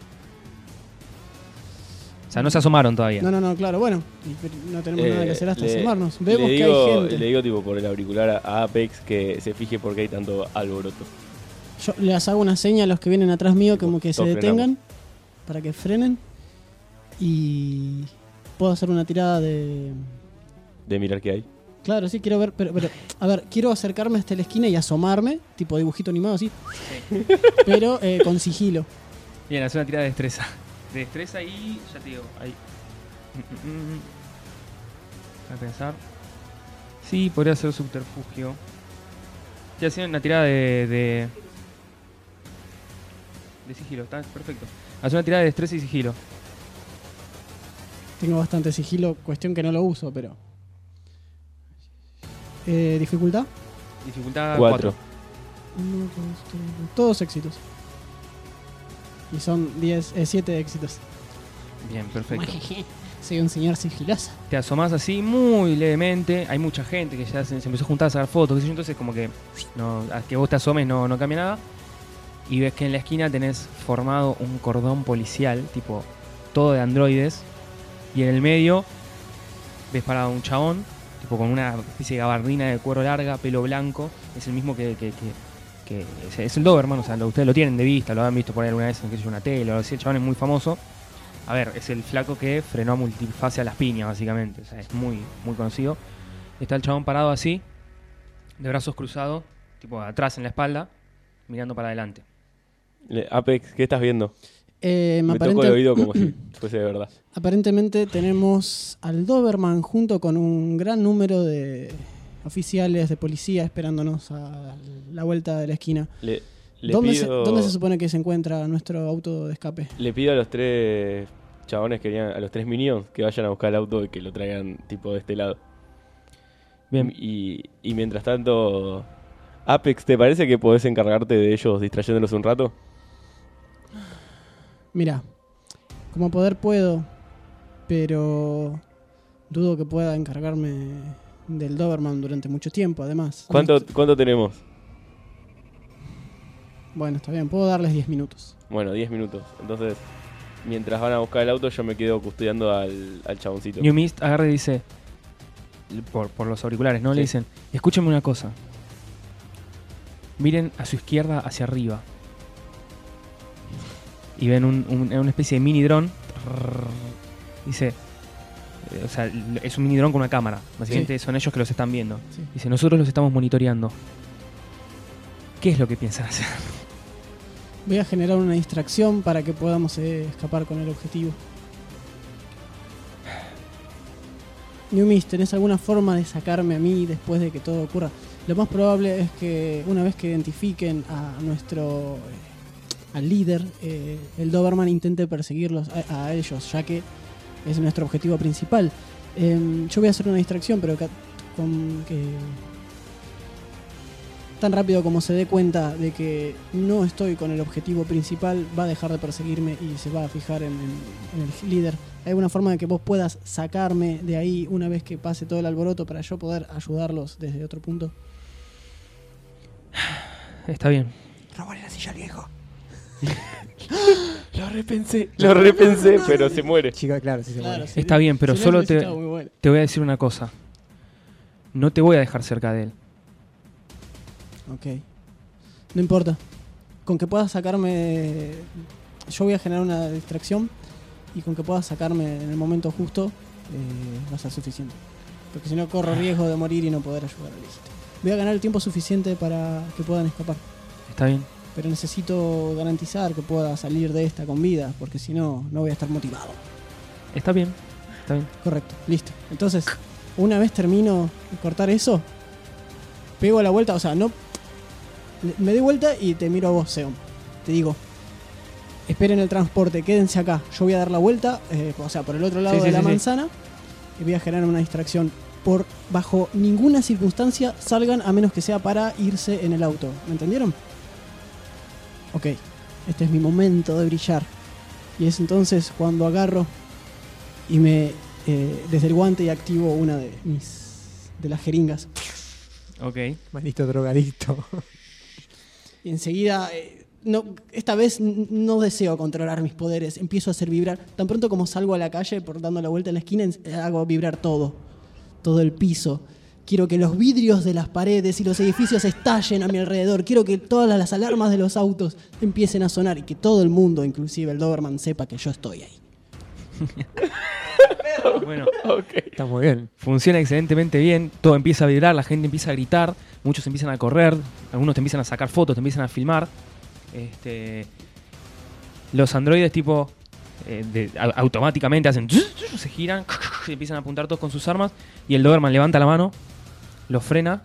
O sea, no se asomaron todavía. No, no, no, claro, bueno. y No tenemos Eh, nada que hacer hasta le- asomarnos. Vemos le que digo, hay gente. Le digo tipo por el auricular a Apex que se fije por qué hay tanto alboroto. Yo les hago una seña a los que vienen atrás mío como que se Todos detengan para que frenen. Y puedo hacer una tirada de... De mirar qué hay. Claro, sí, quiero ver, pero, pero a ver, quiero acercarme hasta la esquina y asomarme, tipo dibujito animado así, pero eh, con sigilo. Bien, hace una tirada de destreza. De destreza y ya te digo, ahí. Mm, mm, mm. Voy a pensar. Sí, podría ser subterfugio. Estoy haciendo una tirada de, de. de sigilo, está perfecto. Hace una tirada de destreza y sigilo. Tengo bastante sigilo, cuestión que no lo uso, pero... Eh, ¿Dificultad? Dificultad Cuatro. cuatro. Uno, dos, tres, todos éxitos. Y son diez, eh, siete éxitos. Bien, perfecto. Soy un señor sigiloso. Te asomás así muy levemente. Hay mucha gente que ya se, se empezó a juntar a sacar fotos, qué sé yo, entonces como que no, a que vos te asomes no, no cambia nada. Y ves que en la esquina tenés formado un cordón policial, tipo todo de androides. Y en el medio ves parado un chabón, tipo con una especie de gabardina de cuero larga, pelo blanco. Es el mismo que, que, que, que es, es el Doberman, o sea, lo, ustedes lo tienen de vista, lo han visto por ahí alguna vez en qué sé yo, una tele o algo así. El chabón es muy famoso. A ver, es el flaco que frenó a Multifase a las piñas, básicamente. O sea, es muy, muy conocido. Está el chabón parado así, de brazos cruzados, tipo atrás en la espalda, mirando para adelante. Le- Apex, ¿qué estás viendo? Eh, Me aparente- tocó el oído como si fuese de verdad. Aparentemente tenemos al Doberman junto con un gran número de oficiales de policía esperándonos a la vuelta de la esquina. Le, le ¿Dónde, se, pido, dónde se supone que se encuentra nuestro auto de escape? le pido a los tres chabones que venían, a los tres minions que vayan a buscar el auto y que lo traigan tipo de este lado. Bien, Y, y mientras tanto, Apex, ¿te parece que podés encargarte de ellos distrayéndolos un rato? Mira, como poder puedo, pero dudo que pueda encargarme del Doberman durante mucho tiempo, además. ¿Cuánto, ¿Cuánto tenemos? Bueno, está bien, puedo darles diez minutos. Bueno, diez minutos. Entonces, mientras van a buscar el auto, yo me quedo custodiando al, al chaboncito. New Mist agarra y dice, por, por los auriculares, ¿no? Sí. Le dicen, escúchenme una cosa. Miren a su izquierda hacia arriba. Y ven un, un- una especie de mini dron. Dice, eh, o sea, es un mini dron con una cámara. Básicamente son ellos que los están viendo. Sí. Dice, nosotros los estamos monitoreando. ¿Qué es lo que piensan hacer? Voy a generar una distracción para que podamos eh, escapar con el objetivo. Newmis, ¿tenés alguna forma de sacarme a mí después de que todo ocurra? Lo más probable es que una vez que identifiquen a nuestro... Eh, al líder, eh, el Doberman intente perseguirlos a, a ellos, ya que es nuestro objetivo principal. Eh, yo voy a hacer una distracción, pero que, con que... tan rápido como se dé cuenta de que no estoy con el objetivo principal, va a dejar de perseguirme y se va a fijar en, en, en el líder. ¿Hay alguna forma de que vos puedas sacarme de ahí una vez que pase todo el alboroto para yo poder ayudarlos desde otro punto? Está bien. Robale la silla al viejo. Lo repensé, lo repensé, pero se muere. Chica, claro, sí se Claro, muere. sí. Está bien, pero Si solo lo te, necesitaba, muy bueno. te voy a decir una cosa. No te voy a dejar cerca de él. Ok. No importa. Con que puedas sacarme... Yo voy a generar una distracción y con que puedas sacarme en el momento justo eh, va a ser suficiente. Porque si no corro riesgo de morir y no poder ayudar a Lisette. Voy a ganar el tiempo suficiente para que puedan escapar. Está bien. Pero necesito garantizar que pueda salir de esta con vida, porque si no, no voy a estar motivado. Está bien. Está bien. Correcto, listo. Entonces, una vez termino de cortar eso, pego la vuelta, o sea, no... Me doy vuelta y te miro a vos, Seon. Te digo, esperen el transporte, quédense acá. Yo voy a dar la vuelta, eh, o sea, por el otro lado Sí, sí, de la sí, sí. manzana, y voy a generar una distracción. Por bajo ninguna circunstancia salgan a menos que sea para irse en el auto. ¿Me entendieron? Ok, este es mi momento de brillar. Y es entonces cuando agarro y me eh, desde el guante y activo una de mis de las jeringas. Ok. Maldito drogadicto. Y enseguida, eh, no, esta vez n- no deseo controlar mis poderes. Empiezo a hacer vibrar. Tan pronto como salgo a la calle por dando la vuelta en la esquina, en- eh, hago vibrar todo. Todo el piso. Quiero que los vidrios de las paredes y los edificios estallen a mi alrededor. Quiero que todas las alarmas de los autos empiecen a sonar y que todo el mundo, inclusive el Doberman, sepa que yo estoy ahí. Bueno, Ok. Está muy bien. funciona excelentemente bien. Todo empieza a vibrar, la gente empieza a gritar. Muchos empiezan a correr. Algunos te empiezan a sacar fotos, te empiezan a filmar. Este, los androides tipo... eh, de- a- automáticamente hacen... Se giran, y empiezan a apuntar todos con sus armas. Y el Doberman levanta la mano, lo frena.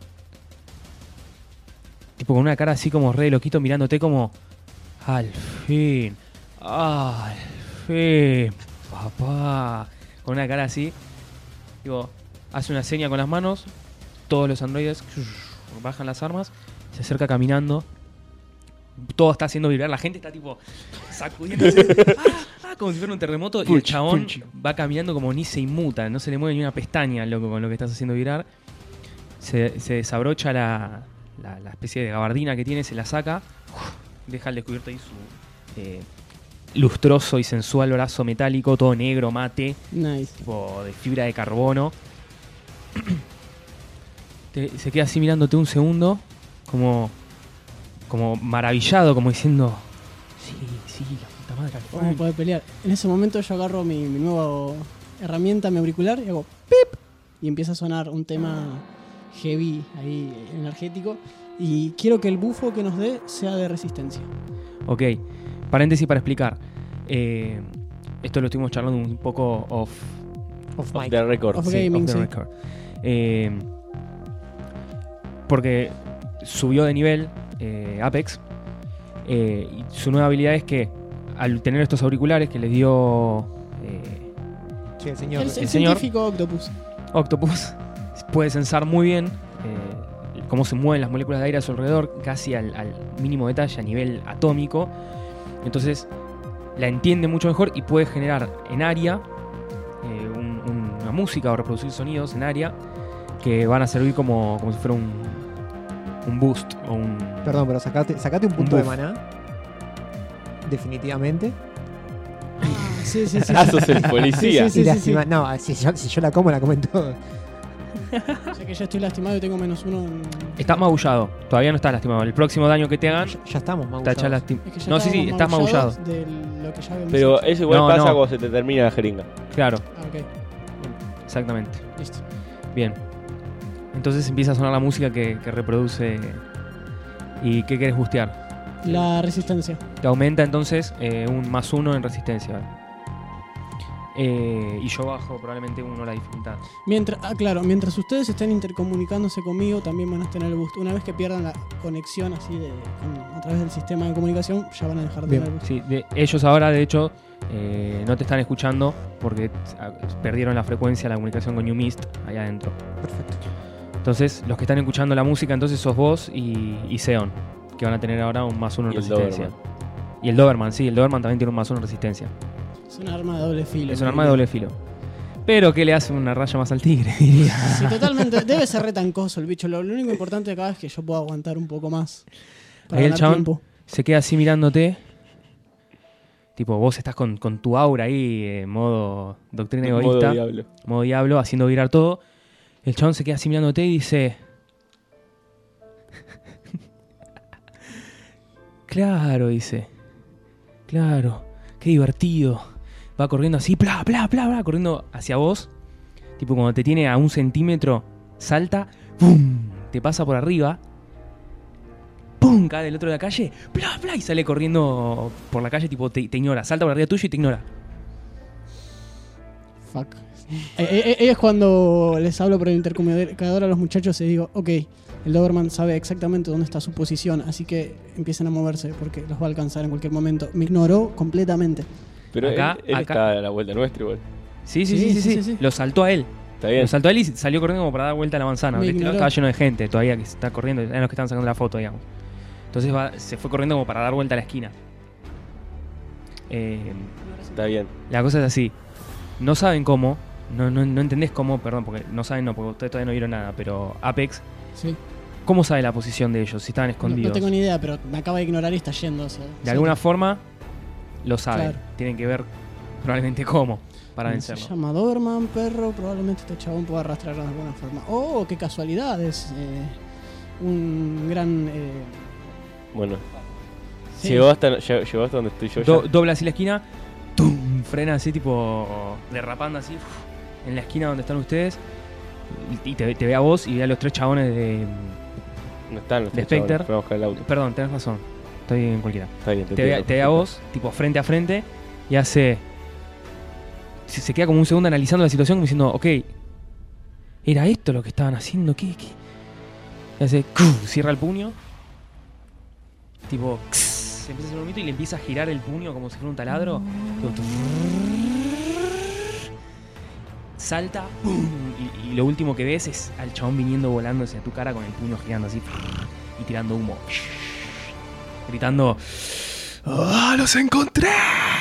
Tipo con una cara así como re loquito mirándote como... Al fin. Al fin. Papá. Con una cara así. Tipo, hace una seña con las manos. Todos los androides bajan las armas. Se acerca caminando. Todo está haciendo vibrar. La gente está tipo sacudiéndose. Ah, ah, como si fuera un terremoto. Y el chabón va caminando como ni se inmuta. No se le mueve ni una pestaña, loco, con lo que estás haciendo vibrar. Se, se desabrocha la, la, la especie de gabardina que tiene. Se la saca. Deja al descubierto ahí su eh, lustroso y sensual brazo metálico. Todo negro, mate. Nice. Tipo de fibra de carbono. Te- se queda así mirándote un segundo. Como... Como maravillado, como diciendo... Sí, sí, la puta madre. al fin". Vamos a poder pelear. En ese momento yo agarro mi, mi nueva herramienta, mi auricular, y hago pip. Y empieza a sonar un tema heavy, ahí, energético. Y quiero que el bufo que nos dé sea de resistencia. Ok, paréntesis para explicar. Eh, esto lo estuvimos charlando un poco off, Off Off mic. the record. Off sí, gaming, off the sí. record. Eh, porque subió de nivel eh, Apex. Eh, y su nueva habilidad es que al tener estos auriculares que les dio eh, Sí, el señor. El, el el señor- científico Octopus. Octopus, puede sensar muy bien eh, cómo se mueven las moléculas de aire a su alrededor, casi al, al mínimo detalle, a nivel atómico. Entonces la entiende mucho mejor y puede generar en área eh, un- un- una música o reproducir sonidos en área que van a servir como, como si fuera un, un boost o un... Perdón, pero sacate, sacate un Un punto de buff. maná. Definitivamente. Ah, sí, sí, sí. Ah, sos el policía. Sí, y sí, lastima- No, si yo, si yo la como, la comen todos. O sea que ya estoy lastimado y tengo menos uno. En... Estás magullado, todavía no estás lastimado. El próximo daño que te hagan, Ya, ya estamos, está magullados. hecha lastimado. Es que ya No, sí, sí, estás magullado. magullados de lo que ya habíamos Pero hecho. eso igual No, pasa no. cuando se te termina la jeringa. Claro, Ah, ok, exactamente. listo. Bien. Entonces empieza a sonar la música que, que reproduce. ¿Y qué querés bustear? La resistencia. Te aumenta entonces eh, un más uno en resistencia. Eh, y yo bajo probablemente uno la dificultad. Mientras, ah, claro, mientras ustedes estén intercomunicándose conmigo, también van a tener el boost. Una vez que pierdan la conexión así de, con- a través del sistema de comunicación, ya van a dejar de Bien. tener el boost. Sí, de- ellos ahora, de hecho, eh, no te están escuchando porque ah, perdieron la frecuencia de la comunicación con New Mist allá adentro. Perfecto. Entonces, los que están escuchando la música, entonces sos vos y, y Seon, que van a tener ahora un más uno en Y el resistencia. Doberman. Y el Doberman, sí, el Doberman también tiene un más uno en resistencia. Es un arma de doble filo. Es un arma de doble filo. Pero que le hace una raya más al tigre, diría. Sí, totalmente. Debe ser retancoso el bicho. Lo, lo único importante acá es que yo pueda aguantar un poco más. Para Ahí el ganar chabón tiempo. se queda así mirándote. Tipo, vos estás con, con tu aura ahí, en modo doctrina Modo egoísta. diablo. modo diablo, haciendo virar todo. El chabón se queda así mirándote y dice... Claro, dice. Claro, qué divertido. Va corriendo así, bla, bla, bla, bla, corriendo hacia vos. Tipo, cuando te tiene a un centímetro, salta, ¡pum! Te pasa por arriba. ¡Pum! Cae del otro de la calle, bla, bla, y sale corriendo por la calle, tipo, te, te ignora. Salta por arriba tuyo y te ignora. Fuck. Eh, eh, eh, es cuando les hablo por el intercomunicador a los muchachos y digo, ok, el Doberman sabe exactamente dónde está su posición, así que empiecen a moverse porque los va a alcanzar en cualquier momento. Me ignoró completamente. Pero Acá- él, él acá- está a la vuelta nuestra igual. Sí, sí, sí, sí, sí, sí. Lo saltó a él. Está bien. Lo saltó a él y salió corriendo como para dar vuelta a la manzana. Me De este lado ignoró. estaba lleno de gente todavía que está corriendo. Eran los que estaban sacando la foto, digamos. Entonces va- se fue corriendo como para dar vuelta a la esquina. Eh, Está bien. la cosa es así. No saben cómo. No, no, no entendés cómo, perdón, porque no saben, no, porque ustedes todavía no vieron nada. Pero Apex, Sí. ¿cómo sabe la posición de ellos? Si estaban No, escondidos. no tengo ni idea, pero me acaba de ignorar y está yendo. O sea, De alguna forma lo saben. Claro. Tienen que ver probablemente cómo para Se vencerlo. llama Doberman, perro. Probablemente este chabón pueda arrastrarlo de alguna forma. Oh, qué casualidades. Eh, un gran. Eh, Bueno. sí. Llegó, hasta, llegó, llegó hasta donde estoy yo Do- ya. dobla así la esquina, ¡tum! Frena así, tipo derrapando así uf, en la esquina donde están ustedes. Y te, te ve a vos y ve a los tres chabones de. No están los de tres chabones, Spectre. fueron a buscar el auto. Perdón, tenés razón. Estoy en cualquiera. Está bien, Te ve, entiendo. te ve a vos, tipo frente a frente, y hace. Se, se queda como un segundo analizando la situación, como diciendo, ok, ¿era esto lo que estaban haciendo? ¿Qué? qué? Y hace. ¡Cuf! Cierra el puño. Tipo. Se empieza a hacer un movimiento y le empieza a girar el puño como si fuera un taladro. Tipo, tuf. Salta. ¡Pum! Y, y lo último que ves es al chabón viniendo volando hacia tu cara con el puño girando así. Y tirando humo. Gritando. ¡Ah, los encontré!